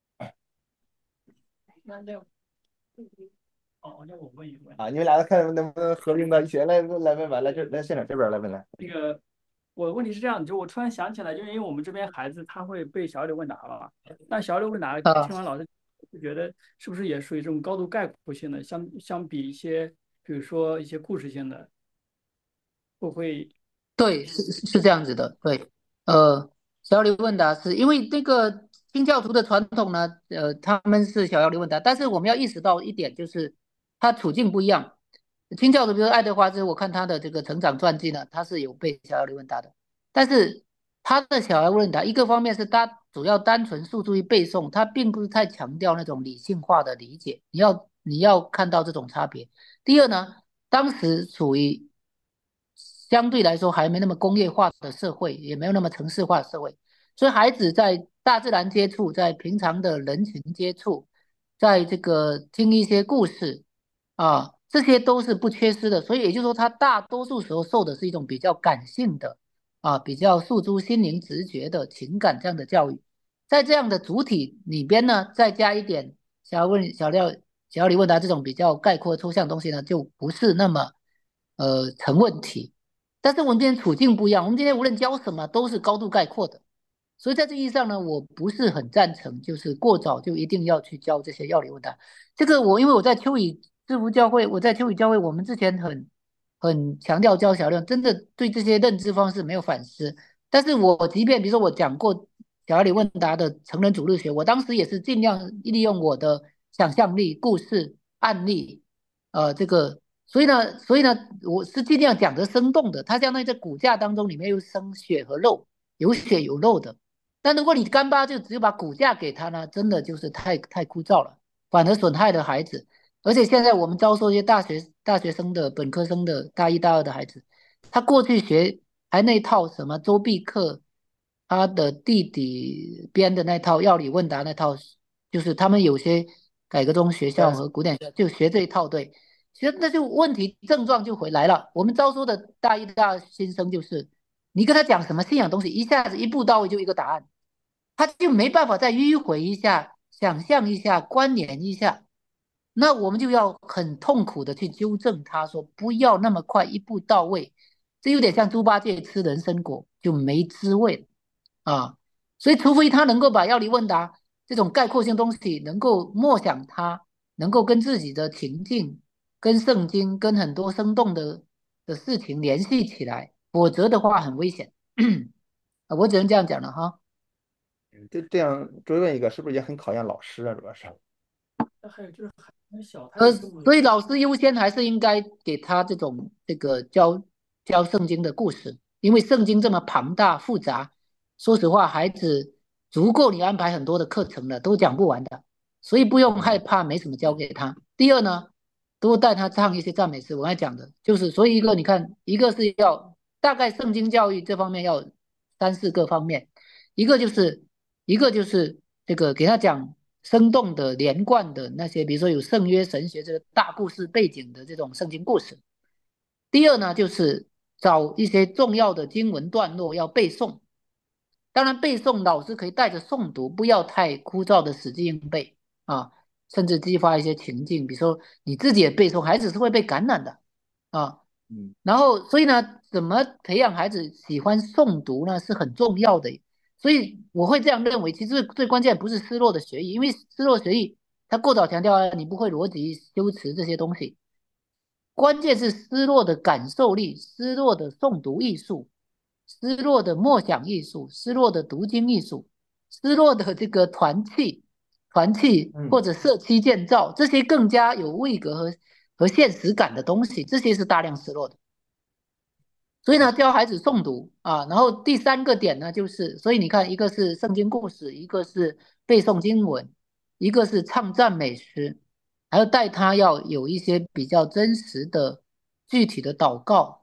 啊？你们俩看能不能合并到一起来问吧，来现场这边来问来。 我问题是这样的，就我突然想起来，就因为我们这边孩子他会背小柳问答了嘛，那小柳问答啊， 听完老师就觉得是不是也属于这种高度概括性的，相比一些，比如说一些故事性的，会不会？ 对，是这样子的，对，呃，小刘问答是因为那个清教徒的传统呢，他们是小刘问答，但是我们要意识到一点，就是他处境不一样。清教徒，比如爱德华兹，我看他的这个成长传记呢，他是有背小刘问答的，但是他的小刘问答，一个方面是他主要单纯诉诸于背诵，他并不是太强调那种理性化的理解，你要看到这种差别。第二呢，当时处于相对来说还没那么工业化的社会，也没有那么城市化的社会，所以孩子在大自然接触，在平常的人群接触，在这个听一些故事啊，这些都是不缺失的。所以也就是说，他大多数时候受的是一种比较感性的啊，比较诉诸心灵直觉的情感这样的教育。在这样的主体里边呢，再加一点小要理问答这种比较概括抽象的东西呢，就不是那么成问题。但是我们今天处境不一样，我们今天无论教什么都是高度概括的，所以在这意义上呢，我不是很赞成，就是过早就一定要去教这些要理问答。这个因为我在秋雨制服教会，我在秋雨教会，我们之前很强调教小量，真的对这些认知方式没有反思。但是我即便比如说我讲过小理问答的成人主日学，我当时也是尽量利用我的想象力、故事、案例，这个，所以呢，我是尽量讲得生动的。它相当于在骨架当中里面又生血和肉，有血有肉的。但如果你干巴就只有把骨架给他呢，真的就是太枯燥了，反而损害了孩子。而且现在我们招收一些大学生的本科生的大一大二的孩子，他过去学还那套什么周必克，他的弟弟编的那套药理问答那套，就是他们有些改革中学校和古典学校就学这一套，对，其实那就问题症状就回来了。我们招收的大一大二新生就是，你跟他讲什么信仰东西，一下子一步到位就一个答案，他就没办法再迂回一下、想象一下、关联一下。那我们就要很痛苦的去纠正他，说不要那么快一步到位，这有点像猪八戒吃人参果就没滋味了啊。所以，除非他能够把药理问答这种概括性东西能够默想它，能够跟自己的情境、跟圣经、跟很多生动的事情联系起来，否则的话很危险。我只能这样讲了哈。 就这样追问一个，是不是也很考验老师啊？主要是。 那还有就是孩子小，他有这么所以老师优先还是应该给他这个教圣经的故事，因为圣经这么庞大复杂，说实话，孩子足够你安排很多的课程了，都讲不完的，所以不用害怕没什么教给他。第二呢，多带他唱一些赞美诗。我刚才讲的就是，所以你看，一个是要大概圣经教育这方面要三四个方面，一个就是一个就是这个给他讲生动的、连贯的那些，比如说有圣约神学这个大故事背景的这种圣经故事。第二呢，就是找一些重要的经文段落要背诵。当然，背诵老师可以带着诵读，不要太枯燥的死记硬背啊，甚至激发一些情境，比如说你自己也背诵，孩子是会被感染的啊。 嗯然后，所以呢，怎么培养孩子喜欢诵读呢，是很重要的。所以我会这样认为，其实最关键不是失落的学艺，因为失落学艺它过早强调你不会逻辑、修辞这些东西，关键是失落的感受力、失落的诵读艺术、失落的默想艺术、失落的读经艺术、失落的这个团契或嗯。 者社区建造，这些更加有位格和现实感的东西，这些是大量失落的。所以呢，教孩子诵读啊，然后第三个点呢，就是所以你看，一个是圣经故事，一个是背诵经文，一个是唱赞美诗，还要带他要有一些比较真实的、具体的祷告，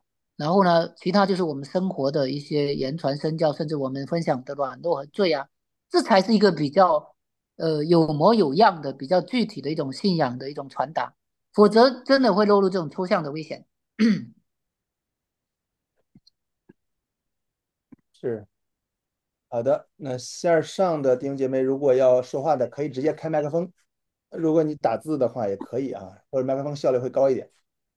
然后呢，其他就是我们生活的一些言传身教，甚至我们分享的软弱和罪啊，这才是一个比较有模有样的、比较具体的一种信仰的一种传达，否则真的会落入这种抽象的危险。 是。好的，那线上的弟兄姐妹，如果要说话的，可以直接开麦克风；如果你打字的话，也可以啊，或者麦克风效率会高一点。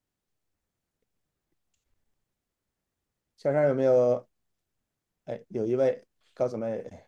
线上有没有？哎，有一位高姊妹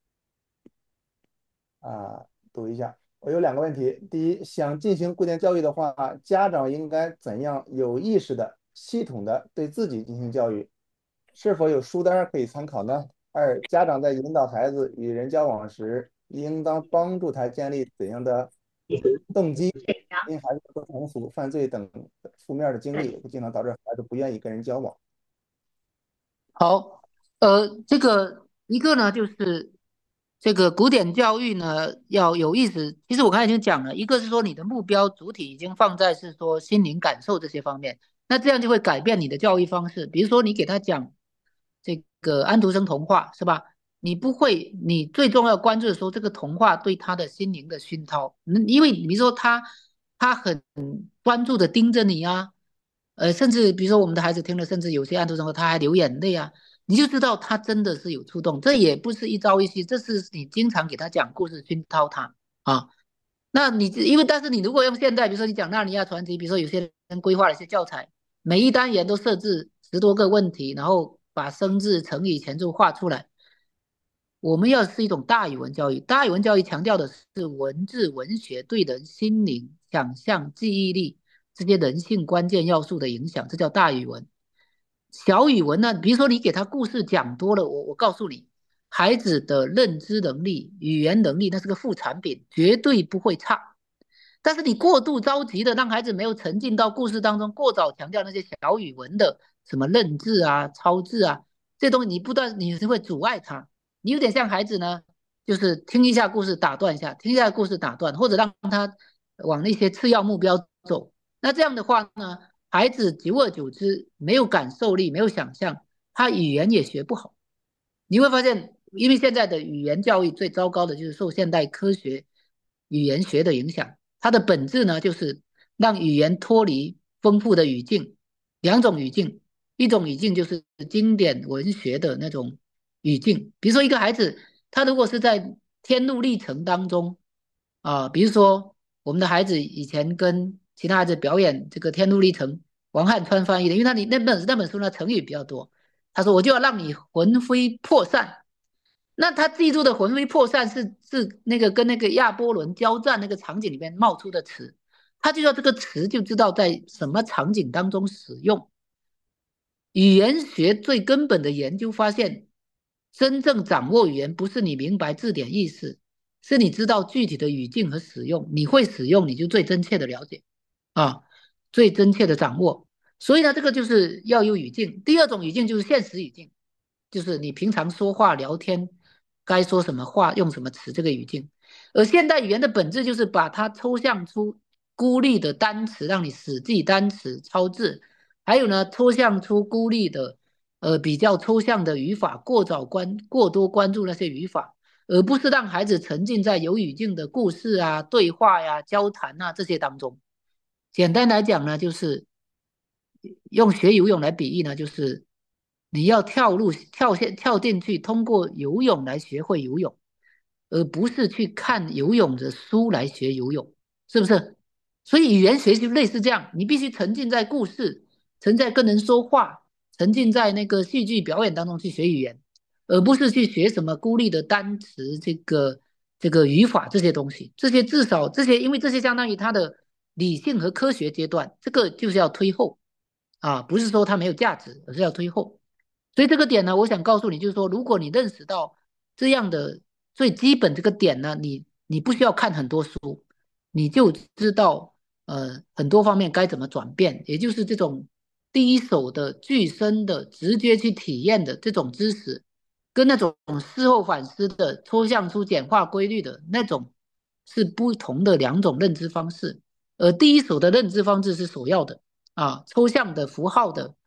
啊，读一下。我有两个问题：第一，想进行古典教育的话，家长应该怎样有意识的、系统的对自己进行教育？是否有书单儿可以参考呢？二，家长在引导孩子与人交往时，应当帮助他建立怎样的动机？因孩子不成熟、犯罪等负面的经历，会经常导致孩子不愿意跟人交往。 好，这个一个呢，就是这个古典教育呢要有意思。其实我刚才已经讲了，一个是说你的目标主体已经放在是说心灵感受这些方面，那这样就会改变你的教育方式。比如说你给他讲这个安徒生童话是吧？你不会，你最重要关注的时候，这个童话对他的心灵的熏陶，因为比如说他很专注的盯着你啊。甚至比如说我们的孩子听了，甚至有些案例中他还流眼泪啊，你就知道他真的是有触动。这也不是一朝一夕，这是你经常给他讲故事熏陶他啊。那你因为但是你如果用现代，比如说你讲《纳尼亚传奇》，比如说有些人规划了一些教材，每一单元都设置10多个问题，然后把生字、成语全部画出来。我们要是一种大语文教育，大语文教育强调的是文字文学对人心灵、想象、记忆力这些人性关键要素的影响，这叫大语文。小语文呢，比如说你给他故事讲多了，我告诉你，孩子的认知能力、语言能力那是个副产品，绝对不会差。但是你过度着急的让孩子没有沉浸到故事当中，过早强调那些小语文的什么认字啊、抄字啊这些东西，你不断你是会阻碍他。你有点像孩子呢，就是听一下故事打断一下，听一下故事打断，或者让他往那些次要目标走。那这样的话呢，孩子久而久之没有感受力，没有想象，他语言也学不好。你会发现，因为现在的语言教育最糟糕的就是受现代科学语言学的影响，它的本质呢就是让语言脱离丰富的语境，两种语境，一种语境就是经典文学的那种语境，比如说一个孩子，他如果是在天路历程当中比如说我们的孩子以前跟其他孩子表演这个天路历程，王汉川翻译的，因为那本书呢成语比较多。他说我就要让你魂飞魄散。那他记住的魂飞魄散是那个跟那个亚波伦交战那个场景里面冒出的词，他就要这个词就知道在什么场景当中使用。语言学最根本的研究发现，真正掌握语言不是你明白字典意思，是你知道具体的语境和使用，你会使用你就最真切的了解啊，最真切的掌握。所以呢，这个就是要有语境。第二种语境就是现实语境，就是你平常说话聊天该说什么话，用什么词这个语境。而现代语言的本质就是把它抽象出孤立的单词，让你死记单词、抄字，还有呢，抽象出孤立的比较抽象的语法，过多关注那些语法，而不是让孩子沉浸在有语境的故事啊、对话呀、交谈啊这些当中。简单来讲呢，就是用学游泳来比喻呢，就是你要跳进去，通过游泳来学会游泳，而不是去看游泳的书来学游泳，是不是？所以语言学习类似这样，你必须沉浸在故事，沉浸在跟人说话，沉浸在那个戏剧表演当中去学语言，而不是去学什么孤立的单词、这个语法这些东西。这些至少这些，因为这些相当于它的理性和科学阶段，这个就是要推后不是说它没有价值，而是要推后。所以这个点呢，我想告诉你，就是说，如果你认识到这样的最基本这个点呢，你不需要看很多书，你就知道很多方面该怎么转变，也就是这种第一手的具身的直接去体验的这种知识，跟那种事后反思的抽象出简化规律的那种是不同的两种认知方式。而第一手的认知方式是首要的抽象的符号的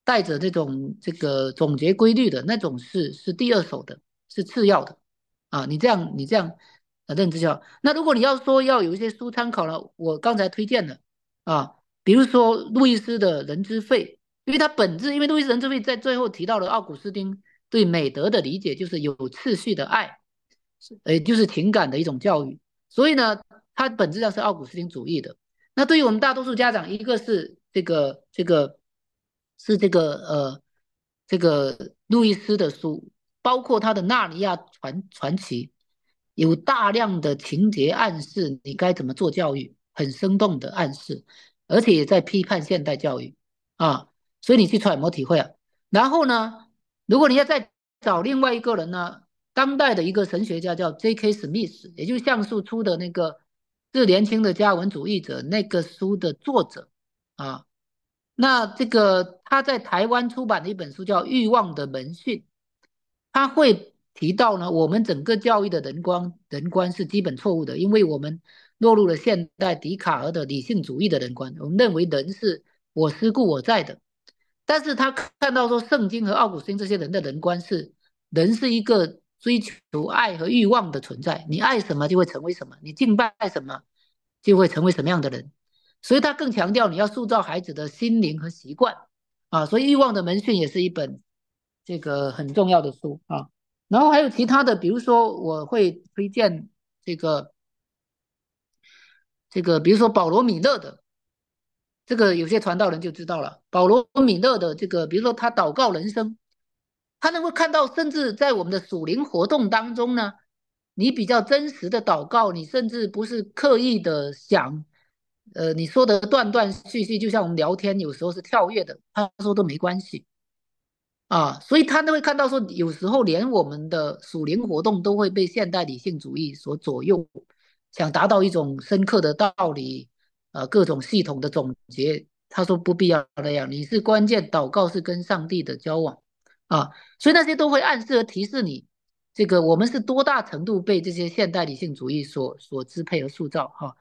带着这个总结规律的那种是第二手的，是次要的啊。你这样认知就好。那如果你要说要有一些书参考了，我刚才推荐的啊，比如说路易斯的《人之肺》，因为路易斯《人之肺》在最后提到了奥古斯丁对美德的理解，就是有次序的爱，就是情感的一种教育。所以呢，它本质上是奥古斯丁主义的。那对于我们大多数家长，一个是这个路易斯的书，包括他的《纳尼亚传奇》，有大量的情节暗示你该怎么做教育，很生动的暗示，而且也在批判现代教育啊，所以你去揣摩体会啊。然后呢，如果你要再找另外一个人呢，当代的一个神学家叫 J.K. Smith，也就是橡树出的那个致年轻的加文主义者那个书的作者啊。那这个他在台湾出版的一本书叫《欲望的门训》，他会提到呢，我们整个教育的人观是基本错误的，因为我们落入了现代笛卡尔的理性主义的人观，我们认为人是我思故我在的。但是他看到说，圣经和奥古斯丁这些人的人观是，人是一个追求爱和欲望的存在，你爱什么就会成为什么，你敬拜什么就会成为什么样的人。所以他更强调你要塑造孩子的心灵和习惯啊，所以《欲望的门训》也是一本这个很重要的书啊。然后还有其他的，比如说我会推荐这个比如说保罗·米勒的。这个有些传道人就知道了。保罗·米勒的这个，比如说他祷告人生，他能够看到，甚至在我们的属灵活动当中呢，你比较真实的祷告，你甚至不是刻意的想，你说的断断续续，就像我们聊天有时候是跳跃的，他说都没关系啊，所以他都会看到说，有时候连我们的属灵活动都会被现代理性主义所左右，想达到一种深刻的道理，各种系统的总结。他说不必要那样，你是关键，祷告是跟上帝的交往啊，所以那些都会暗示和提示你，这个我们是多大程度被这些现代理性主义所支配和塑造哈。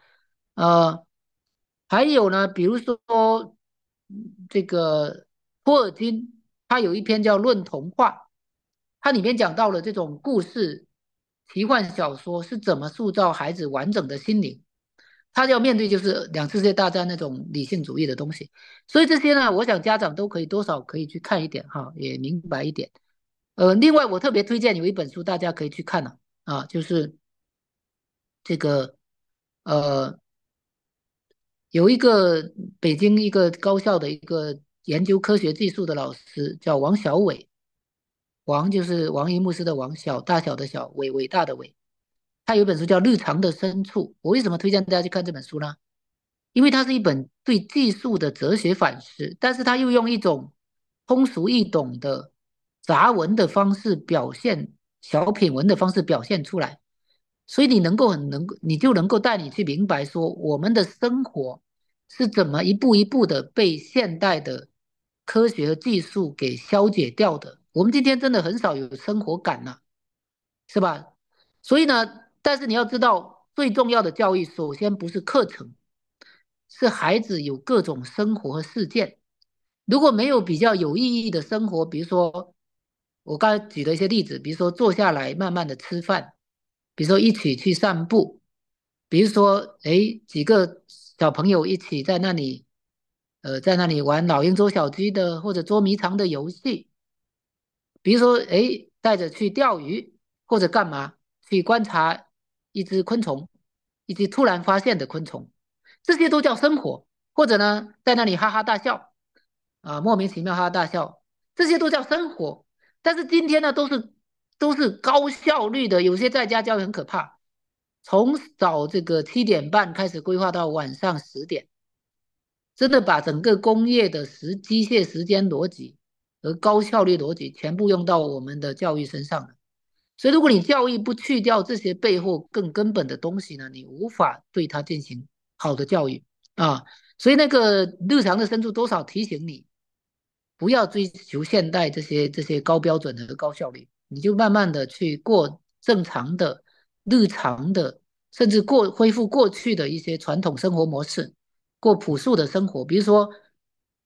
还有呢，比如说这个托尔金，他有一篇叫《论童话》，它里面讲到了这种故事、奇幻小说是怎么塑造孩子完整的心灵。他要面对就是两次世界大战那种理性主义的东西，所以这些呢，我想家长都可以多少可以去看一点哈，也明白一点。另外我特别推荐有一本书大家可以去看了就是这个呃有一个北京一个高校的一个研究科学技术的老师叫王小伟，王就是王一牧师的王，大小的小，伟大的伟。他有一本书叫《日常的深处》，我为什么推荐大家去看这本书呢？因为它是一本对技术的哲学反思，但是他又用一种通俗易懂的杂文的方式表现，小品文的方式表现出来，所以你就能够带你去明白说，我们的生活是怎么一步一步的被现代的科学和技术给消解掉的。我们今天真的很少有生活感了，是吧？所以呢，但是你要知道，最重要的教育首先不是课程。是孩子有各种生活和事件。如果没有比较有意义的生活，比如说我刚才举的一些例子，比如说坐下来慢慢的吃饭，比如说一起去散步，比如说几个小朋友一起在那里玩老鹰捉小鸡的或者捉迷藏的游戏，比如说带着去钓鱼或者干嘛去观察一只昆虫，一只突然发现的昆虫。这些都叫生活，或者呢，在那里哈哈大笑，莫名其妙哈哈大笑，这些都叫生活。但是今天呢，都是高效率的，有些在家教育很可怕，从早这个7点半开始规划到晚上10点，真的把整个工业的机械时间逻辑和高效率逻辑全部用到我们的教育身上了。所以，如果你教育不去掉这些背后更根本的东西呢，你无法对它进行好的教育啊。所以，那个日常的深处多少提醒你，不要追求现代这些高标准和高效率，你就慢慢的去过正常的、日常的，甚至恢复过去的一些传统生活模式，过朴素的生活。比如说，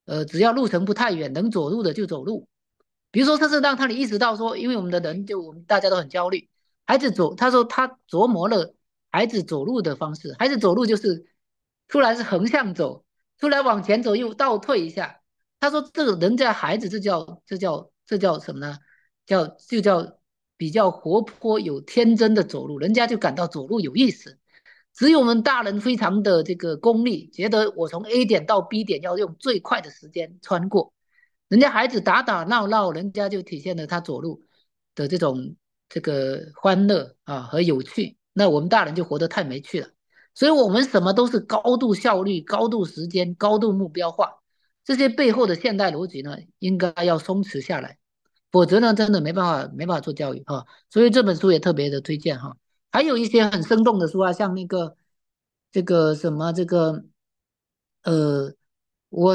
只要路程不太远，能走路的就走路。比如说，这是让他意识到说，因为我们的人就我们大家都很焦虑，孩子走，他说他琢磨了孩子走路的方式，孩子走路就是突然是横向走，突然往前走又倒退一下。他说这个人家孩子这叫什么呢？就叫比较活泼有天真的走路，人家就感到走路有意思。只有我们大人非常的这个功利，觉得我从 A 点到 B 点要用最快的时间穿过。人家孩子打打闹闹，人家就体现了他走路的这个欢乐啊和有趣。那我们大人就活得太没趣了，所以我们什么都是高度效率、高度时间、高度目标化。这些背后的现代逻辑呢，应该要松弛下来，否则呢，真的没办法做教育哈。所以这本书也特别的推荐哈。还有一些很生动的书啊，像那个这个什么这个呃，我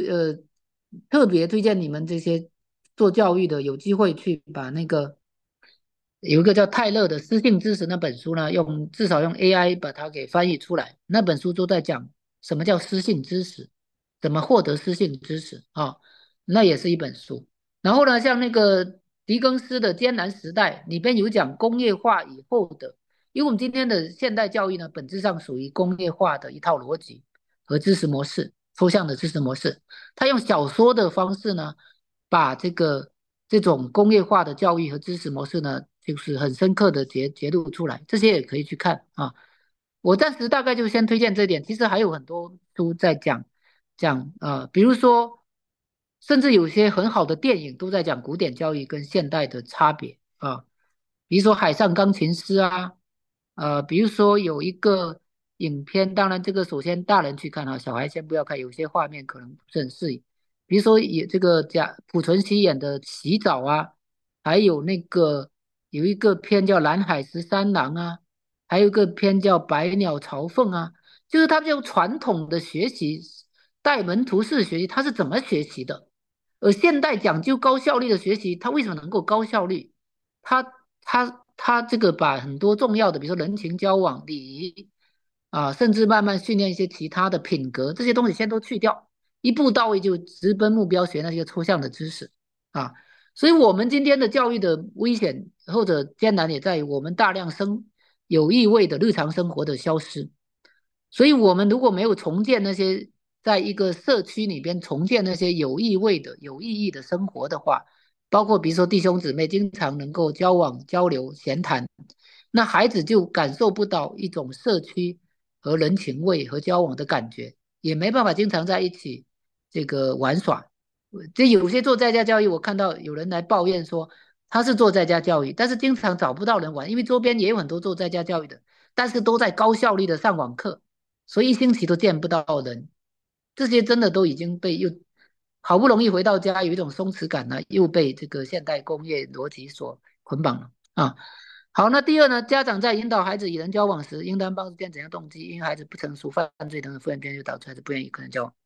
特别推荐你们这些做教育的，有机会去把那个有一个叫泰勒的《私信知识》那本书呢，至少用 AI 把它给翻译出来。那本书都在讲什么叫私信知识，怎么获得私信知识啊，那也是一本书。然后呢，像那个狄更斯的《艰难时代》里边有讲工业化以后的，因为我们今天的现代教育呢，本质上属于工业化的一套逻辑和知识模式，抽象的知识模式。他用小说的方式呢，把这种工业化的教育和知识模式呢，就是很深刻的揭露出来，这些也可以去看啊。我暂时大概就先推荐这一点，其实还有很多书在讲比如说，甚至有些很好的电影都在讲古典教育跟现代的差别啊，比如说《海上钢琴师》啊，比如说有一个影片，当然这个首先大人去看啊，小孩先不要看，有些画面可能不是很适应。比如说也这个濮存昕演的洗澡啊，还有那个有一个片叫《蓝海13郎》啊，还有一个片叫《百鸟朝凤》啊，就是他们用传统的学习带门徒式学习，他是怎么学习的？而现代讲究高效率的学习，它为什么能够高效率？他这个把很多重要的，比如说人情交往、礼仪啊，甚至慢慢训练一些其他的品格，这些东西先都去掉，一步到位就直奔目标学那些抽象的知识啊。所以，我们今天的教育的危险或者艰难也在于我们大量有意味的日常生活的消失。所以，我们如果没有重建那些在一个社区里边重建那些有意味的、有意义的生活的话，包括比如说弟兄姊妹经常能够交往、交流、闲谈，那孩子就感受不到一种社区和人情味和交往的感觉，也没办法经常在一起这个玩耍。这有些做在家教育，我看到有人来抱怨说他是做在家教育，但是经常找不到人玩，因为周边也有很多做在家教育的，但是都在高效率的上网课，所以一星期都见不到人。这些真的都已经被又好不容易回到家，有一种松弛感呢，又被这个现代工业逻辑所捆绑了啊。好，那第二呢，家长在引导孩子与人交往时，应当帮助辨怎样动机，因为孩子不成熟、犯罪等等负面边缘，就导致孩子不愿意与人交往。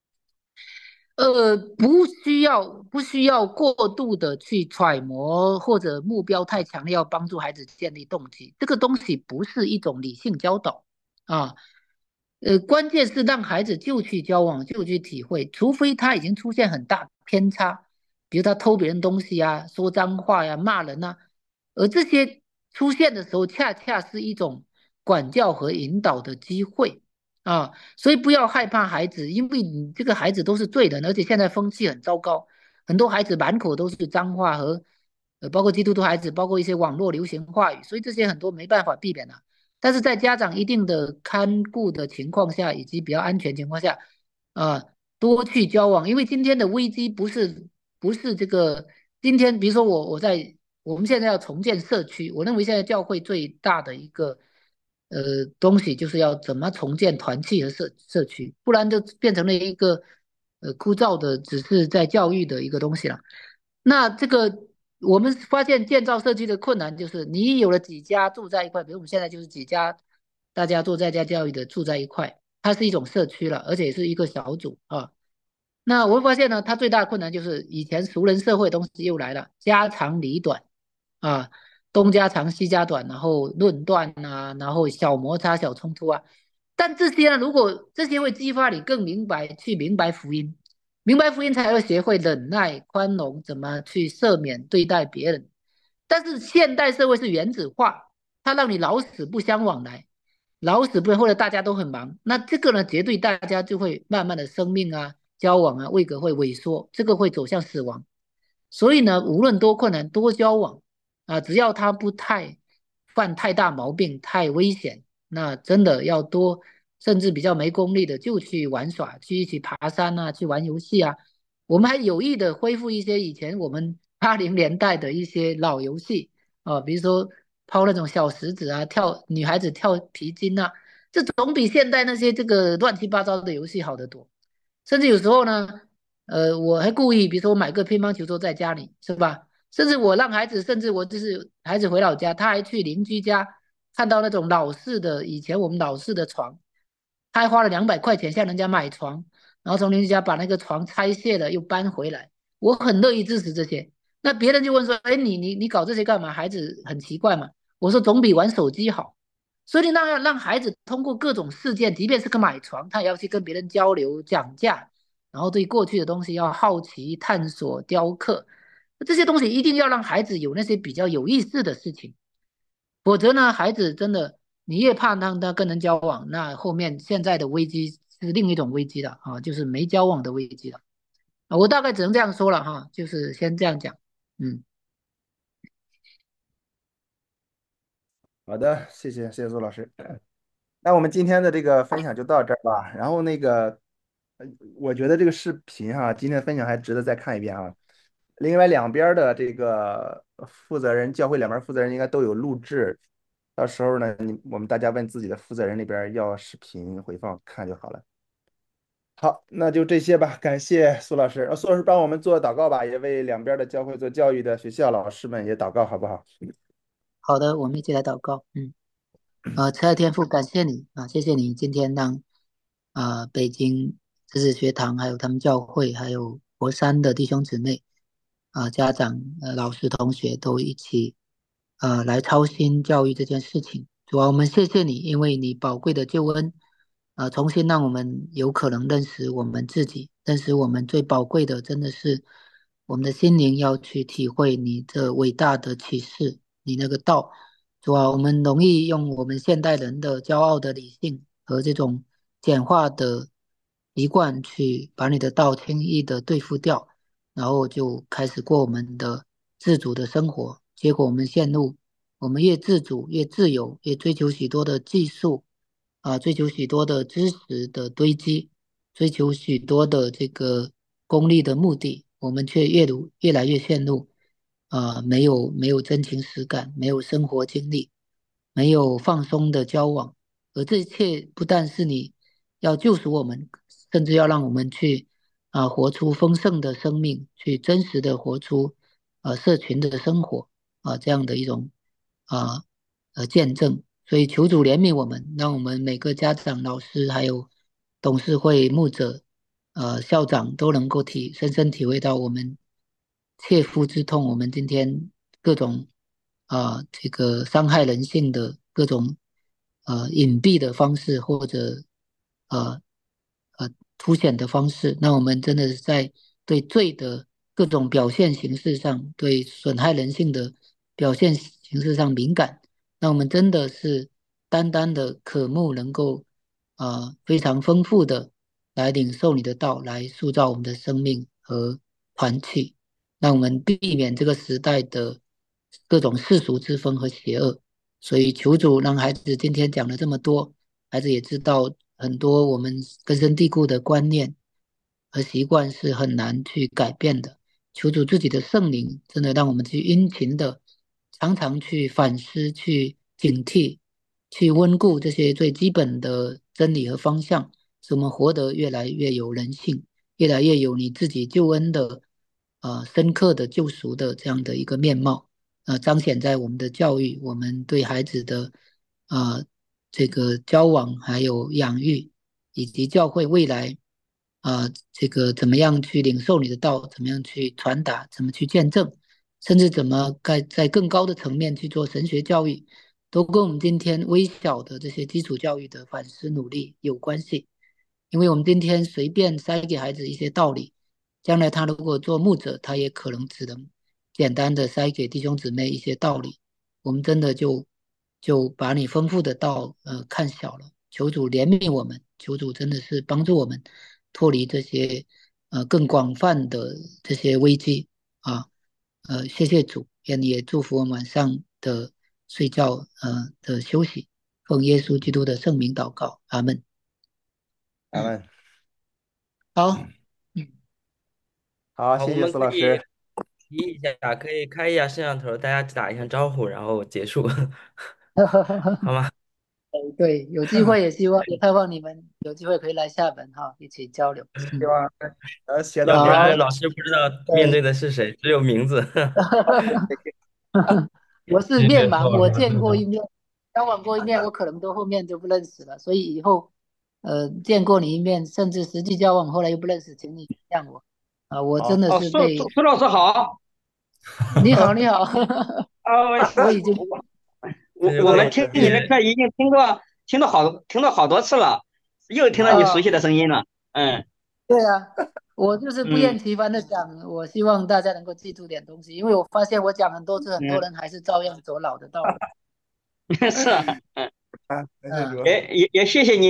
不需要过度的去揣摩或者目标太强烈，要帮助孩子建立动机，这个东西不是一种理性教导啊。关键是让孩子就去交往，就去体会，除非他已经出现很大偏差，比如他偷别人东西啊、说脏话呀、骂人啊，而这些出现的时候，恰恰是一种管教和引导的机会啊。所以不要害怕孩子，因为你这个孩子都是罪人，而且现在风气很糟糕，很多孩子满口都是脏话和包括基督徒孩子，包括一些网络流行话语，所以这些很多没办法避免的。但是在家长一定的看顾的情况下，以及比较安全情况下，啊，多去交往，因为今天的危机不是这个，今天比如说我们现在要重建社区，我认为现在教会最大的一个东西就是要怎么重建团契和社区，不然就变成了一个枯燥的只是在教育的一个东西了。那这个我们发现建造社区的困难就是，你有了几家住在一块，比如我们现在就是几家大家做在家教育的住在一块，它是一种社区了，而且是一个小组啊。那我会发现呢，它最大的困难就是以前熟人社会的东西又来了，家长里短啊，东家长西家短，然后论断啊，然后小摩擦、小冲突啊。但这些呢，如果这些会激发你更明白福音， 明白福音才会学会忍耐、宽容，怎么去赦免对待别人。但是现代社会是原子化，它让你老死不相往来，老死不或者大家都很忙，那这个呢，绝对大家就会慢慢的生命啊、交往啊、位格会萎缩，这个会走向死亡。所以呢，无论多困难，多交往啊，只要他不太犯太大毛病、太危险，那真的要多，甚至比较没功力的就去玩耍，去一起爬山啊，去玩游戏啊。我们还有意的恢复一些以前我们80年代的一些老游戏啊，比如说抛那种小石子啊，女孩子跳皮筋啊，这总比现在那些这个乱七八糟的游戏好得多。甚至有时候呢，我还故意，比如说我买个乒乓球桌在家里，是吧？甚至我让孩子，甚至我就是孩子回老家，他还去邻居家看到那种老式的，以前我们老式的床，他还花了200块钱向人家买床，然后从邻居家把那个床拆卸了又搬回来。我很乐意支持这些。那别人就问说，哎，你搞这些干嘛？孩子很奇怪嘛。我说总比玩手机好。所以那要让孩子通过各种事件，即便是个买床，他也要去跟别人交流讲价，然后对过去的东西要好奇、探索、雕刻，这些东西一定要让孩子有那些比较有意思的事情，否则呢，孩子真的你越怕让他跟人交往，那后面现在的危机是另一种危机了啊，就是没交往的危机了。我大概只能这样说了哈，就是先这样讲，嗯。 好的，谢谢苏老师。那我们今天的这个分享就到这儿吧。然后呃我觉得这个视频哈，今天的分享还值得再看一遍啊。另外两边儿的这个负责人，教会两边儿负责人应该都有录制，到时候呢，我们大家问自己的负责人那边儿要视频回放看就好了。好，那就这些吧，感谢苏老师。苏老师帮我们做祷告吧，也为两边儿的教会做教育的学校老师们也祷告，好不好？ 好的，我们一起来祷告，慈爱天父，感谢你啊，谢谢你今天让北京知识学堂还有他们教会还有佛山的弟兄姊妹家长老师同学都一起来操心教育这件事情。主啊，我们谢谢你，因为你宝贵的救恩重新让我们有可能认识我们自己，认识我们最宝贵的真的是我们的心灵要去体会你这伟大的启示，你那个道。主啊，我们容易用我们现代人的骄傲的理性和这种简化的习惯去把你的道轻易的对付掉，然后就开始过我们的自主的生活。结果我们陷入，我们越自主越自由，越追求许多的技术追求许多的知识的堆积，追求许多的这个功利的目的，我们却越来越陷入。没有真情实感，没有生活经历，没有放松的交往，而这一切不但是你要救赎我们，甚至要让我们去活出丰盛的生命，去真实的活出社群的生活这样的一种啊见证。所以求主怜悯我们，让我们每个家长、老师还有董事会、牧者、校长都能够深深体会到我们切肤之痛。我们今天各种这个伤害人性的各种隐蔽的方式，或者呃凸显的方式，那我们真的是在对罪的各种表现形式上，对损害人性的表现形式上敏感。那我们真的是单单的渴慕能够非常丰富的来领受你的道，来塑造我们的生命和团契，让我们避免这个时代的各种世俗之风和邪恶。所以求主让孩子今天讲了这么多，孩子也知道很多我们根深蒂固的观念和习惯是很难去改变的。求主自己的圣灵，真的让我们去殷勤的、常常去反思、去警惕、去温故这些最基本的真理和方向，使我们活得越来越有人性，越来越有你自己救恩的深刻的救赎的这样的一个面貌。彰显在我们的教育，我们对孩子的这个交往还有养育，以及教会未来这个怎么样去领受你的道，怎么样去传达，怎么去见证，甚至怎么在更高的层面去做神学教育，都跟我们今天微小的这些基础教育的反思努力有关系。因为我们今天随便塞给孩子一些道理， 将来他如果做牧者，他也可能只能简单的塞给弟兄姊妹一些道理，我们真的就把你丰富的道看小了。求主怜悯我们，求主真的是帮助我们脱离这些更广泛的这些危机啊。谢谢主，也祝福我们晚上的睡觉的休息，奉耶稣基督的圣名祷告，阿门。 咱们好，嗯， 好， 好，我谢谢们可以苏老师。 提一下，可以开一下摄像头，大家打一下招呼，然后结束，好吗？ 对，有机会也希望也盼望你们有机会可以来厦门哈，一起交流。 希望学到要不更多。 然老师不知道面对对， 的是谁，只有名字。 我是谢谢面盲，我苏老师。 见过一面，交往过一面，我可能都后面就不认识了。所以以后见过你一面，甚至实际交往后来又不认识，请你原谅我我真好， 的哦， 是被苏老师好。 你好你好，我已经这就我们可以听你的课已经听了好多次了，又听到你熟悉的声音了。嗯对啊，我就是不厌嗯其烦的讲，我希望大家能够记住点东西，因为我发现我讲很多次，很多嗯， 人还是照样走老的道路。 是啊。 啊，感谢嗯。 主。 也谢谢你。